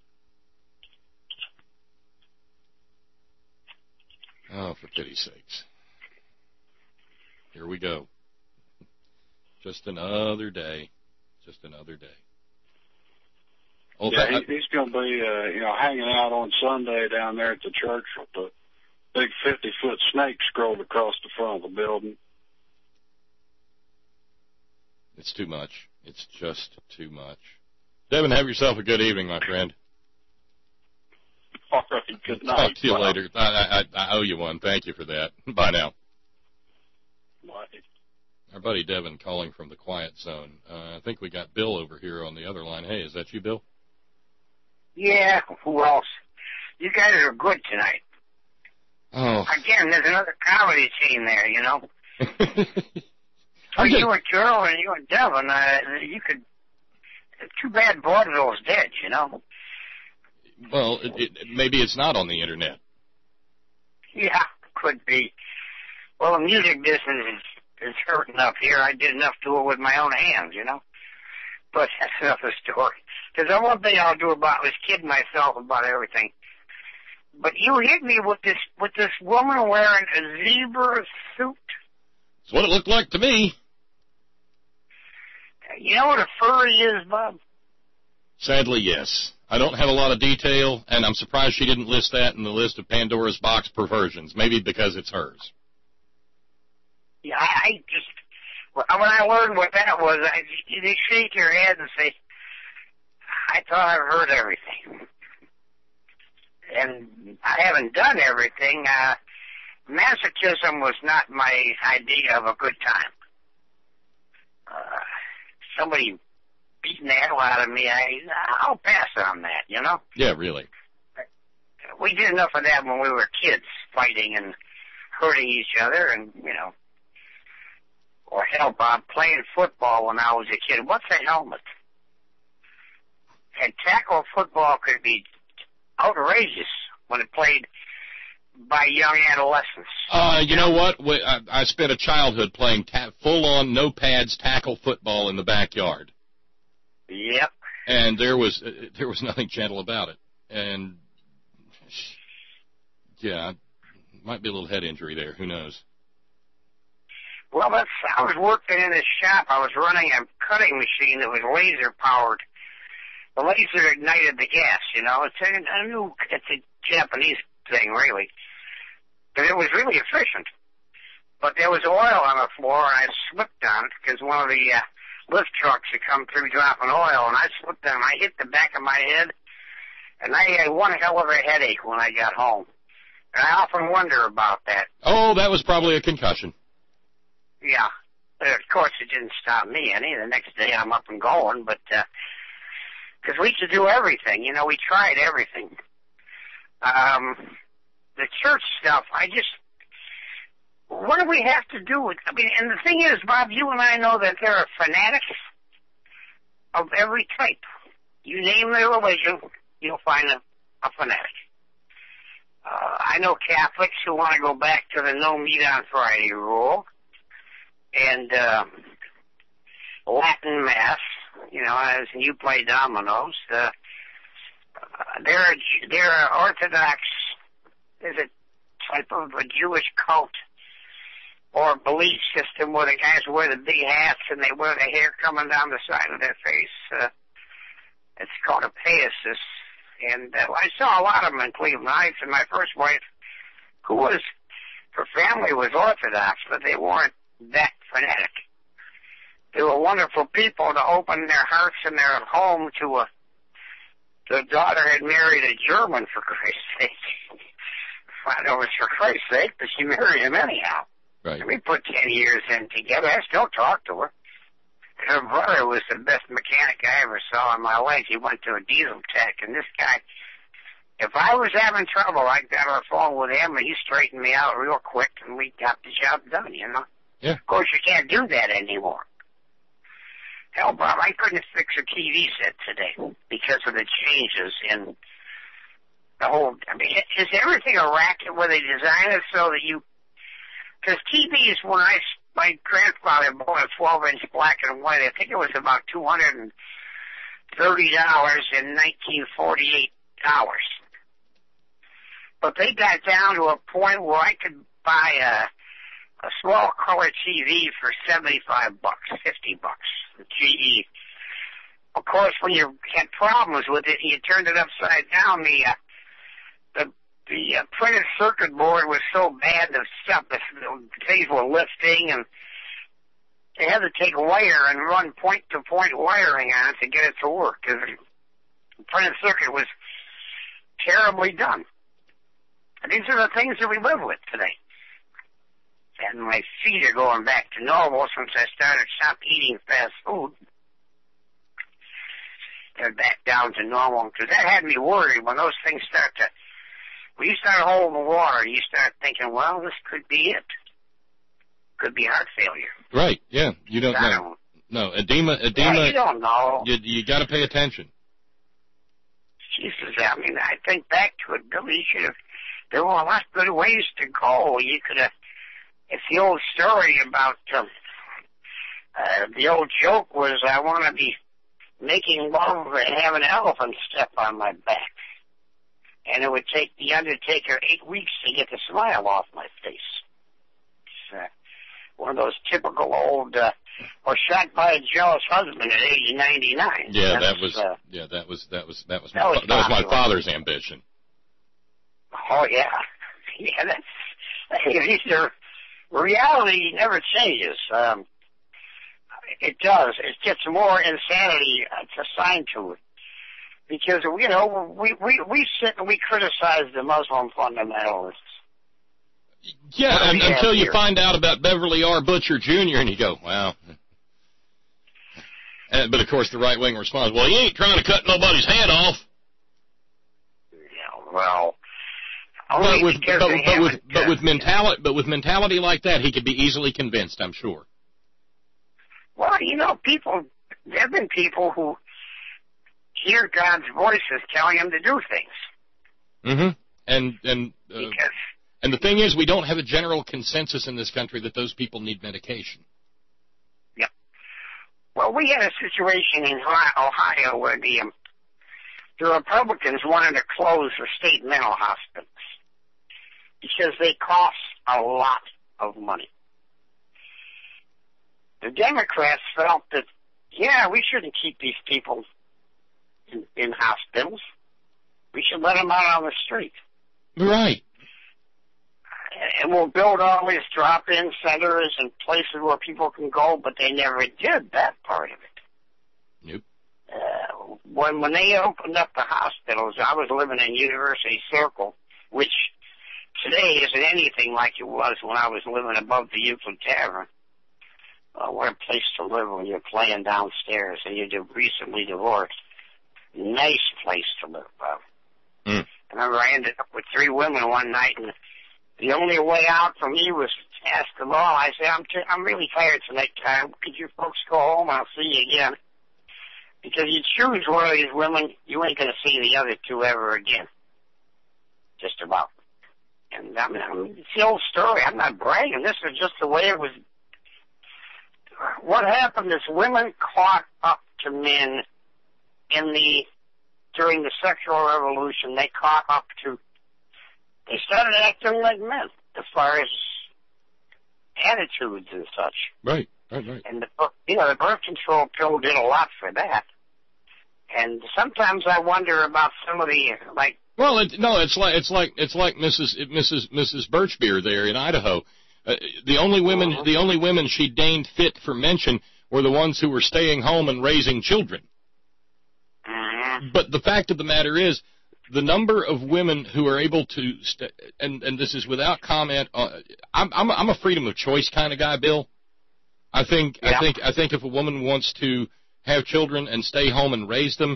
Oh, for pity's sakes. Here we go. Just another day. Oh, yeah, he's going to be, hanging out on Sunday down there at the church with the big 50-foot snake scrolled across the front of the building. It's too much. It's just too much. Devin, have yourself a good evening, my friend. All right, good night. Talk to you later. I owe you one. Thank you for that. Bye now. Bye. Our buddy Devin calling from the quiet zone. I think we got Bill over here on the other line. Hey, is that you, Bill? Yeah, who else? You guys are good tonight. Oh. Again, there's another comedy scene there, You and Carol and you and Devin, you could... Too bad vaudeville's dead, Well, maybe it's not on the Internet. Yeah, could be. Well, the music business is hurting up here. I did enough to it with my own hands, But that's another story. Because the one thing I'll do about is kid myself about everything. But you hit me with this woman wearing a zebra suit. It's what it looked like to me. You know what a furry is, Bob? Sadly, yes. I don't have a lot of detail, and I'm surprised she didn't list that in the list of Pandora's box perversions. Maybe because it's hers. Yeah, I just, when I learned what that was, they shake your head and say, I thought I've heard everything. And I haven't done everything. Masochism was not my idea of a good time. Somebody beating the hell out of me, I'll pass on that, you know? Yeah, really. We did enough of that when we were kids, fighting and hurting each other, and, you know. Or hell, Bob, playing football when I was a kid. What's a helmet? And tackle football could be outrageous when it played by young adolescents. You know what? I spent a childhood playing full-on, no pads tackle football in the backyard. Yep. And there was nothing gentle about it. And, yeah, might be a little head injury there. Who knows? Well, I was working in a shop. I was running a cutting machine that was laser-powered. The laser ignited the gas, you know. It's a Japanese thing, really. But it was really efficient. But there was oil on the floor, and I slipped on it because one of the lift trucks had come through dropping oil, and I slipped on it. I hit the back of my head, and I had one hell of a headache when I got home. And I often wonder about that. Oh, that was probably a concussion. Yeah. But of course, it didn't stop me any. The next day, I'm up and going, but because we used to do everything. You know, we tried everything. The church stuff, what do we have to do with, and the thing is, Bob, you and I know that there are fanatics of every type. You name their religion, you'll find a fanatic. I know Catholics who want to go back to the no meat on Friday rule, and Latin Mass, you know, as you play dominoes. There are Orthodox, is a type of a Jewish cult or belief system where the guys wear the big hats and they wear the hair coming down the side of their face. It's called a paisis. And I saw a lot of them in Cleveland Heights, and my first wife, her family was Orthodox, but they weren't that fanatic. They were wonderful people to open their hearts and their home to their daughter had married a German, for Christ's sake. I know it's for Christ's sake, but she married him anyhow. Right. And we put 10 years in together. I still talk to her. Her brother was the best mechanic I ever saw in my life. He went to a diesel tech, and this guy, if I was having trouble, I got on the phone with him, and he straightened me out real quick, and we got the job done, you know? Yeah. Of course, you can't do that anymore. Hell, Bob, I couldn't fix a TV set today because of the changes in the whole, is everything a racket where they design it so that because TVs, my grandfather bought a 12-inch black and white, I think it was about $230 in 1948. But they got down to a point where I could buy a small color TV for $75, $50, the GE. Of course, when you had problems with it, you turned it upside down, the printed circuit board was so bad, the things were lifting, and they had to take a wire and run point-to-point wiring on it to get it to work, because the printed circuit was terribly done. And these are the things that we live with today. And my feet are going back to normal since I stopped eating fast food. They're back down to normal, because that had me worried when those things when you start holding water, you start thinking, well, this could be it. Could be heart failure. Right, yeah. You don't know. No, edema. Yeah, you don't know. You got to pay attention. Jesus, I think back to it, Billy. There were a lot of good ways to go. You could have, it's the old story about, the old joke was, I want to be making love and have an elephant step on my back. And it would take the Undertaker 8 weeks to get the smile off my face. It's one of those typical old, or shot by a jealous husband at age 99. Yeah, that was my father's ambition. Oh yeah, yeah. These reality never changes. It does. It gets more insanity assigned to it. Because, you know, we sit and we criticize the Muslim fundamentalists. Yeah, until you find out about Beverly R. Butcher Jr. and you go, wow. But, of course, the right wing responds, well, he ain't trying to cut nobody's head off. Yeah, well... But with mentality like that, he could be easily convinced, I'm sure. Well, you know, there have been people who hear God's voices telling them to do things. Mm-hmm. And the thing is, we don't have a general consensus in this country that those people need medication. Yeah. Well, we had a situation in Ohio where the Republicans wanted to close the state mental hospitals because they cost a lot of money. The Democrats felt that, yeah, we shouldn't keep these people in hospitals. We should let them out on the street. Right. And we'll build all these drop-in centers and places where people can go, but they never did that part of it. Nope. When they opened up the hospitals, I was living in University Circle, which today isn't anything like it was when I was living above the Euclid Tavern. What a place to live when you're playing downstairs and you're recently divorced. Nice place to live. I remember I ended up with 3 women one night, and the only way out for me was to ask them all. I said, I'm really tired tonight. Could you folks go home? I'll see you again. Because you choose one of these women, you ain't going to see the other 2 ever again. Just about. And I mean, it's the old story. I'm not bragging. This is just the way it was. What happened is women caught up to men during the sexual revolution. They caught up to, they started acting like men as far as attitudes and such. Right. And the birth control pill did a lot for that. And sometimes I wonder about some of the Well, it's like Mrs. Birchbeer there in Idaho. The only women she deigned fit for mention were the ones who were staying home and raising children. But the fact of the matter is, the number of women who are able to and this is without comment. I'm a freedom of choice kind of guy, Bill. I think if a woman wants to have children and stay home and raise them,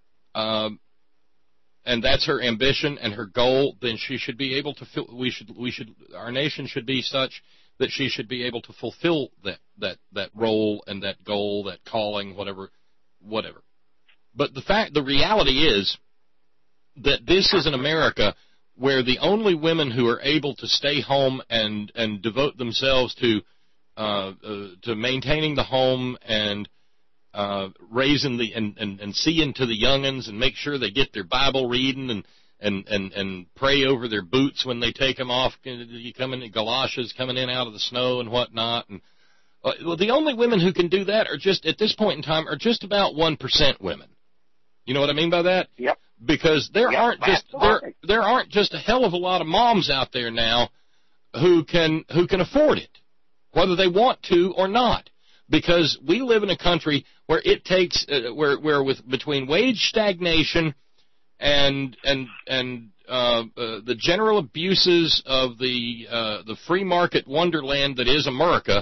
and that's her ambition and her goal, then she should be able to our nation should be such that she should be able to fulfill that role and that goal, that calling, whatever. But the reality is that this is an America where the only women who are able to stay home and devote themselves to maintaining the home and raising and seeing to the youngins and make sure they get their Bible reading and pray over their boots when they take them off. You come in galoshes coming in out of the snow and whatnot. And the only women who can do that are just at this point in time are just about 1% women. You know what I mean by that? Yep. Because there aren't just a hell of a lot of moms out there now who can afford it, whether they want to or not. Because we live in a country where it takes between wage stagnation and the general abuses of the free market wonderland that is America,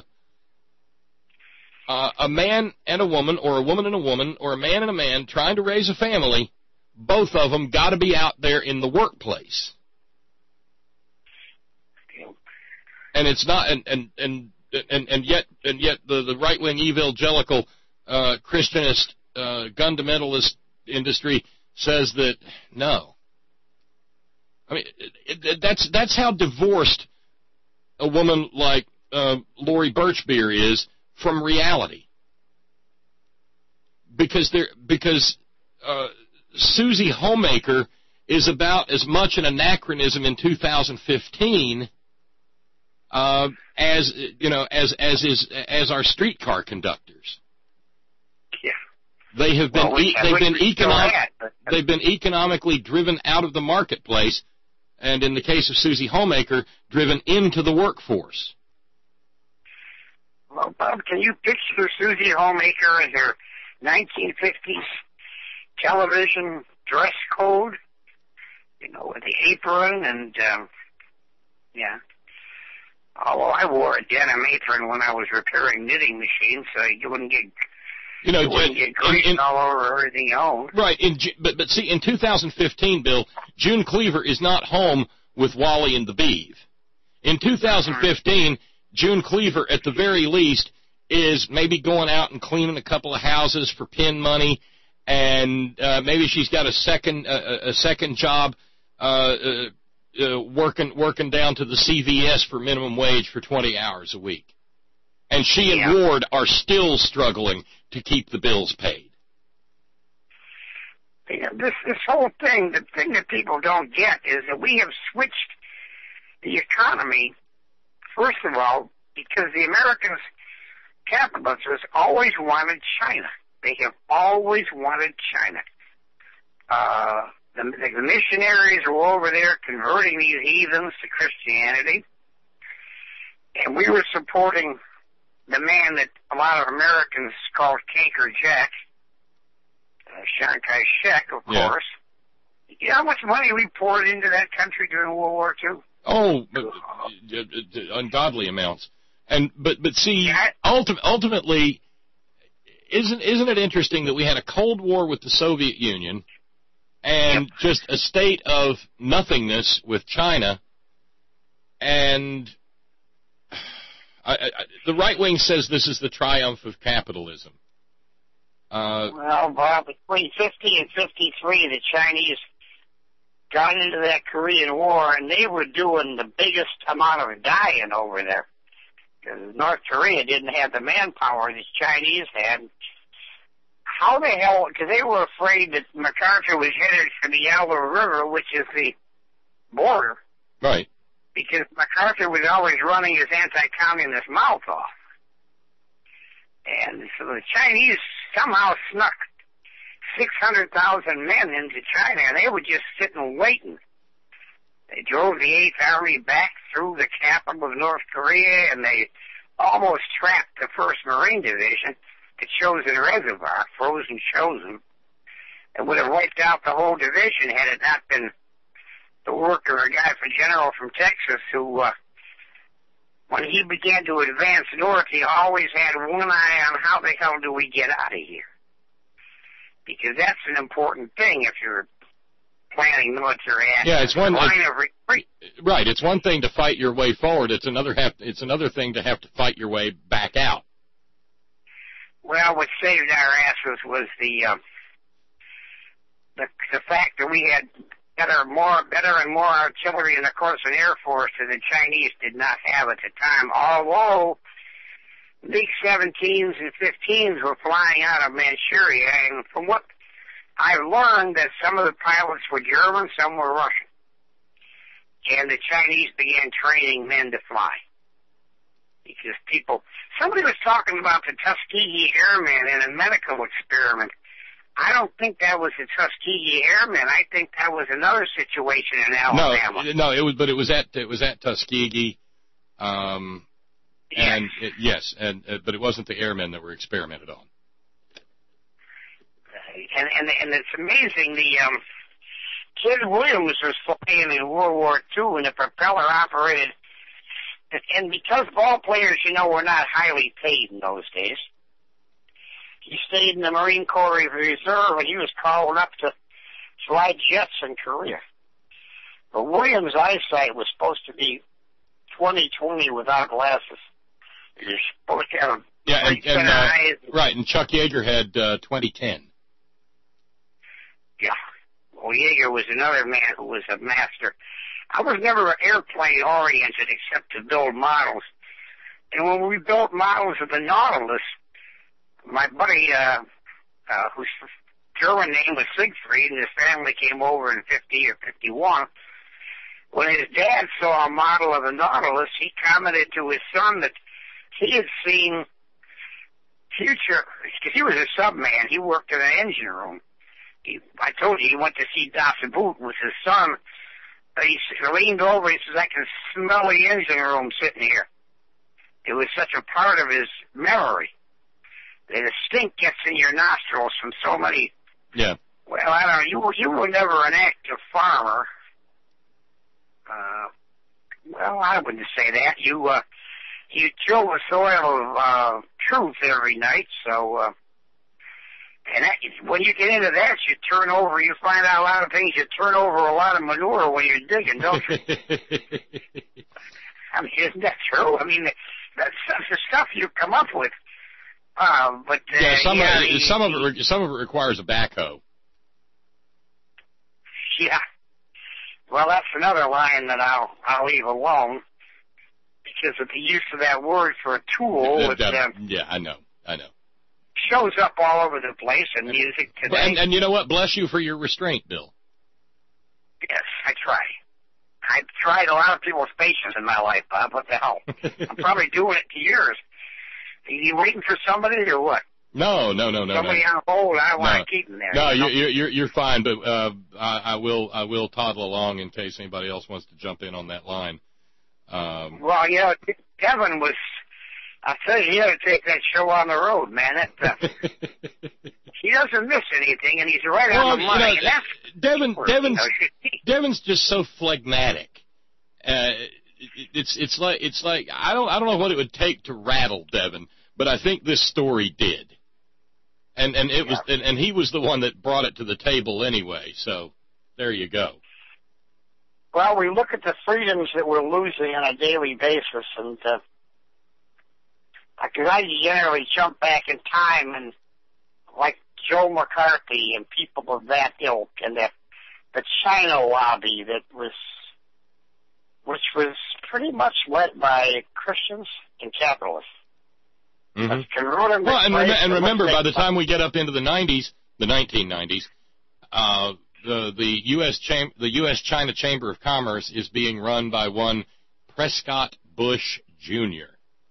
a man and a woman, or a woman and a woman, or a man and a man trying to raise a family, both of them got to be out there in the workplace. And it's not, and yet the right-wing evangelical Christianist fundamentalist industry says that no. I mean, that's how divorced a woman like Lori Birchbeer is from reality. Because Susie Homemaker is about as much an anachronism in 2015 as our streetcar conductors. Yeah. They've been economically driven out of the marketplace, and in the case of Susie Homemaker, driven into the workforce. Well, Bob, can you picture Susie Homemaker in her 1950s television dress code? You know, with the apron and, yeah. Although I wore a denim apron when I was repairing knitting machines, so you wouldn't get, grease all over everything else. Right, but see, in 2015, Bill, June Cleaver is not home with Wally and the Beeve. In 2015, June Cleaver, at the very least, is maybe going out and cleaning a couple of houses for pin money, and maybe she's got a second job working down to the CVS for minimum wage for 20 hours a week. And she and Ward are still struggling to keep the bills paid. Yeah, this whole thing, the thing that people don't get is that we have switched the economy, first of all, because the Americans, capitalists, always wanted China. They have always wanted China. The missionaries were over there converting these heathens to Christianity, and we were supporting the man that a lot of Americans called Canker Jack, Chiang Kai-shek, of course. You know how much money we poured into that country during World War II? Oh, ungodly amounts. But see, ultimately, isn't it interesting that we had a Cold War with the Soviet Union and just a state of nothingness with China, and the right wing says this is the triumph of capitalism. Well, Bob, between 50 and 53, the Chinese got into that Korean War, and they were doing the biggest amount of dying over there. Because North Korea didn't have the manpower the Chinese had. How the hell, because they were afraid that MacArthur was headed for the Yalu River, which is the border. Right. Because MacArthur was always running his anti-communist mouth off. And so the Chinese somehow snuck 600,000 men into China, and they were just sitting waiting. They drove the 8th Army back through the capital of North Korea, and they almost trapped the 1st Marine Division at Chosin Reservoir, frozen Chosin, and would have wiped out the whole division had it not been the work of a guy general from Texas who, when he began to advance north, he always had one eye on how the hell do we get out of here. Because that's an important thing if you're planning military action. Yeah, it's one line of retreat. Right. It's one thing to fight your way forward. It's another thing to have to fight your way back out. Well, what saved our asses was the fact that we had better and more artillery, and of course an Air Force that the Chinese did not have at the time. Although MiG-17s and 15s were flying out of Manchuria, and from what I've learned, that some of the pilots were German, some were Russian. And the Chinese began training men to fly. Because somebody was talking about the Tuskegee Airmen in a medical experiment. I don't think that was the Tuskegee Airmen. I think that was another situation in Alabama. No, it was at Tuskegee. And but it wasn't the airmen that were experimented on. And it's amazing. The Kid Williams was flying in World War II, and the propeller operated. And because ball players, were not highly paid in those days, he stayed in the Marine Corps Reserve, and he was called up to fly jets in Korea. But Williams' eyesight was supposed to be 20/20 without glasses. You're supposed to have eyes. Right, and Chuck Yeager had 20/10. Yeah. Well, Yeager was another man who was a master. I was never airplane-oriented except to build models. And when we built models of the Nautilus, my buddy, whose German name was Siegfried, and his family came over in 50 or 51, when his dad saw a model of the Nautilus, he commented to his son that he had seen future, because he was a subman, he worked in an engine room. I told you, he went to see Das Boot with his son. He leaned over, he says, I can smell the engine room sitting here. It was such a part of his memory. The stink gets in your nostrils from so many. Yeah. Well, I don't know. You were never an active farmer. Well, I wouldn't say that. You till the soil of truth every night. So, and that, when you get into that, you turn over. You find out a lot of things. You turn over a lot of manure when you're digging, don't you? I mean, isn't that true? I mean, that's the stuff you come up with. But some of it requires a backhoe. Yeah. Well, that's another line that I'll leave alone, because of the use of that word for a tool. Yeah, I know. Shows up all over the place in music today. And you know what? Bless you for your restraint, Bill. Yes, I try. I've tried a lot of people's patience in my life, Bob. What the hell? I'm probably doing it to yours. Are you waiting for somebody or what? No. Somebody on hold. I want to keep them there. No, you're fine, but I will toddle along in case anybody else wants to jump in on that line. Well, you know, Devin was. I tell you, he ought to take that show on the road, man. He doesn't miss anything, and he's right on the money. Devin's just so phlegmatic. It's like I don't know what it would take to rattle Devin, but I think this story did. And it was and he was the one that brought it to the table anyway. So there you go. Well, we look at the freedoms that we're losing on a daily basis, and I generally jump back in time, and like Joe McCarthy and people of that ilk, and the China lobby which was pretty much led by Christians and capitalists. Mm-hmm. Well, and remember, by the time we get up into the 90s, the 1990s, the U.S. China Chamber of Commerce is being run by one Prescott Bush Jr.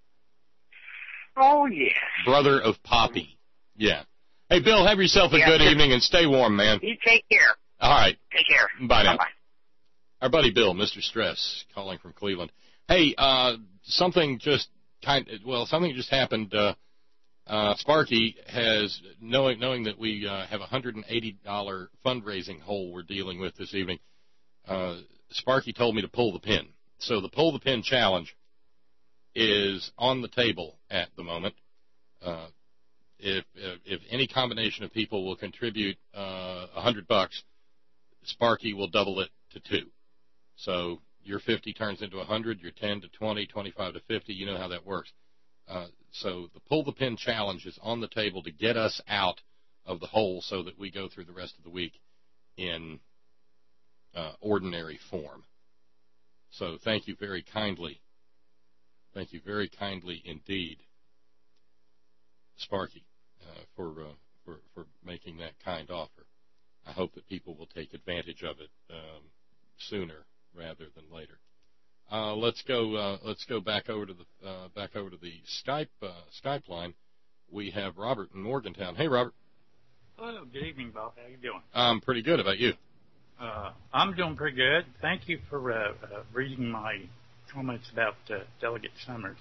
Oh, yeah. Brother of Poppy. Yeah. Hey, Bill, have yourself a good evening and stay warm, man. You take care. All right. Take care. Bye now. Bye-bye. Our buddy Bill, Mr. Stress, calling from Cleveland. Hey, something just happened. Sparky has, knowing that we have a $180 fundraising hole we're dealing with this evening, Sparky told me to pull the pin. So the pull the pin challenge is on the table at the moment. If any combination of people will contribute $100, Sparky will double it to 2. So your 50 turns into 100, your 10 to 20, 25 to 50. You know how that works. So the pull the pin challenge is on the table to get us out of the hole so that we go through the rest of the week in ordinary form. So thank you very kindly. Thank you very kindly indeed, Sparky, for making that kind offer. I hope that people will take advantage of it sooner rather than later. Let's go back over to the Skype line. We have Robert in Morgantown. Hey, Robert. Hello. Good evening, Bob. How you doing? I'm pretty good. How about you? I'm doing pretty good. Thank you for reading my comments about Delegate Summers.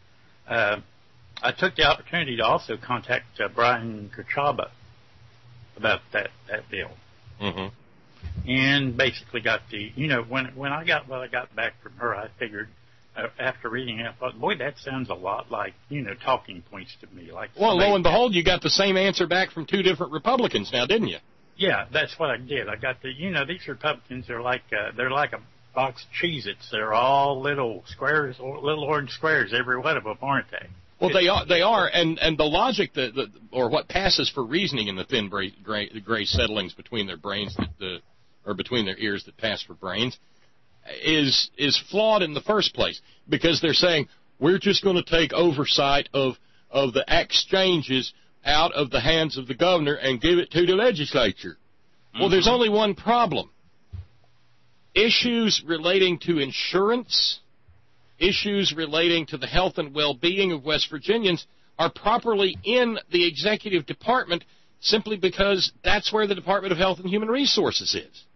I took the opportunity to also contact Brian Kerchaba about that bill. Mm-hmm. And basically got when I got what I got back from her, I figured after reading it, I thought, boy, that sounds a lot like, talking points to me. Like, well, lo and behold, you got the same answer back from 2 different Republicans now, didn't you? Yeah, that's what I did. I got these Republicans are like they're like a box of Cheez-Its. They're all little squares, little orange squares, every one of them, aren't they? Well, they are, and the logic or what passes for reasoning in the thin gray settlings between their brains or between their ears that pass for brains is flawed in the first place, because they're saying we're just going to take oversight of the exchanges out of the hands of the governor and give it to the legislature. Mm-hmm. Well, there's only one problem. Issues relating to insurance, issues relating to the health and well-being of West Virginians are properly in the executive department simply because that's where the Department of Health and Human Resources is.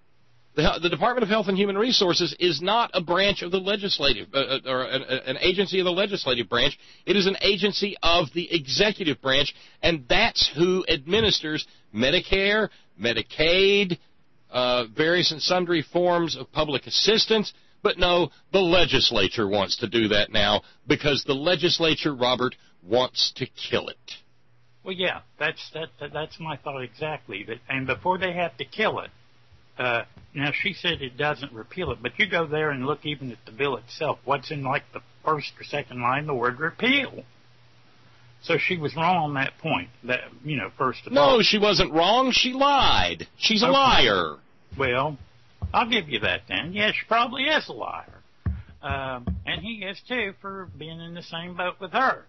The Department of Health and Human Resources is not a branch of the legislative, or an agency of the legislative branch. It is an agency of the executive branch, and that's who administers Medicare, Medicaid, various and sundry forms of public assistance. But no, the legislature wants to do that now because the legislature, Robert, wants to kill it. Well, yeah, that's my thought exactly. And before they have to kill it, now she said it doesn't repeal it, but you go there and look even at the bill itself. What's in like the first or second line? The word repeal. So she was wrong on that point. That first of all. No, she wasn't wrong. She lied. She's a liar. Well, I'll give you that then. Yeah, she probably is a liar. And he is too for being in the same boat with her.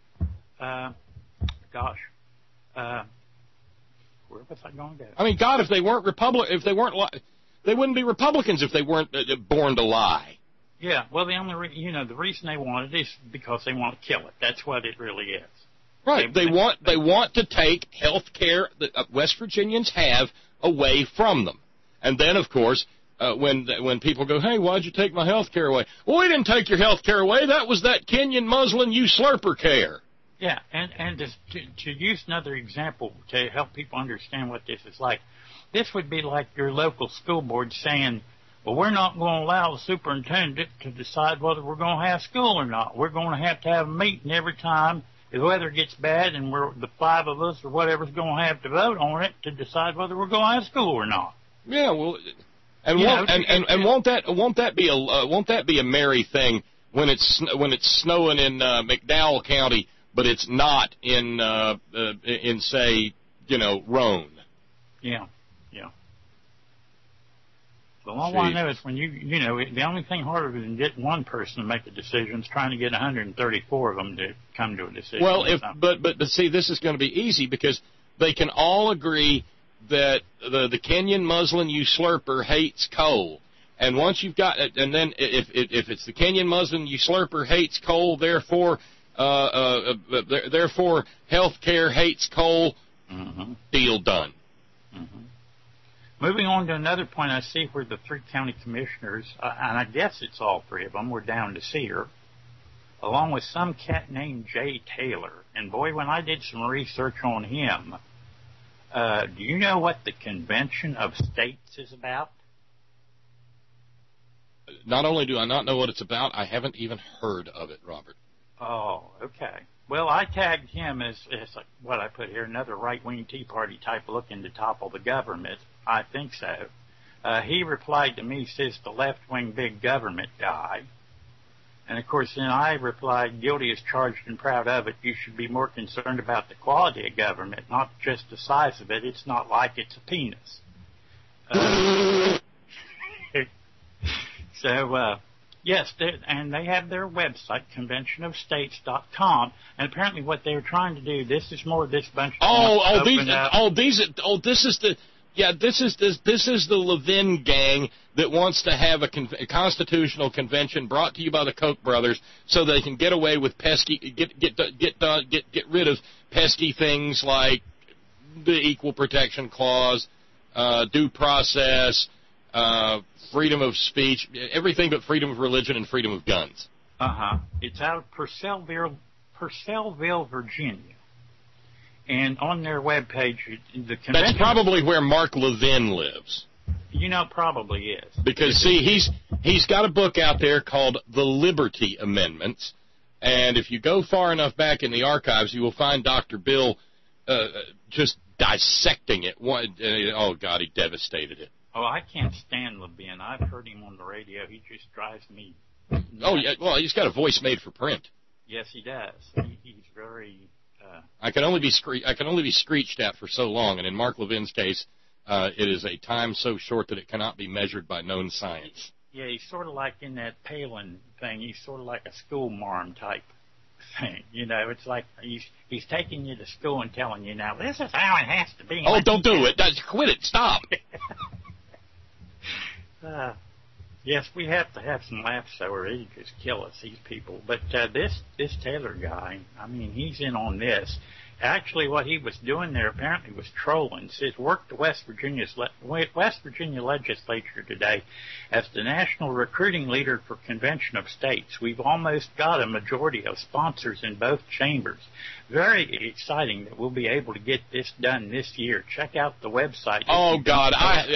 Where was I going to go? I mean, God, if they weren't they wouldn't be Republicans if they weren't born to lie. Yeah, well, the reason they want it is because they want to kill it. That's what it really is. Right. They want to take health care that West Virginians have away from them. And then, of course, when people go, hey, why'd you take my health care away? Well, we didn't take your health care away. That was that Kenyan Muslim usurper care. Yeah, and to use another example to help people understand what this is like, this would be like your local school board saying, well, we're not going to allow the superintendent to decide whether we're going to have school or not. We're going to have a meeting every time the weather gets bad, and the 5 of us or whatever's going to have to vote on it to decide whether we're going to have school or not. Yeah, well, won't that be a merry thing when it's snowing in McDowell County, but it's not in say, Roan? Yeah. Well, all I know is when the only thing harder than getting one person to make a decision is trying to get 134 of them to come to a decision. Well, but see, this is going to be easy because they can all agree that the Kenyan Muslim usurper hates coal. And once you've got it, and then if it's the Kenyan Muslim usurper hates coal, therefore health care hates coal, deal done. Mm-hmm. Moving on to another point, I see where the 3 county commissioners, and I guess it's all 3 of them, were down to see her, along with some cat named Jay Taylor. And boy, when I did some research on him, do you know what the Convention of States is about? Not only do I not know what it's about, I haven't even heard of it, Robert. Oh, okay. Well, I tagged him as what I put here, another right-wing Tea Party type looking to topple the government. I think so. He replied to me, says the left-wing big government guy. And, of course, then I replied, guilty as charged and proud of it. You should be more concerned about the quality of government, not just the size of it. It's not like it's a penis. Yes, and they have their website, conventionofstates.com, and apparently what they were trying to do, this is more this bunch of this is the Levin gang that wants to have a constitutional convention brought to you by the Koch brothers so they can get away with get rid of pesky things like the Equal Protection Clause, due process, freedom of speech, everything but freedom of religion and freedom of guns. It's out of Purcellville, Virginia. And on their webpage, the convention... That's probably where Mark Levin lives. Probably is. Because, see, he's got a book out there called The Liberty Amendments, and if you go far enough back in the archives, you will find Dr. Bill just dissecting it. Oh, God, he devastated it. Oh, I can't stand Levin. I've heard him on the radio. He just drives me nuts. Oh, yeah, well, he's got a voice made for print. Yes, he does. He's very... I can only be screeched at for so long, and in Mark Levin's case, it is a time so short that it cannot be measured by known science. Yeah, he's sort of like in that Palin thing. He's sort of like a school marm type thing. It's like he's taking you to school and telling you, now, this is how it has to be. Oh, don't do it. Quit it. Stop. Yes, we have to have some laughs or they just kill us, these people. But this Taylor guy, I mean, he's in on this. actually what he was doing there apparently was trolling. Says worked the West Virginia legislature today as the national recruiting leader for Convention of States. We've almost got a majority of sponsors in both chambers. Very exciting that we'll be able to get this done this year. Check out the website. Oh God,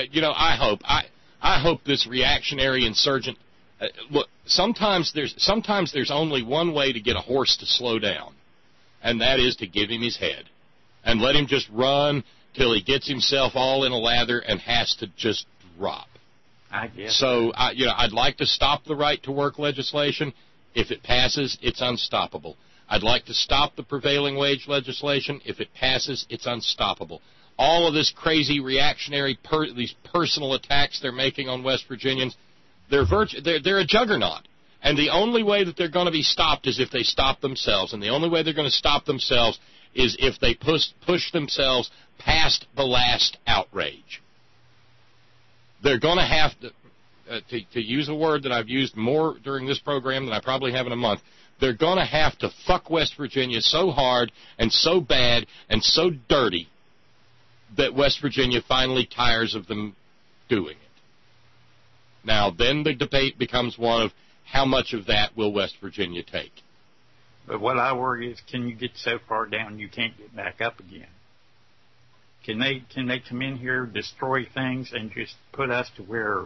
I hope this reactionary insurgent. Look, sometimes there's only one way to get a horse to slow down, and that is to give him his head and let him just run till he gets himself all in a lather and has to just drop. I guess. So, I'd like to stop the right to work legislation. If it passes, it's unstoppable. I'd like to stop the prevailing wage legislation. If it passes, it's unstoppable. All of this crazy reactionary, these personal attacks they're making on West Virginians, they're a juggernaut. And the only way that they're going to be stopped is if they stop themselves. And the only way they're going to stop themselves is if they push themselves past the last outrage. They're going to have to use a word that I've used more during this program than I probably have in a month, they're going to have to fuck West Virginia so hard and so bad and so dirty that West Virginia finally tires of them doing it. Now, then the debate becomes one of how much of that will West Virginia take. But what I worry is, can you get so far down you can't get back up again? Can they come in here, destroy things, and just put us to where,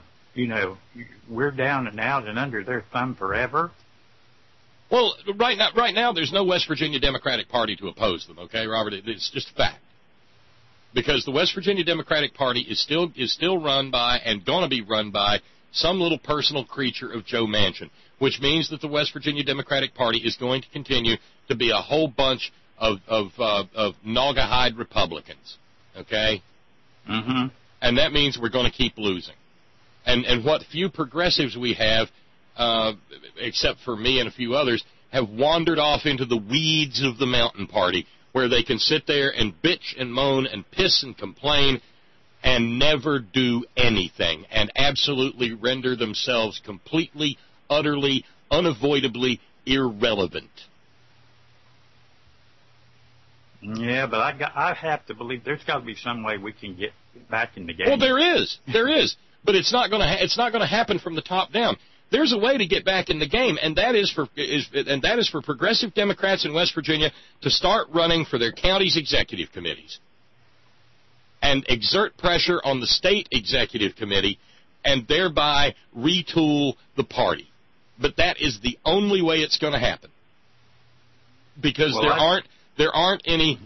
we're down and out and under their thumb forever? Well, right now, there's no West Virginia Democratic Party to oppose them, okay, Robert? It's just a fact. Because the West Virginia Democratic Party is still run by and going to be run by some little personal creature of Joe Manchin, which means that the West Virginia Democratic Party is going to continue to be a whole bunch of naugahyde Republicans, okay? Mm-hmm. And that means we're going to keep losing. And what few progressives we have, except for me and a few others, have wandered off into the weeds of the Mountain Party, where they can sit there and bitch and moan and piss and complain and never do anything and absolutely render themselves completely, utterly, unavoidably irrelevant. Yeah, but I have to believe there's got to be some way we can get back in the game. Well, there is, but it's not going to happen from the top down. There's a way to get back in the game, and that is for progressive Democrats in West Virginia to start running for their county's executive committees and exert pressure on the state executive committee and thereby retool the party. But that is the only way it's going to happen, because there aren't any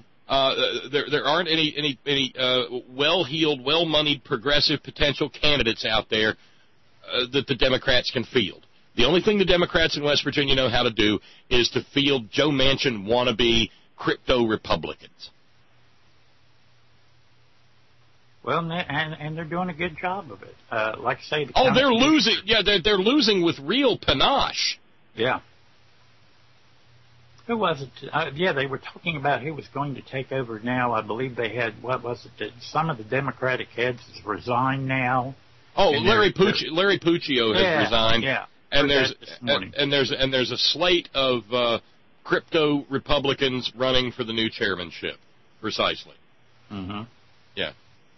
well-heeled, well-moneyed progressive potential candidates out there that the Democrats can field. The only thing the Democrats in West Virginia know how to do is to field Joe Manchin wannabe crypto-Republicans. Well, and they're doing a good job of it. Like I say, they're losing. Yeah, they're losing with real panache. Yeah. Who was it? Yeah, they were talking about who was going to take over now. I believe they had, some of the Democratic heads has resigned now. Oh, Larry Puccio has resigned. Yeah. And there's a slate of crypto Republicans running for the new chairmanship. Precisely. Mm-hmm. Yeah.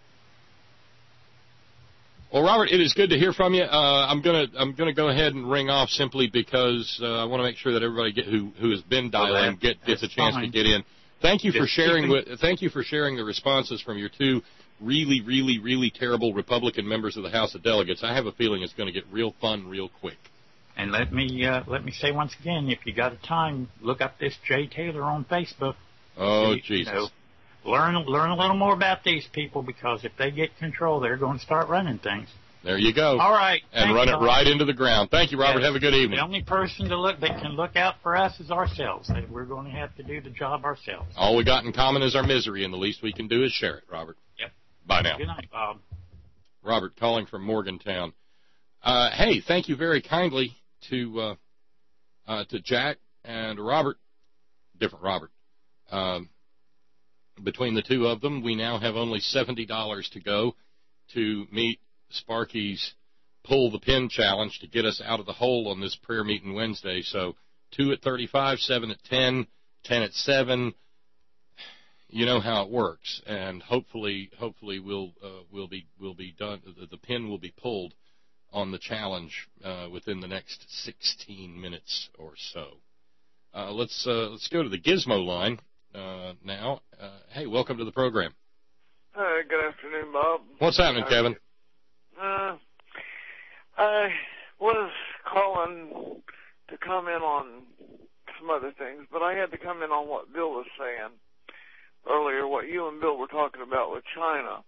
Well, Robert, it is good to hear from you. I'm gonna go ahead and ring off simply because I want to make sure that everybody who has been dialing gets a chance to get in. Thank you for sharing the responses from your two really, really, really terrible Republican members of the House of Delegates. I have a feeling it's going to get real fun real quick. And let me say once again, if you got a time, look up this Jay Taylor on Facebook. Oh, Jesus. Learn a little more about these people, because if they get control, they're going to start running things. There you go. All right. And run it right into the ground. Thank you, Robert. Yes. Have a good evening. The only person that can look out for us is ourselves. We're going to have to do the job ourselves. All we got in common is our misery, and the least we can do is share it, Robert. Yep. Bye now. Good night, Bob. Robert calling from Morgantown. Hey, thank you very kindly to Jack and Robert. Different Robert. Between the two of them, we now have only $70 to go to meet Sparky's Pull the Pin Challenge to get us out of the hole on this prayer meeting Wednesday. So 2 at 35, 7 at 10, 10 at 7. you know how it works, and hopefully we'll be done. The pin will be pulled on the challenge within the next 16 minutes or so. Let's go to the Gizmo line now. Hey, welcome to the program. Hi, good afternoon, Bob. What's happening, Kevin? I was calling to comment on some other things, but I had to come in on what Bill was saying earlier, what you and Bill were talking about with China.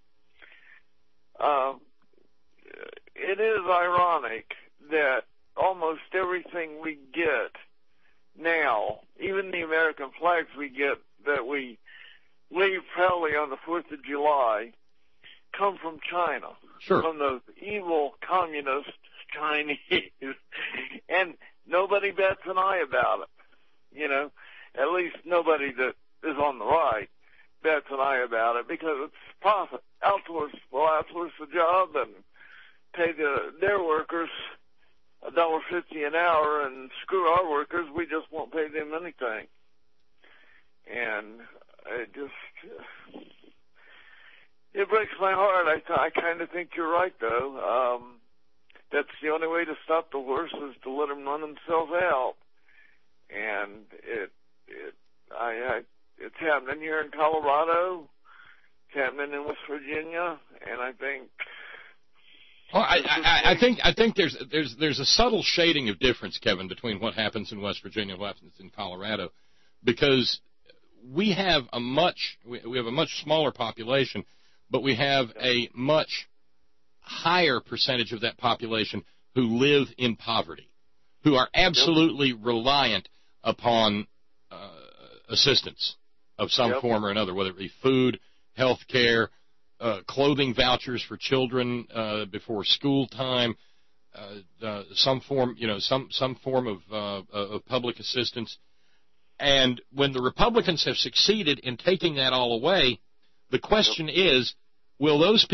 It is ironic that almost everything we get now, even the American flags we get that we leave proudly on the 4th of July, come from China. Sure. From those evil communist Chinese. And nobody bats an eye about it. You know, at least nobody that is on the right bats an eye about it because it's profit. We'll outsource the job and pay their workers $1.50 an hour and screw our workers. We just won't pay them anything. And it breaks my heart. I kind of think you're right, though. That's the only way to stop the horse is to let them run themselves out. And it's happening here in Colorado. It's happening in West Virginia, and I think. Well, I think there's a subtle shading of difference, Kevin, between what happens in West Virginia and what happens in Colorado, because we have a much smaller population, but we have a much higher percentage of that population who live in poverty, who are absolutely reliant upon assistance of some form or another, whether it be food, health care, clothing vouchers for children before school time, some form of public assistance. And when the Republicans have succeeded in taking that all away, the question is, will those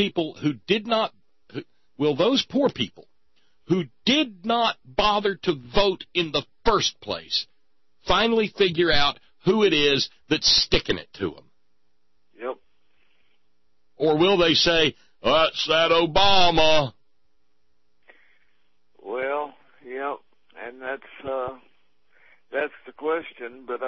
poor people who did not bother to vote in the first place finally figure out who it is that's sticking it to them? Yep. Or will they say, that's that Obama? Well, yep, and that's the question. But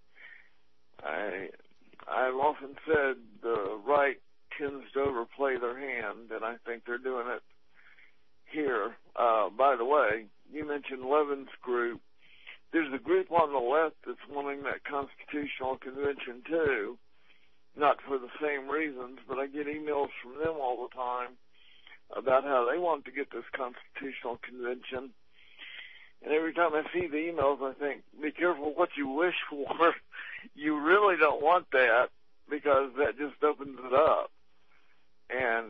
I've often said the right tends to overplay their hand, and I think they're doing it here. By the way, you mentioned Levin's group. There's a group on the left that's wanting that constitutional convention too, not for the same reasons, but I get emails from them all the time about how they want to get this constitutional convention. And every time I see the emails, I think, be careful what you wish for. You really don't want that because that just opens it up. And,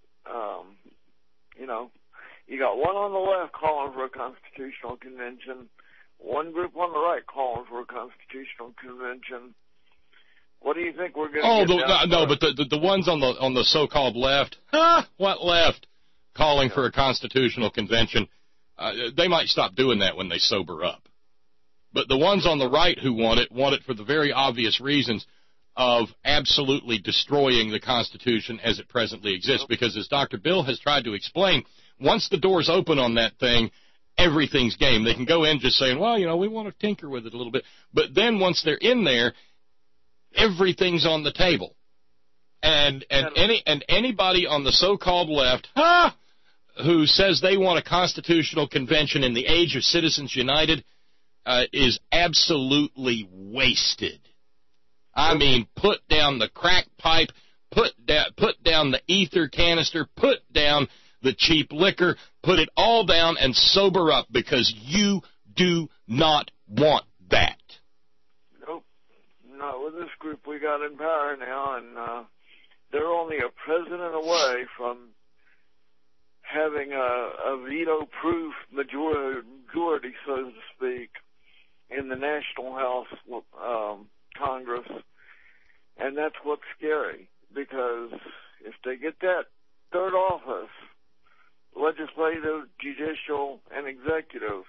you got one on the left calling for a constitutional convention, one group on the right calling for a constitutional convention. What do you think we're going to get? But the ones on the so-called left, what left, calling for a constitutional convention, they might stop doing that when they sober up. But the ones on the right who want it for the very obvious reasons of absolutely destroying the Constitution as it presently exists. Because as Dr. Bill has tried to explain, once the doors open on that thing, everything's game. They can go in just saying, well, we want to tinker with it a little bit. But then once they're in there, everything's on the table. And anybody on the so-called left, who says they want a constitutional convention in the age of Citizens United, is absolutely wasted. I mean, put down the crack pipe, put down the ether canister, put down the cheap liquor, put it all down and sober up, because you do not want that. Nope. Not with this group we got in power now, and they're only a president away from having a veto-proof majority, so to speak, in the National House Congress. And that's what's scary, because if they get that third office, legislative, judicial, and executive,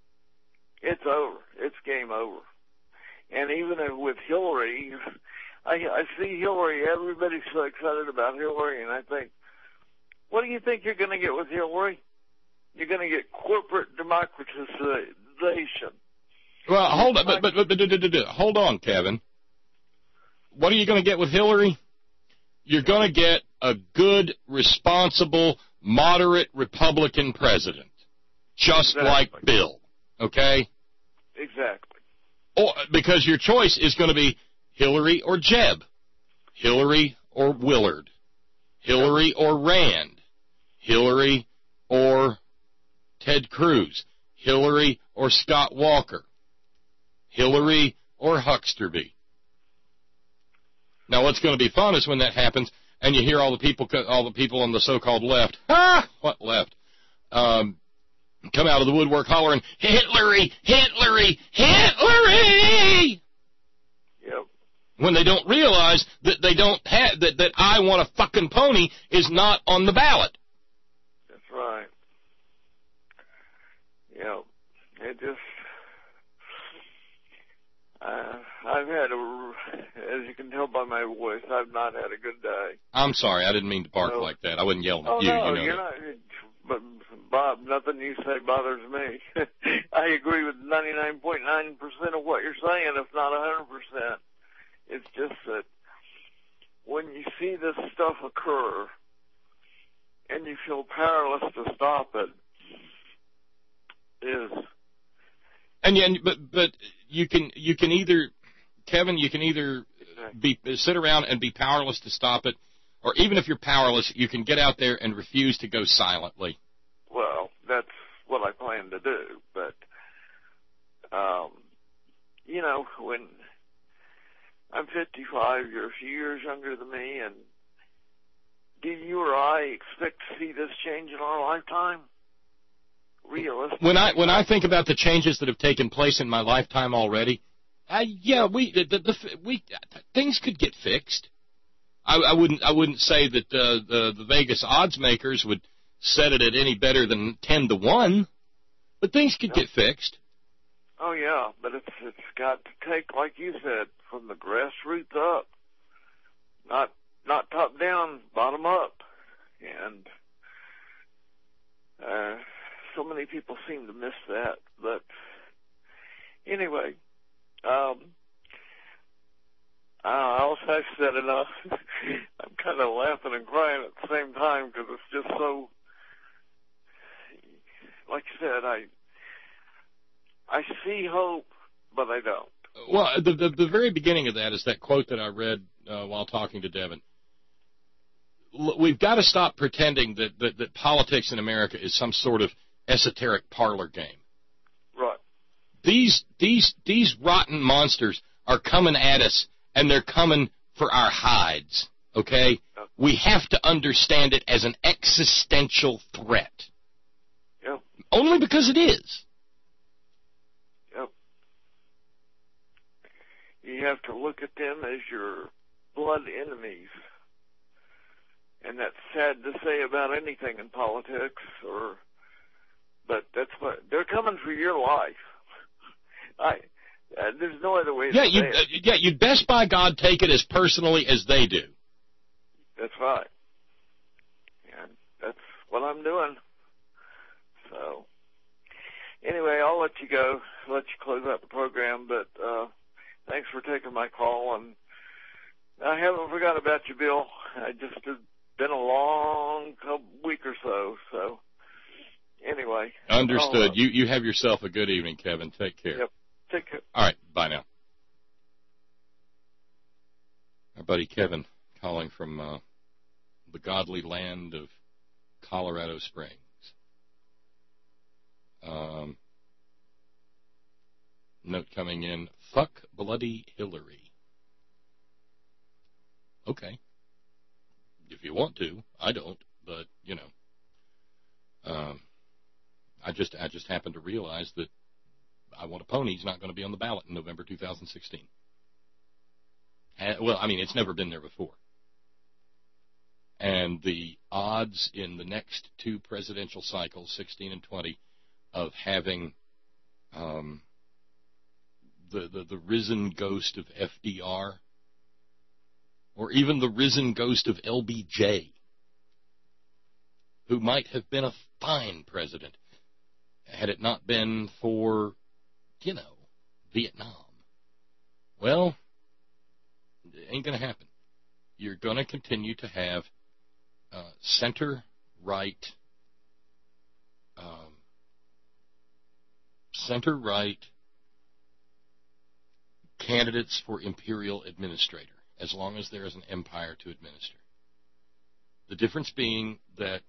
it's over. It's game over. And even with Hillary, I I see Hillary. Everybody's so excited about Hillary, and I think, what do you think you're going to get with Hillary? You're going to get corporate democratization. Well, hold on, but hold on, Kevin. What are you going to get with Hillary? You're going to get a good, responsible, moderate Republican president, just like Bill. Okay? Exactly. Or, because your choice is going to be Hillary or Jeb, Hillary or Willard, Hillary or Rand, Hillary or Ted Cruz, Hillary or Scott Walker, Hillary or Hucksterby. Now, what's going to be fun is when that happens, and you hear all the people on the so-called left, what left, come out of the woodwork hollering, Hitlery, Hitlery, Hitlery! Yep. When they don't realize that they don't have, that I want a fucking pony is not on the ballot. That's right. Yep. It just, I've had as you can tell by my voice, I've not had a good day. I'm sorry, I didn't mean to bark like that. I wasn't yelling at you. No, you know you're not. But, Bob, nothing you say bothers me. I agree with 99.9% of what you're saying, if not 100%. It's just that when you see this stuff occur and you feel powerless to stop it, but you can either, Kevin, you can either sit around and be powerless to stop it, or even if you're powerless, you can get out there and refuse to go silently. Well, that's what I plan to do. But, you know, when I'm 55, you're a few years younger than me, and do you or I expect to see this change in our lifetime? Realistically. When I think about the changes that have taken place in my lifetime already, things could get fixed. I wouldn't say that the Vegas odds makers would set it at any better than 10-1, but things could get fixed. Oh yeah, but it's got to take, like you said, from the grassroots up, not top down, bottom up, and so many people seem to miss that. But anyway, I've said enough. I'm kind of laughing and crying at the same time because it's just so, like you said, I see hope, but I don't. Well, the very beginning of that is that quote that I read while talking to Devin. We've got to stop pretending that politics in America is some sort of esoteric parlor game. Right. These rotten monsters are coming at us, and they're coming for our hides, okay? Yep. We have to understand it as an existential threat. Yep. Only because it is. Yep. You have to look at them as your blood enemies. And that's sad to say about anything in politics, but that's what they're coming for your life. There's no other way to say it. Yeah, you'd best by God take it as personally as they do. That's right. And that's what I'm doing. So, anyway, I'll let you go, let you close out the program, but thanks for taking my call, and I haven't forgot about you, Bill. It's been a long week or so anyway. Understood. You have yourself a good evening, Kevin. Take care. Yep. Take care. All right. Bye now. Our buddy Kevin calling from the godly land of Colorado Springs. Note coming in, fuck bloody Hillary. Okay. If you want to, I don't, but, you know. I just happened to realize that I Want a Pony's not going to be on the ballot in November 2016. Well, I mean, it's never been there before. And the odds in the next two presidential cycles, 16 and 20, of having the risen ghost of FDR or even the risen ghost of LBJ, who might have been a fine president had it not been for, Vietnam. Well, it ain't going to happen. You're going to continue to have center-right candidates for imperial administrator, as long as there is an empire to administer. The difference being that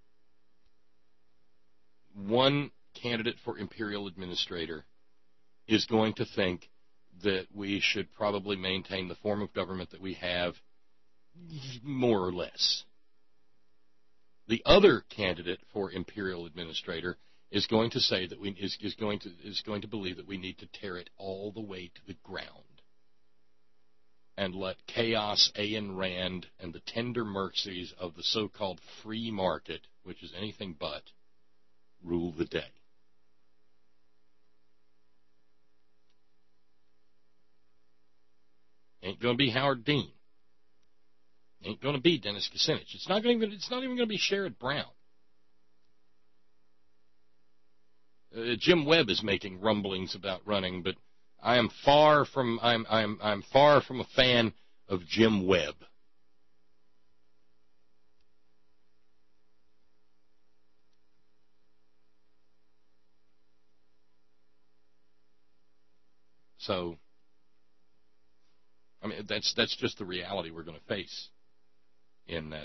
one candidate for imperial administrator is going to think that we should probably maintain the form of government that we have, more or less. The other candidate for imperial administrator is going to say that is going to believe that we need to tear it all the way to the ground and let chaos, Ayn Rand, and the tender mercies of the so-called free market, which is anything but, rule the day. Ain't going to be Howard Dean. Ain't going to be Dennis Kucinich. It's not even going to be Sherrod Brown. Jim Webb is making rumblings about running, but I'm far from a fan of Jim Webb. So, I mean, that's just the reality we're going to face in that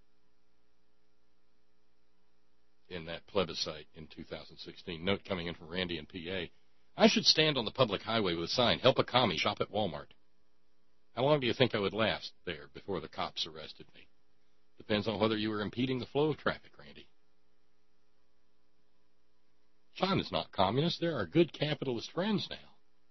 plebiscite in 2016. Note coming in from Randy in PA. I should stand on the public highway with a sign, "Help a commie, shop at Walmart." How long do you think I would last there before the cops arrested me? Depends on whether you were impeding the flow of traffic, Randy. China's not communist. They're our good capitalist friends now.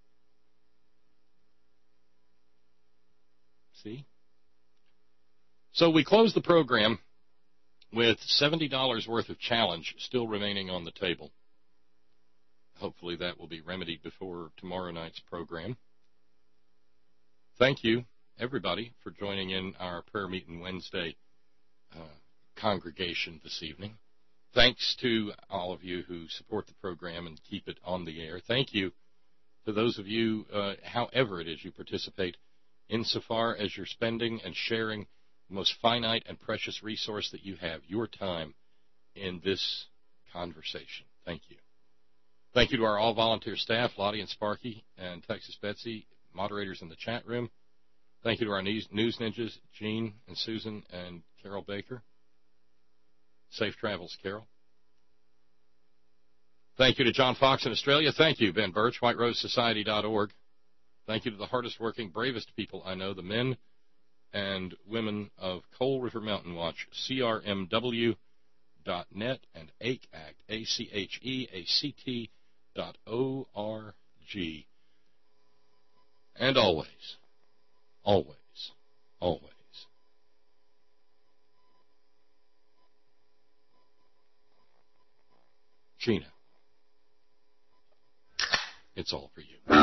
See? So we close the program with $70 worth of challenge still remaining on the table. Hopefully that will be remedied before tomorrow night's program. Thank you, everybody, for joining in our prayer meeting Wednesday congregation this evening. Thanks to all of you who support the program and keep it on the air. Thank you to those of you, however it is you participate, insofar as you're spending and sharing the most finite and precious resource that you have, your time, in this conversation. Thank you. Thank you to our all-volunteer staff, Lottie and Sparky and Texas Betsy, moderators in the chat room. Thank you to our news ninjas, Gene and Susan and Carol Baker. Safe travels, Carol. Thank you to John Fox in Australia. Thank you, Ben Birch, WhiteRoseSociety.org. Thank you to the hardest working, bravest people I know, the men and women of Coal River Mountain Watch, CRMW.net and ACHEACT, ACHEACT.org. And always, always, always, Gina, it's all for you.